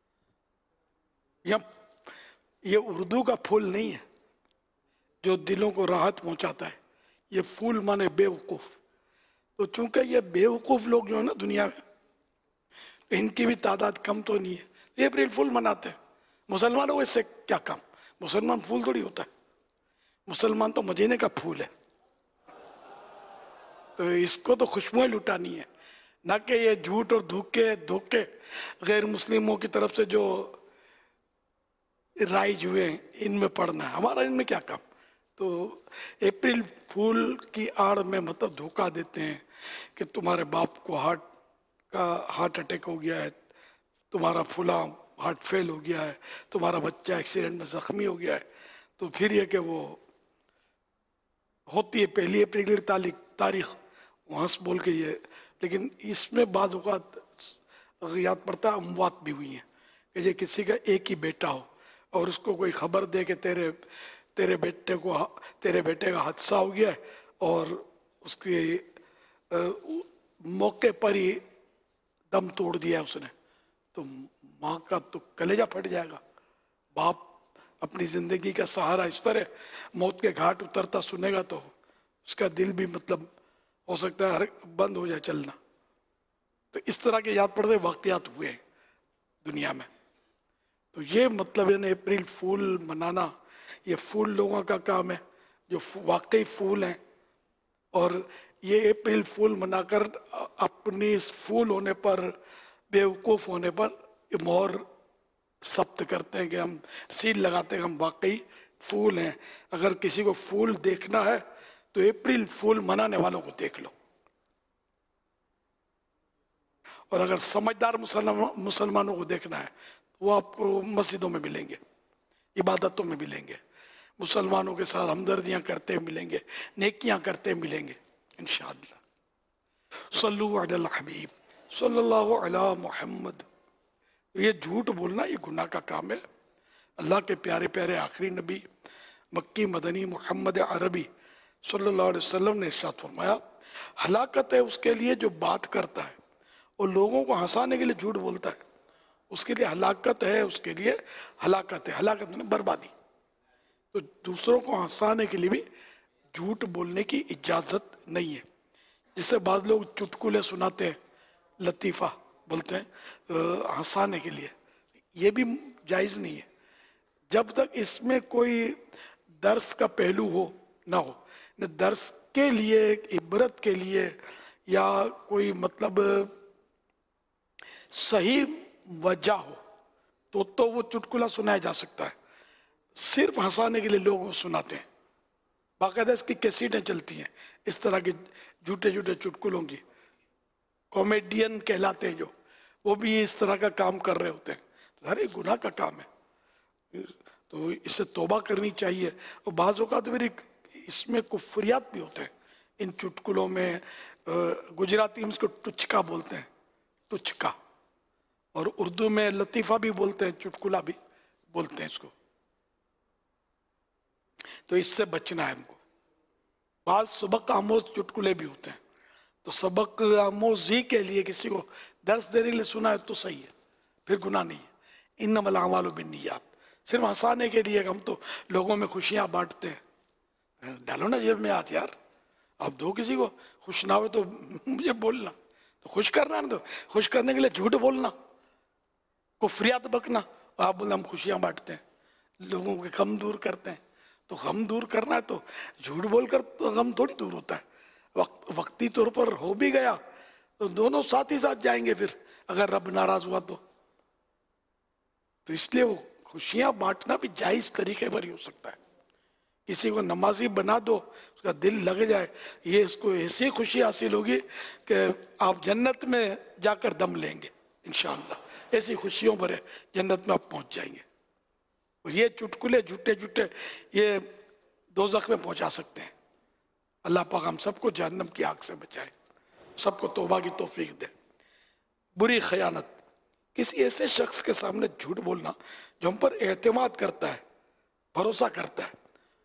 या ये उर्दू का फूल नहीं है जो दिलों को राहत पहुंचाता है, ये फूल माने बेवकूफ। तो चूंकि ये बेवकूफ लोग जो है ना दुनिया में, तो इनकी भी तादाद कम तो नहीं है, ये अप्रैल फूल मनाते हैं। मुसलमानों को इससे क्या काम, मुसलमान फूल थोड़ी होता है। मुसलमान तो मदीने का फूल है, तो इसको तो खुशबुएं लुटानी है, ना कि ये झूठ और धोखे धोखे गैर मुस्लिमों की तरफ से जो राइज हुए इनमें पड़ना है। हमारा इनमें क्या काम। तो अप्रैल फूल की आड़ में मतलब धोखा देते हैं कि तुम्हारे बाप को हार्ट का हार्ट अटैक हो गया है, तुम्हारा फुला हार्ट फेल हो गया है, तुम्हारा बच्चा एक्सीडेंट में जख्मी हो गया है, तो फिर ये कि वो होती है पहली अप्रैल की तारीख तारीख हंस बोल के ये, लेकिन इसमें बाद औक़ात याद पड़ता अमवात भी हुई हैं कि ये किसी का एक ही बेटा हो और उसको कोई खबर दे कि तेरे तेरे बेटे को तेरे बेटे का हादसा हो गया है और उसके मौके पर ही दम तोड़ दिया उसने, तो माँ का तो कलेजा फट जाएगा। बाप अपनी जिंदगी का सहारा इस तरह मौत के घाट उतरता सुनेगा तो उसका दिल भी मतलब हो सकता है हर बंद हो जाए चलना। तो इस तरह के याद पड़ते वाकयात हुए हैं दुनिया में। तो ये मतलब है अप्रैल फूल मनाना, ये फूल लोगों का काम है जो वाकई फूल हैं, और ये अप्रैल फूल मनाकर अपनी इस फूल होने पर बेवकूफ होने पर मोहर सब्त करते हैं कि हम सील लगाते हैं हम वाकई फूल हैं। अगर किसी को फूल देखना है तो अप्रैल फूल मनाने वालों को देख लो, और अगर समझदार मुसलमानों को देखना है वो आपको मस्जिदों में मिलेंगे, इबादतों में मिलेंगे, मुसलमानों के साथ हमदर्दियां करते मिलेंगे, नेकियां करते मिलेंगे इंशाअल्लाह। सल्लु अलल हबीब सल्लल्लाहु अला मुहम्मद। ये झूठ बोलना ये गुनाह का काम है। अल्लाह के प्यारे प्यारे आखिरी नबी मक्की मदनी मोहम्मद अरबी सल्लल्लाहु अलैहि वसल्लम ने इरशाद फरमाया, हलाकत है उसके लिए जो बात करता है और लोगों को हंसाने के लिए झूठ बोलता है, उसके लिए हलाकत है, उसके लिए हलाकत है। हलाकत मतलब बर्बादी। तो दूसरों को हंसाने के लिए भी झूठ बोलने की इजाजत नहीं है। जिससे बाद लोग चुटकुले सुनाते हैं, लतीफा बोलते हैं हंसाने के लिए, ये भी जायज नहीं है जब तक इसमें कोई दर्स का पहलू हो ना हो। न दर्स के लिए, इबरत के लिए या कोई मतलब सही वजह हो तो तो वो चुटकुला सुनाया जा सकता है। सिर्फ हंसाने के लिए लोग सुनाते हैं, बाकायदा इसकी कैसेटें चलती हैं इस तरह के झूठे झूठे चुटकुलों की, कॉमेडियन कहलाते हैं जो, वो भी इस तरह का काम कर रहे होते हैं। तो हर एक गुनाह का काम है, तो इससे तौबा करनी चाहिए। और बाज़ औक़ात तो फिर इसमें कुफ्रियात भी होते हैं इन चुटकुलों में। गुजराती में इसको टुचका बोलते हैं, टुचका, और उर्दू में लतीफ़ा भी बोलते हैं, चुटकुला भी बोलते हैं इसको। तो इससे बचना है हमको। बाद सबक आमोज चुटकुले भी होते हैं, तो सबक आमोजी के लिए किसी को दर्स देने के लिए सुना है तो सही है, फिर गुनाह नहीं है। इन्नमल अमालु बिन्नियात, सिर्फ हंसाने के लिए हम तो लोगों में खुशियां बांटते हैं। डालो ना जेब में हाथ यार, आप दो किसी को, खुश ना हो तो मुझे बोलना, तो खुश करना है ना, तो खुश करने के लिए झूठ बोलना, कुफ्रियात बकना, आप बोले हम खुशियां बांटते हैं, लोगों के गम दूर करते हैं। तो गम दूर करना है तो झूठ बोलकर तो गम थोड़ी दूर होता है। वक्त, वक्ती तौर पर हो भी गया तो दोनों साथ ही साथ जाएंगे फिर, अगर रब नाराज हुआ तो। तो इसलिए वो खुशियां बांटना भी जायज तरीके पर ही हो सकता है। किसी को नमाजी बना दो, उसका दिल लग जाए, ये इसको ऐसी खुशी हासिल होगी कि आप जन्नत में जाकर दम लेंगे इंशाअल्लाह। ऐसी खुशियों पर जन्नत में आप पहुंच जाएंगे। और ये चुटकुले झूठे झूठे ये दोज़ख में पहुंचा सकते हैं। अल्लाह पाक हम सबको जहन्नम की आग से बचाए, सबको तौबा की तौफीक दे। बुरी खयानत, किसी ऐसे शख्स के सामने झूठ बोलना जो हम पर एतमाद करता है, भरोसा करता है,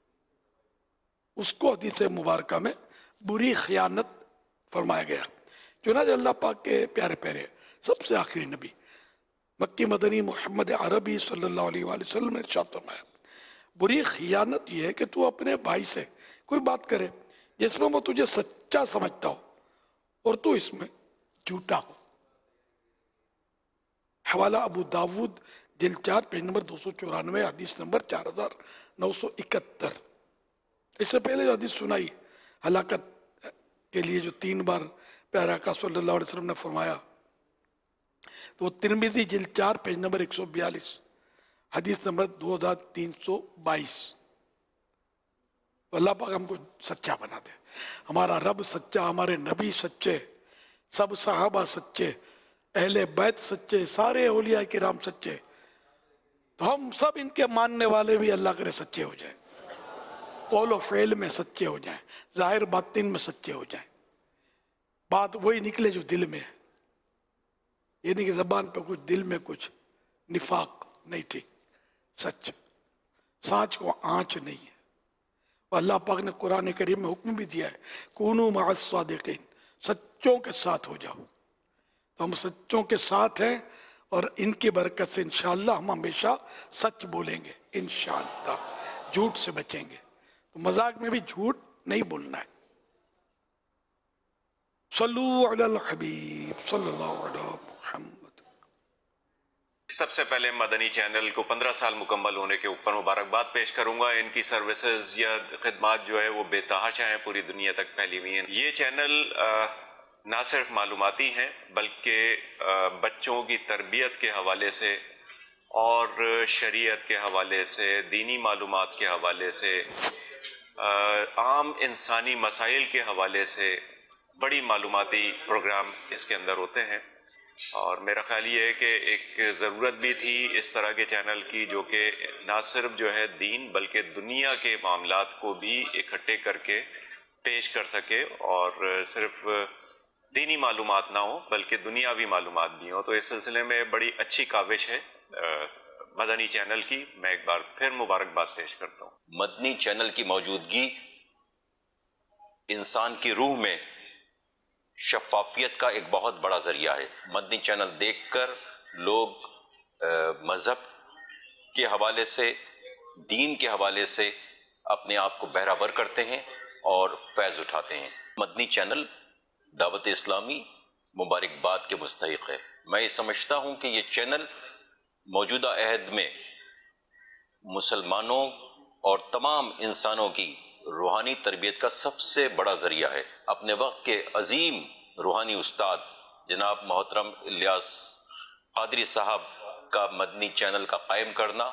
उसको हदीस मुबारका में बुरी खयानत फरमाया गया। चुनांचे अल्लाह पाक के प्यारे प्यारे सबसे आखिरी नबी मक्की मदनी मोहम्मद अरबी सल्लल्लाहु अलैहि वसल्लम ने इरशाद फरमाया, बुरी खयानत यह है कि तू अपने भाई से कोई बात करे जिसमें वो तुझे सच्चा समझता हो और तू इसमें झूठा हो। हवाला अबू दाऊद जिल्द चार पेज नंबर दो सौ चौरानवे, हदीस नंबर चार हजार नौ सौ इकहत्तर। इससे पहले जो हदीस सुनाई हलाकत के लिए जो तीन बार प्यारे आका सल्लल्लाहु अलैहि वसल्लम ने फरमाया, तो वो तिरमिजी जिल्द चार पेज नंबर एक सौ बयालीस हदीस नंबर दो हजार तीन सौ बाईस। अल्लाह पाक हमको सच्चा बना दे। हमारा रब सच्चा, हमारे नबी सच्चे, सब सहाबा सच्चे, अहले बैत सच्चे, सारे औलिया किराम सच्चे, तो हम सब इनके मानने वाले भी अल्लाह करे सच्चे हो जाए, कौल और फेल में सच्चे हो जाए, जाहिर बातिन में सच्चे हो जाए। बात वही निकले जो दिल में है, ये नहीं कि जबान पे कुछ दिल में कुछ, निफाक नहीं, ठीक सच, सांच को आंच नहीं है। और अल्लाह पाक ने कुरान करीम में हुक्म भी दिया है, कूनू मअस सादिकीन, सच्चों के साथ हो जाओ। तो हम सच्चों के साथ हैं और इनकी बरकत से इंशाअल्लाह हम हमेशा सच बोलेंगे, इंशाअल्लाह झूठ से बचेंगे। तो मजाक में भी झूठ नहीं बोलना है। सल्लू अलल हबीब सल्लल्लाहु अलैहि मुहम्मद। सबसे पहले मदनी चैनल को पंद्रह साल मुकम्मल होने के ऊपर मुबारकबाद पेश करूंगा। इनकी सर्विसेज या खिदमात जो है वो बेतहाशा हैं, पूरी दुनिया तक फैली हुई हैं। ये चैनल ना सिर्फ मालूमाती हैं बल्कि बच्चों की तरबियत के हवाले से और शरीयत के हवाले से, दीनी मालूमात के हवाले से, आम इंसानी मसाइल के हवाले से बड़ी मालूमाती प्रोग्राम इसके अंदर होते हैं। और मेरा ख्याल ये है कि एक ज़रूरत भी थी इस तरह के चैनल की जो कि ना सिर्फ जो है दीन बल्कि दुनिया के मामलात को भी इकट्ठे करके पेश कर सके और सिर्फ दीनी मालूमात ना हो बल्कि दुनियावी मालूमात भी हो। तो इस सिलसिले में बड़ी अच्छी काविश है मदनी चैनल की। मैं एक बार फिर मुबारकबाद पेश करता हूँ। मदनी चैनल की मौजूदगी इंसान की रूह में शफाफियत का एक बहुत बड़ा जरिया है। मदनी चैनल देखकर लोग मजहब के हवाले से, दीन के हवाले से अपने आप को बहरावर करते हैं और फैज उठाते हैं। मदनी चैनल दावत इस्लामी मुबारकबाद के मुस्तहिक है। मैं ये समझता हूं कि ये चैनल मौजूदा अहद में मुसलमानों और तमाम इंसानों की रूहानी तरबियत का सबसे बड़ा जरिया है। अपने वक्त के अजीम रूहानी उस्ताद जनाब मोहतरम इलियास कादरी साहब का मदनी चैनल का कायम करना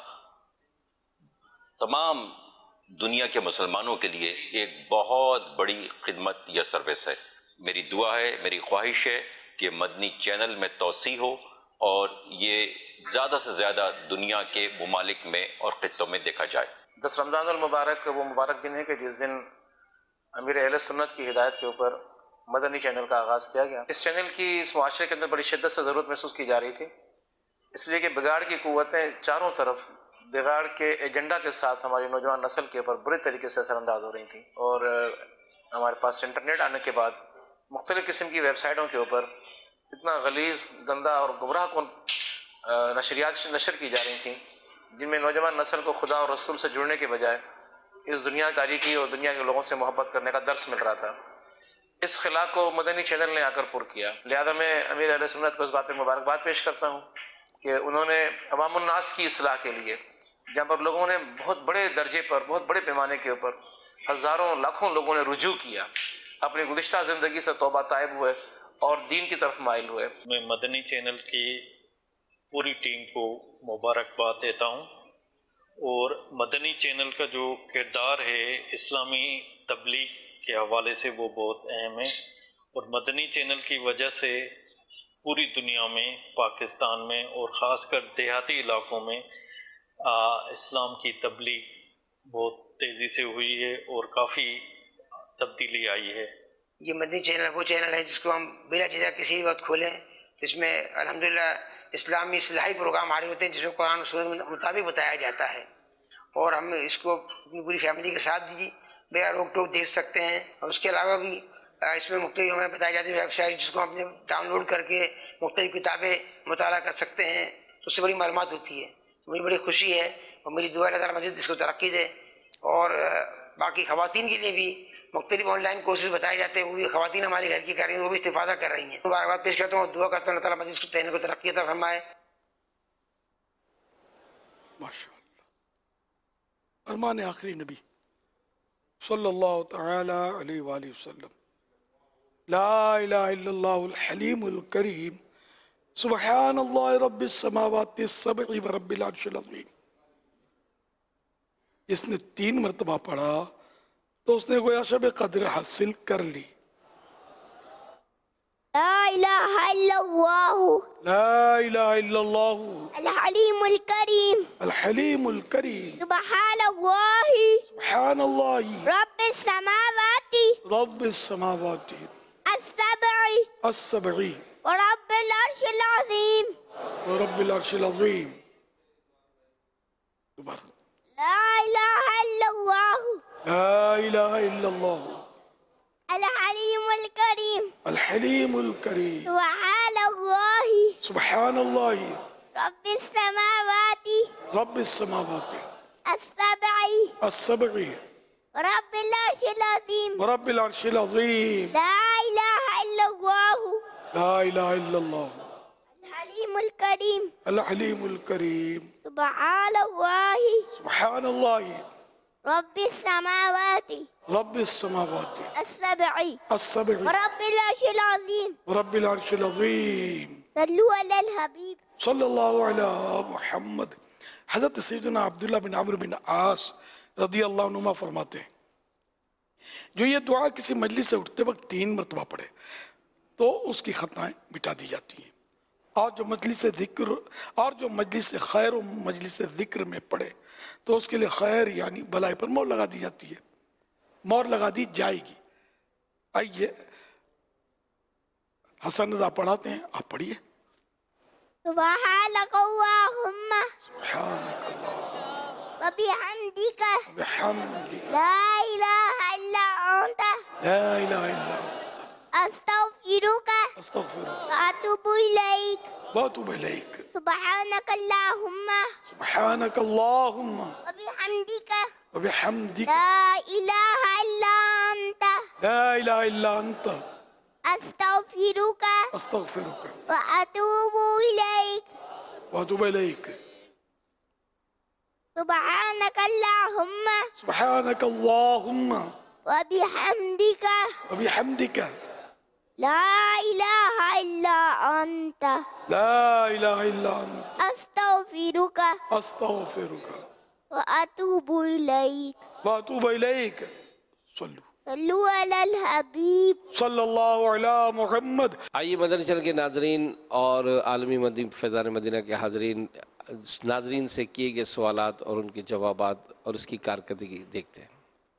तमाम दुनिया के मुसलमानों के लिए एक बहुत बड़ी खिदमत या सर्विस है। मेरी दुआ है, मेरी ख्वाहिश है कि मदनी चैनल में तोसी हो और ये ज्यादा से ज्यादा दुनिया के मुमालिक में और खित्तों में देखा जाए। दस रमजान अल मुबारक वो मुबारक दिन है कि जिस दिन अमीर अहले सुन्नत की हिदायत के ऊपर मदनी चैनल का आगाज किया गया। इस चैनल की इस मुआशरे के अंदर बड़ी शिद्दत से जरूरत महसूस की जा रही थी, इसलिए कि बिगाड़ की कुव्वतें चारों तरफ बिगाड़ के एजेंडा के साथ हमारी नौजवान नस्ल के ऊपर बुरे तरीके से असरअंदाज हो रही थी। और हमारे पास इंटरनेट आने के बाद मुख्तलिफ किस्म की वेबसाइटों के ऊपर इतना गलीज, गंदा और गुमराह कौन नशरियात नशर की जा रही थी जिनमें नौजवान नस्ल को खुदा और रसूल से जुड़ने के बजाय इस दुनिया तारीखी और दुनिया के लोगों से मोहब्बत करने का दर्स मिल रहा था। इस खिला को मदनी चैनल ने आकर पुर किया। लिहाजा मैं अमीर अहले सुन्नत को इस बात पर मुबारकबाद पेश करता हूँ कि उन्होंने अवामुन्नास की इस्लाह के लिए, जहाँ पर लोगों ने बहुत बड़े दर्जे पर, बहुत बड़े पैमाने के ऊपर हजारों लाखों लोगों ने रुजू किया, अपनी गुज़िश्ता जिंदगी से तौबा ताइब हुए और दीन की तरफ माइल हुए। मैं मदनी चैनल की पूरी टीम को मुबारकबाद देता हूँ और मदनी चैनल का जो किरदार है इस्लामी तबलीग के हवाले से वो बहुत अहम है और मदनी चैनल की वजह से पूरी दुनिया में, पाकिस्तान में और ख़ासकर देहाती इलाकों में आ, इस्लाम की तबलीग बहुत तेज़ी से हुई है और काफ़ी तब्दीली आई है। ये मदनी चैनल वो चैनल है जिसको हम बिला झिझक किसी भी वक्त खोलें तो इसमें अल्हम्दुलिल्लाह इस्लामी इस्लाही प्रोग्राम आ रहे होते हैं जिसको कुरान सुन्नत के मुताबिक बताया जाता है और हम इसको अपनी पूरी फैमिली के साथ भी बिना रोक टोक देख सकते हैं। और उसके अलावा भी इसमें मुख्तलिफ हमें बताई जाती है वेबसाइट जिसको अपने डाउनलोड करके मुख्तलिफ किताबें मुताला कर सकते हैं, तो उससे बड़ी मालूमात होती है। तो मुझे बड़ी खुशी है और मेरी दुआ अल्लाह मजीद इसको तरक्की दे। और बाकी ख़वातीन के लिए भी मुख्तलिफ ऑनलाइन कोर्सेज बताए जाते हैं, वो भी ख़वातीन हमारे घर की कर रही हैं, वो भी इस्तिफादा कर रही हैं। मुबारकबाद पेश करता हूँ, दुआ करता हूँ अल्लाह ताला मजीद इसको तहने को तरक्की अता फरमाए। माशाअल्लाह। अरमान आखिरी नबी सल्लल्लाहु तआला अलैहि वसल्लम। ला इलाहा इल्लल्लाहुल हलीमुल करीम सुब्हानल्लाहि रब्बिस समावाति सब'i व रब्बिल अर्शिल अज़ीम। इसने तीन मरतबा पढ़ा तो उसने गोया शब कद्र हासिल कर ली। ला इलाहा इल्लल्लाहु ला इलाहा इल्लल्लाहु अल हलीमुल करीम अल हलीमुल करीम सुब्हानल्लाहि सुब्हानल्लाहि रब्बिस समावाति रब्बिस समावाति as-sab'i as-sab'i व रब्बिल अर्शिल अज़ीम व रब्बिल अर्शिल अज़ीम। दोबारा ला इलाहा इल्लल्लाहु ला इलाहा इल्लल्लाहु अल हलीमुल करीम अल हलीमुल करीम सुब्हानल्लाहि सुब्हानल्लाहि रब्बिस समावाति रब्बिस समावाति as-sab'i as-sab'i व रब्बिल अर्शिल अज़ीम व रब्बिल अर्शिल अज़ीम। ला इलाहा इल्लल्लाहु ला इलाहा इल्लल्लाहु अल हलीमुल करीम अल हलीमुल करीम सुब्हानल्लाहि सुब्हानल्लाहि रब्बिस समावाति रब्बिस समावाति as-sab'i as-sab'i व रब्बिल अर्शिल अज़ीम व रब्बिल अर्शिल अज़ीम। सल्लु अलल हबीब सल्लल्लाहु अला मुहम्मद। हजरत सैयदना अब्दुल्लाह बिन अम्र बिन आस रज़ी अल्लाह अन्हुमा फरमाते हैं, जो ये दुआ किसी मजलिस से उठते वक्त तीन मरतबा पढ़े तो उसकी खताएं मिटा दी जाती हैं, और जो मजलिस से जिक्र और जो मजलिस से खैर और मजलिस से जिक्र में पढ़े तो उसके लिए खैर यानी भलाई पर मोहर लगा दी जाती है, मोहर लगा दी जाएगी। आइए हसन रज़ा पढ़ाते हैं, आप पढ़िए। सुब्हानकल्लाहुम्मा व बिहम्दिका ला इलाहा इल्ला अंता ला इलाहा इल्ला अस्तगफिरुका अस्तगफिरुक व अतूबु इलैक व अतूबु इलैक। सुब्हानकल्लाहुम्मा सुब्हानकल्लाहुम्मा व बिहम्दिका व बिहम्दिक ला इलाहा इल्ला अंता ला इलाहा इल्ला अंत अस्तगफिरुका अस्तगफिरुक व अतूबु इलैक व अतूबु इलैक। सुब्हानकल्लाहुम्मा सुब्हानकल्लाहुम्मा व बिहम्दिका व बिहम्दिक ला इलाहा इल्ला अंता ला इलाहा इल्ला अंत अस्तगफिरुका अस्तगफिरुक व अतूबु इलैक व अतूबु इलैक। सल्लु सल्लु अलल हबीब सल्लल्लाहु अला मुहम्मद। आइए मदनी चैनल के नाजरीन और आलमी मदनी फैज़ान मदीना के हाजरीन, नाजरीन से किए गए सवालात और उनके जवाबात और उसकी कारकर्दगी देखते हैं।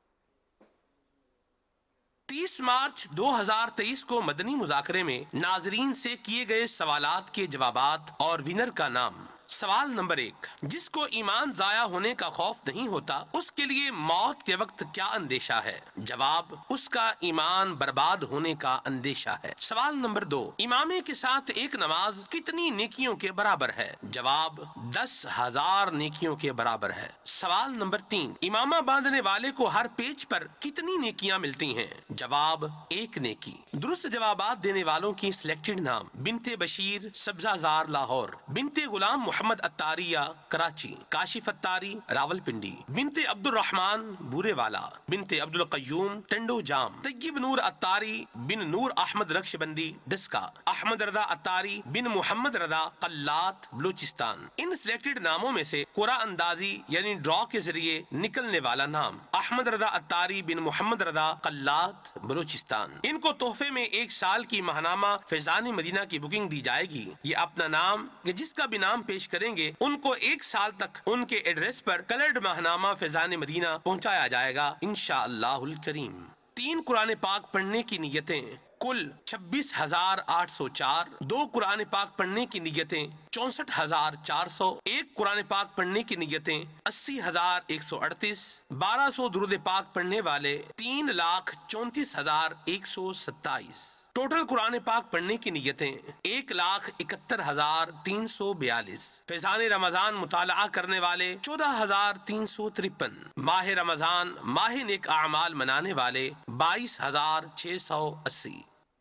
तीस मार्च दो हज़ार तेईस को मदनी मुज़ाकरे में नाजरीन से किए गए सवालात के जवाबात और विनर का नाम। सवाल नंबर एक, जिसको ईमान जाया होने का खौफ नहीं होता उसके लिए मौत के वक्त क्या अंदेशा है? जवाब, उसका ईमान बर्बाद होने का अंदेशा है। सवाल नंबर दो, इमामे के साथ एक नमाज कितनी नेकियों के बराबर है? जवाब, दस हजार नेकियों के बराबर है। सवाल नंबर तीन, इमामा बांधने वाले को हर पेज पर कितनी नेकियां मिलती हैं? जवाब, एक नेकी। दुरुस्त जवाबात देने वालों की सिलेक्टेड नाम: बिनते बशीर सब्जाजार लाहौर, बिनते गुलाम मोहम्मद अत्तारिया कराची, काशिफ अत्तारी रावलपिंडी, बिनते अब्दुल रहमान बूरेवाला, बिनते अब्दुल कय्यूम टंडो जाम, तय्यब नूर अत्तारी बिन नूर अहमद रक्षबंदी डिस्का, अहमद रजा अत्तारी बिन मोहम्मद रजा कल्लात बलूचिस्तान। इन सिलेक्टेड नामों में से कुरा अंदाजी यानी ड्रॉ के जरिए निकलने वाला नाम अहमद रजा अत्तारी बिन मोहम्मद रजा कल्लात बलूचिस्तान। इनको तोहफे में एक साल की माहनामा फैजान मदीना की बुकिंग दी जाएगी। ये अपना नाम या जिसका भी नाम पेश करेंगे उनको एक साल तक उनके एड्रेस पर कलर्ड माहनामा फैजान मदीना पहुंचाया जाएगा इंशाअल्लाहुल करीम। तीन कुरान पाक पढ़ने की नियतें कुल छब्बीस हजार आठ सौ चार, दो कुरान पाक पढ़ने की नियतें चौसठ हजार चार सौ, एक कुरान पाक पढ़ने की नियतें अस्सी हजार एक सौ अड़तीस, बारह सौ दुरूद पाक पढ़ने वाले तीन लाख चौंतीस हजार एक सौ सत्ताईस। टोटल कुरान पाक पढ़ने की नियतें एक लाख इकहत्तर हजार तीन सौ बयालीस। फैजान रमजान मुताला करने वाले चौदह हजार तीन सौ तिरपन। माह रमजान माह नेक आमाल मनाने वाले बाईस हजार छह सौ अस्सी।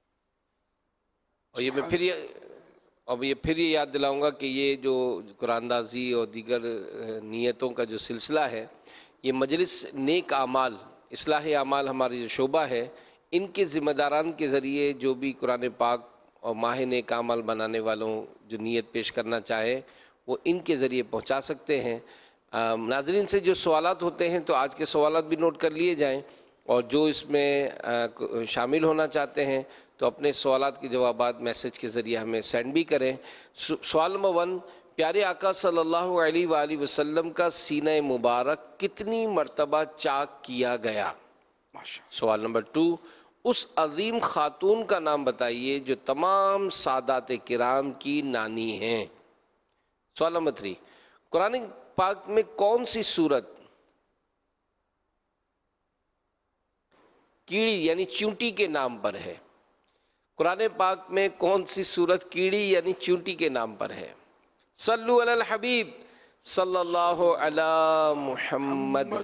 और ये मैं फिर ये अब ये फिर ये याद दिलाऊंगा कि ये जो कुरानदाजी और दीगर नियतों का जो सिलसिला है, ये मजलिस नेक आमाल اصلاح اعمال ہماری جو شعبہ ہے، ان کے ذمہ داران کے ذریعے جو بھی قرآن پاک اور ماہ نیک اعمال بنانے والوں جو نیت پیش کرنا چاہے وہ ان کے ذریعے پہنچا سکتے ہیں۔ ناظرین سے جو سوالات ہوتے ہیں تو آج کے سوالات بھی نوٹ کر لیے جائیں، اور جو اس میں شامل ہونا چاہتے ہیں تو اپنے سوالات کے جوابات میسج کے ذریعے ہمیں سینڈ بھی کریں۔ سوال نمبر ون، پیارے آقا صلی اللہ علیہ وآلہ وسلم کا سینہ مبارک کتنی مرتبہ چاک کیا گیا؟ سوال نمبر ٹو، اس عظیم خاتون کا نام بتائیے جو تمام سادات کرام کی نانی ہیں۔ سوال نمبر تھری، قرآن پاک میں کون سی سورت کیڑی یعنی چونٹی کے نام پر ہے؟ قرآن پاک میں کون سی سورت کیڑی یعنی چونٹی کے نام پر ہے؟ صلو علی الحبیب صلی اللہ علی محمد۔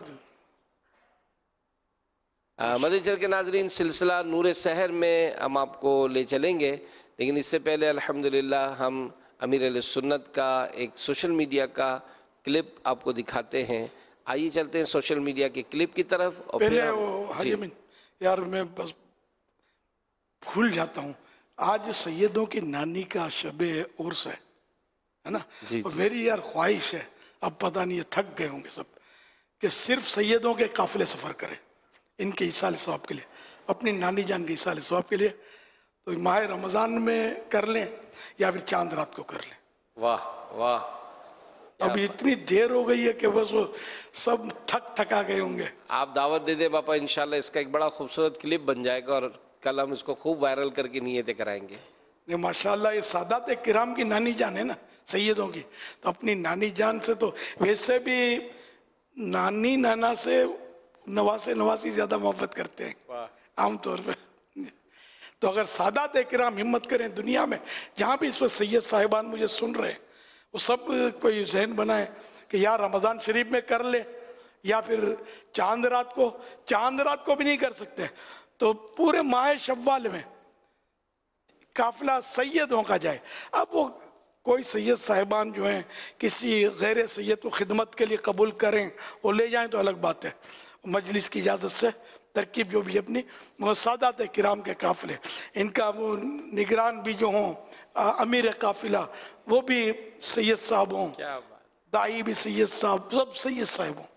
مدنی چینل کے ناظرین، سلسلہ نور سحر میں ہم آپ کو لے چلیں گے، لیکن اس سے پہلے الحمدللہ ہم امیر اہل سنت کا ایک سوشل میڈیا کا کلپ آپ کو دکھاتے ہیں۔ آئیے چلتے ہیں سوشل میڈیا کے کلپ کی طرف۔ اور پہلے وہ حاجی امین یار میں بس بھول جاتا ہوں، آج سیدوں کی نانی کا شب عرس ہے ہے نا، اور میری یار خواہش ہے، اب پتہ نہیں یہ تھک گئے ہوں گے سب، کہ صرف سیدوں کے قافلے سفر کریں ان کے ایصال ثواب کے لیے، اپنی نانی جان کے ایصال ثواب کے لیے، تو ماہ رمضان میں کر لیں یا پھر چاند رات کو کر لیں۔ واہ واہ، ابھی اتنی دیر ہو گئی ہے کہ بس وہ سب تھک تھکا گئے ہوں گے۔ آپ دعوت دے دیں باپا، انشاءاللہ اس کا ایک بڑا خوبصورت کلپ بن جائے گا، اور کل ہم اس کو خوب وائرل کر کے نیتیں کرائیں گے۔ ماشاءاللہ یہ سادات کرام کی نانی جان ہے نا سیدوں کی، تو اپنی نانی جان سے تو ویسے بھی نانی نانا سے نواسے نواسی زیادہ محبت کرتے ہیں عام طور پہ، تو اگر سادات کرام ہمت کریں دنیا میں جہاں بھی اس وقت سید صاحبان مجھے سن رہے ہیں، وہ سب کوئی ذہن بنائے کہ یا رمضان شریف میں کر لے یا پھر چاند رات کو، چاند رات کو بھی نہیں کر سکتے تو پورے ماہ شوال میں قافلہ سیدوں کا جائے۔ اب وہ کوئی سید صاحبان جو ہیں کسی غیر سید کو خدمت کے لیے قبول کریں، وہ لے جائیں تو الگ بات ہے، مجلس کی اجازت سے ترکیب جو بھی اپنی سادات کرام کے قافلے، ان کا وہ نگران بھی جو ہوں، امیر قافلہ وہ بھی سید صاحب ہوں، دائی بھی سید صاحب، سب سید صاحب ہوں،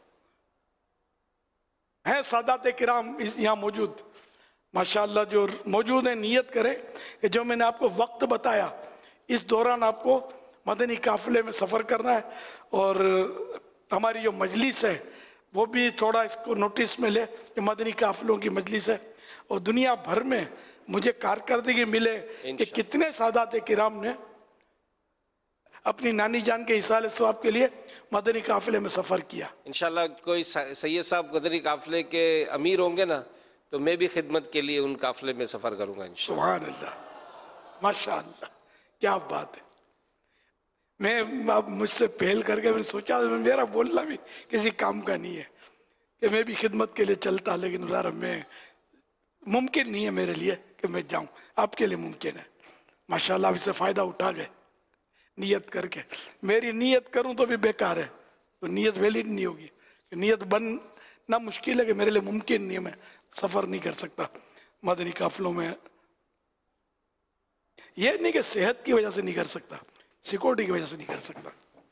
ہیں سادات کرام یہاں موجود ماشاءاللہ جو موجود ہیں۔ نیت کریں کہ جو میں نے آپ کو وقت بتایا اس دوران آپ کو مدنی قافلے میں سفر کرنا ہے، اور ہماری جو مجلس ہے وہ بھی تھوڑا اس کو نوٹس میں لے کہ مدنی قافلوں کی مجلس ہے، اور دنیا بھر میں مجھے کارکردگی ملے کہ کتنے سادات کرام نے اپنی نانی جان کے ایصال ثواب کے لیے مدنی قافلے میں سفر کیا۔ انشاءاللہ کوئی سید صاحب مدنی قافلے کے امیر ہوں گے نا تو میں بھی خدمت کے لیے ان قافلے میں سفر کروں گا انشاءاللہ۔ سبحان اللہ، ماشاءاللہ، کیا بات ہے۔ میں مجھ سے پہل کر کے میں نے سوچا میرا بولنا بھی کسی کام کا نہیں ہے کہ میں بھی خدمت کے لیے چلتا، لیکن ذرا میں ممکن نہیں ہے میرے لیے کہ میں جاؤں، آپ کے لیے ممکن ہے۔ ماشاءاللہ آپ اس سے فائدہ اٹھا گئے نیت کر کے، میری نیت کروں تو بھی بیکار ہے، تو نیت ویلڈ نہیں ہوگی، نیت بننا مشکل ہے کہ میرے لیے ممکن نہیں ہے، میں سفر نہیں کر سکتا مدنی قافلوں میں۔ یہ نہیں کہ صحت کی وجہ سے نہیں کر سکتا، سیکورٹی کی وجہ سے نہیں کر سکتا۔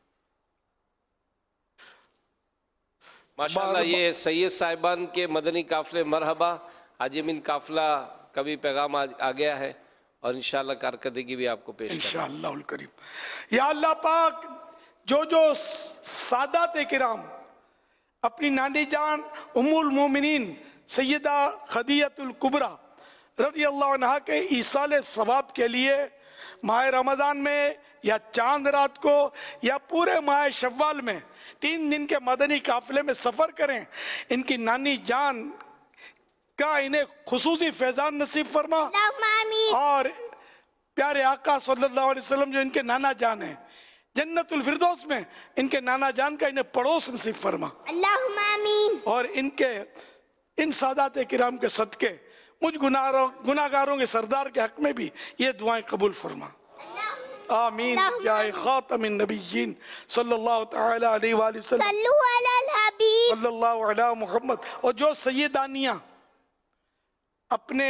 ماشاءاللہ یہ سید صاحبان کے مدنی قافلے مرحبا، حاجی امین قافلہ کا بھی پیغام آ گیا ہے، اور انشاءاللہ کارکردگی بھی آپ کو پیش کریں انشاءاللہ الکریم۔ یا اللہ پاک جو جو سادات کرام اپنی نانی جان ام المومنین سیدہ خدیجہ الکبریٰ رضی اللہ عنہا کے ایصال ثواب کے لیے ماہ رمضان میں یا چاند رات کو یا پورے ماہ شوال میں تین دن کے مدنی قافلے میں سفر کریں، ان کی نانی جان کا انہیں خصوصی فیضان نصیب فرما، اور پیارے آقا صلی اللہ علیہ وسلم جو ان کے نانا جان ہیں جنت الفردوس میں ان کے نانا جان کا انہیں پڑوس نصیب فرما، اللہم آمین۔ اور ان کے ان سادات کرام کے صدقے مجھ گناہگاروں کے سردار کے حق میں بھی یہ دعائیں قبول فرما، آمین یا خاتم النبیین صلی اللہ تعالی علیہ وآلہ وسلم۔ صلو علی الحبیب सल्लल्लाहु अलैहि मोहम्मद। और जो सैयदानियाँ अपने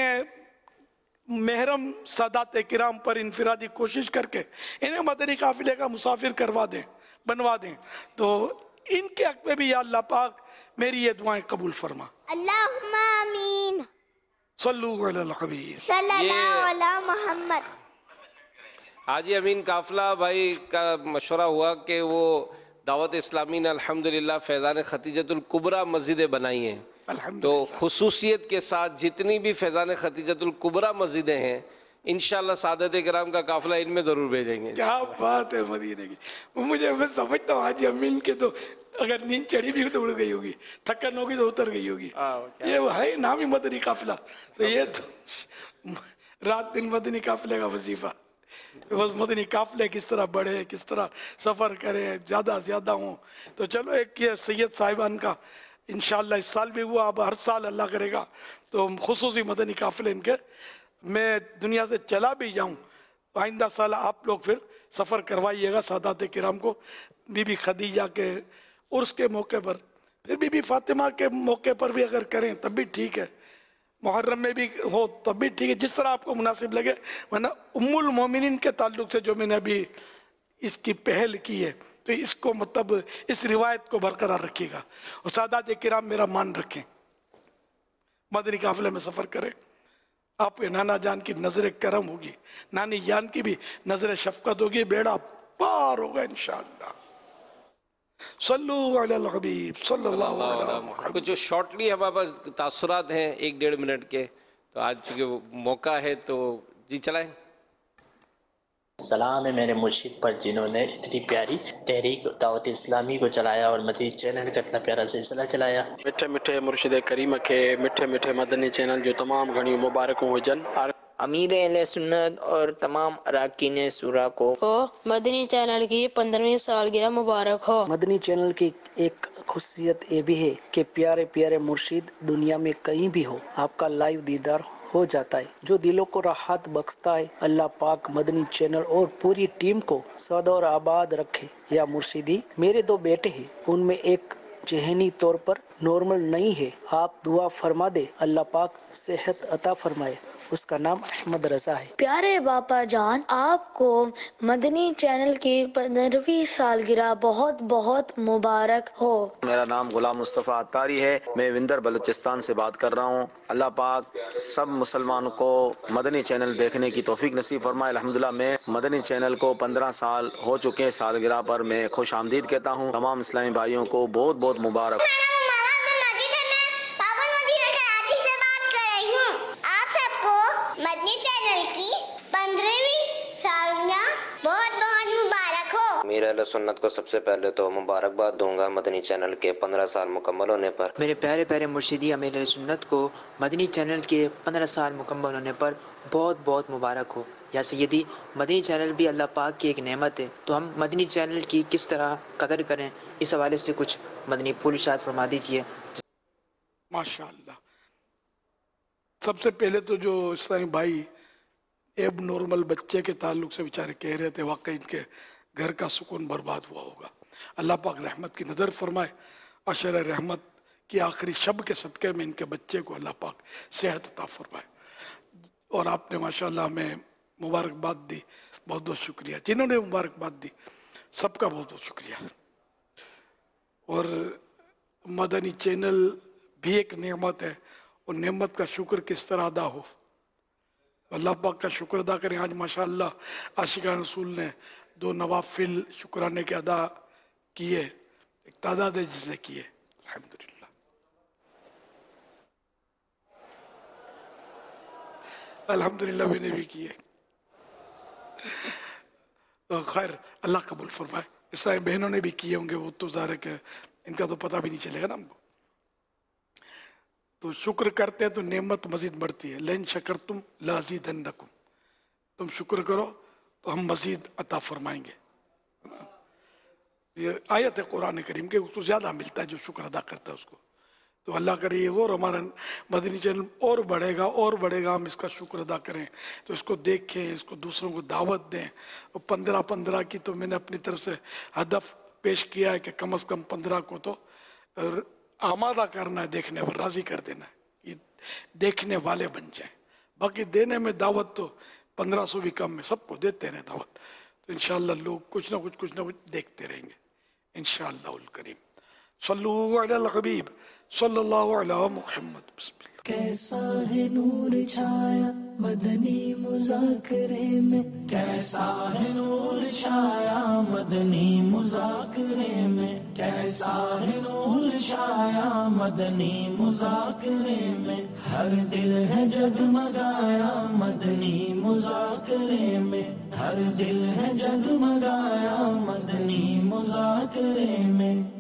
महरम सादात किराम पर इनफिरादी कोशिश करके इन्हें मदनी काफिले का मुसाफिर करवा दें, बनवा दें, तो इनके हक में भी या अल्लाह पाक मेरी ये दुआएं कबूल फरमा। अल्लाहुम्मा आमीन। सल्लु अलल हबीब सल्लल्लाहु अला मोहम्मद। हाजी अमीन काफिला भाई का मशवरा हुआ कि वो दावत इस्लामी ने अल्हम्दुलिल्लाह फैज़ान खतीजतुल कुबरा मस्जिदें बनाई हैं, तो खुसूसियत के साथ जितनी भी फैज़ान खतीजतुल कुबरा मस्जिदें हैं इंशाअल्लाह सादत किराम का काफिला इनमें जरूर भेजेंगे। क्या बात है मदीने की। मुझे मैं समझता हूँ हाजी अमीन के तो अगर नींद चढ़ी भी तो उड़ गई होगी, थकन होगी तो उतर गई होगी। ये वो है नाम ही मदनी काफिला, तो ये तो रात दिन मदनी काफिले का वजीफा। बस मदनी काफिले किस तरह बढ़े, किस तरह सफर करे, ज्यादा ज्यादा हो। तो चलो एक ये सैयद साहिबान का इंशाअल्लाह इस साल भी हुआ, अब हर साल अल्लाह करेगा तो खुसूसी मदनी काफिले इनके। मैं दुनिया से चला भी जाऊं तो आइंदा साल आप लोग फिर सफर करवाइएगा सादात किराम को। बीबी खदीजा के उर्स के मौके पर, फिर बीबी फातिमा के मौके पर भी अगर करें तब भी ठीक है, मुहर्रम में भी हो तब भी ठीक है, जिस तरह आपको मुनासिब लगे। वरना उम्मुल मोमिनीन के ताल्लुक से जो मैंने अभी इसकी पहल की है तो इसको मतलब इस रिवायत को बरकरार रखिएगा और सादात किराम मेरा मान रखें, मदनी काफिले में सफर करें। आपके नाना जान की नजर करम होगी, नानी जान की भी नजर शफकत होगी, बेड़ा पार होगा इंशाअल्लाह। सल्लु अलल हबीब सल्लल्लाहु अलैहि वसल्लम। कुछ जो शॉर्टली हमारे पास तासुरात हैं एक डेढ़ मिनट के, तो आज चूंकि मौका है तो जी चलाएं। सलाम है मेरे मुर्शिद पर जिन्होंने इतनी प्यारी तहरीक दावत इस्लामी को चलाया और मदनी चैनल का इतना प्यारा सिलसिला चलाया। मिठे मिठे मुर्शिद करीम के मिठे मिठे मदनी चैनल जो तमाम घणी मुबारक हुजन। अमीर अहले सुन्नत और तमाम अरकान सूरा को मदनी चैनल की पंद्रहवीं सालगिरह मुबारक हो। मदनी चैनल की एक खुशियत ये भी है कि प्यारे प्यारे मुर्शिद दुनिया में कहीं भी हो आपका लाइव दीदार हो जाता है, जो दिलों को राहत बख्शता है। अल्लाह पाक मदनी चैनल और पूरी टीम को सद और आबाद रखे। या मुर्शिदी, मेरे दो बेटे हैं, उनमें एक जहनी तौर पर नॉर्मल नहीं है, आप दुआ फरमा दे अल्लाह पाक सेहत अता फरमाए। उसका नाम अहमद रजा है। प्यारे बापा जान, आपको मदनी चैनल की पंद्रहवीं सालगिरह बहुत बहुत मुबारक हो। मेरा नाम गुलाम मुस्तफ़ा अत्तारी है, मैं विंदर बलूचिस्तान से बात कर रहा हूँ। अल्लाह पाक सब मुसलमानों को मदनी चैनल देखने की तौफीक नसीब फरमाए। अल्हम्दुलिल्लाह मैं मदनी चैनल को पंद्रह साल हो चुके हैं, सालगिरह पर मैं खुश आमदीद कहता हूँ। तमाम इस्लामी भाइयों को बहुत बहुत मुबारक। मदनी चैनल की पंद्रहवीं सालगिरह बहुत बहुत मुबारक हो। अमीर अहले सुन्नत को सबसे पहले तो मुबारकबाद दूंगा मदनी चैनल के पंद्रह साल मुकम्मल होने पर। मेरे प्यारे प्यारे मुर्शिदी अमीर अहले सुन्नत को मदनी चैनल के पंद्रह साल मुकम्मल होने पर बहुत बहुत मुबारक हो। या सैयदी, मदनी चैनल भी अल्लाह पाक की एक नेमत है, तो हम मदनी चैनल की किस तरह कदर करें, इस हवाले से कुछ मदनी फूल इरशाद फरमा दीजिए। माशाअल्लाह। सबसे पहले तो जो इस्लामी भाई एब नॉर्मल बच्चे के ताल्लुक से बेचारे कह रहे थे, वाकई इनके घर का सुकून बर्बाद हुआ होगा। अल्लाह पाक रहमत की नज़र फरमाए, अशर रहमत की आखिरी शब के सदक़े में इनके बच्चे को अल्लाह पाक सेहत अता फरमाए। और आपने माशाअल्लाह हमें मुबारकबाद दी, बहुत बहुत शुक्रिया। जिन्होंने मुबारकबाद दी सबका बहुत बहुत शुक्रिया। और मदनी चैनल भी एक नेमत है, और नेमत का शुक्र किस तरह अदा हो, अल्लाह पाक का शुक्र अदा करें। आज माशाअल्लाह आशिकान रसूल ने दो नवाफिल शुक्राने के अदा किए, एक तादाद है जिसने किए, अल्हम्दुलिल्लाह। अल्हम्दुलिल्लाह मैंने भी किए। तो खैर अल्लाह कबूल फरमाए। इस्लामी बहनों ने भी किए होंगे, वो तो ज़ाहिर है कि इनका तो पता भी नहीं चलेगा ना हमको। तो शुक्र करते हैं तो नेमत मजीद बढ़ती है। लैन शकर तुम लाज़ीदन्नकुम, तुम शुक्र करो तो हम मजीद अता फरमाएंगे। ये आयत है कुरान करीम के, उसको ज्यादा मिलता है जो शुक्र अदा करता है उसको। तो अल्लाह करे वो और हमारा मदनी चैनल और बढ़ेगा और बढ़ेगा, हम इसका शुक्र अदा करें, तो इसको देखें, इसको दूसरों को दावत दें। और पंद्रह पंद्रह की तो मैंने अपनी तरफ से हदफ पेश किया है कि कम अज कम पंद्रह को तो आमादा करना है, देखने पर राजी कर देना है कि देखने वाले बन जाए। बाकी देने में दावत तो पंद्रह सौ भी कम में सबको देते रहे दावत, तो इंशाअल्लाह लोग कुछ ना कुछ कुछ ना कुछ देखते रहेंगे इंशाअल्लाहुल करीम। सल्लु अलल हबीब सल्लल्लाहु अलैहि मुहम्मद। कैसा है नूर छाया मदनी मुज़ाकरे में, कैसा है नूर छाया मदनी मुज़ाकरे में, कैसा है नूर छाया मदनी मुज़ाकरे में, हर दिल है जगमगाया मदनी मुज़ाकरे में, हर दिल है जगमगाया मदनी मुज़ाकरे में।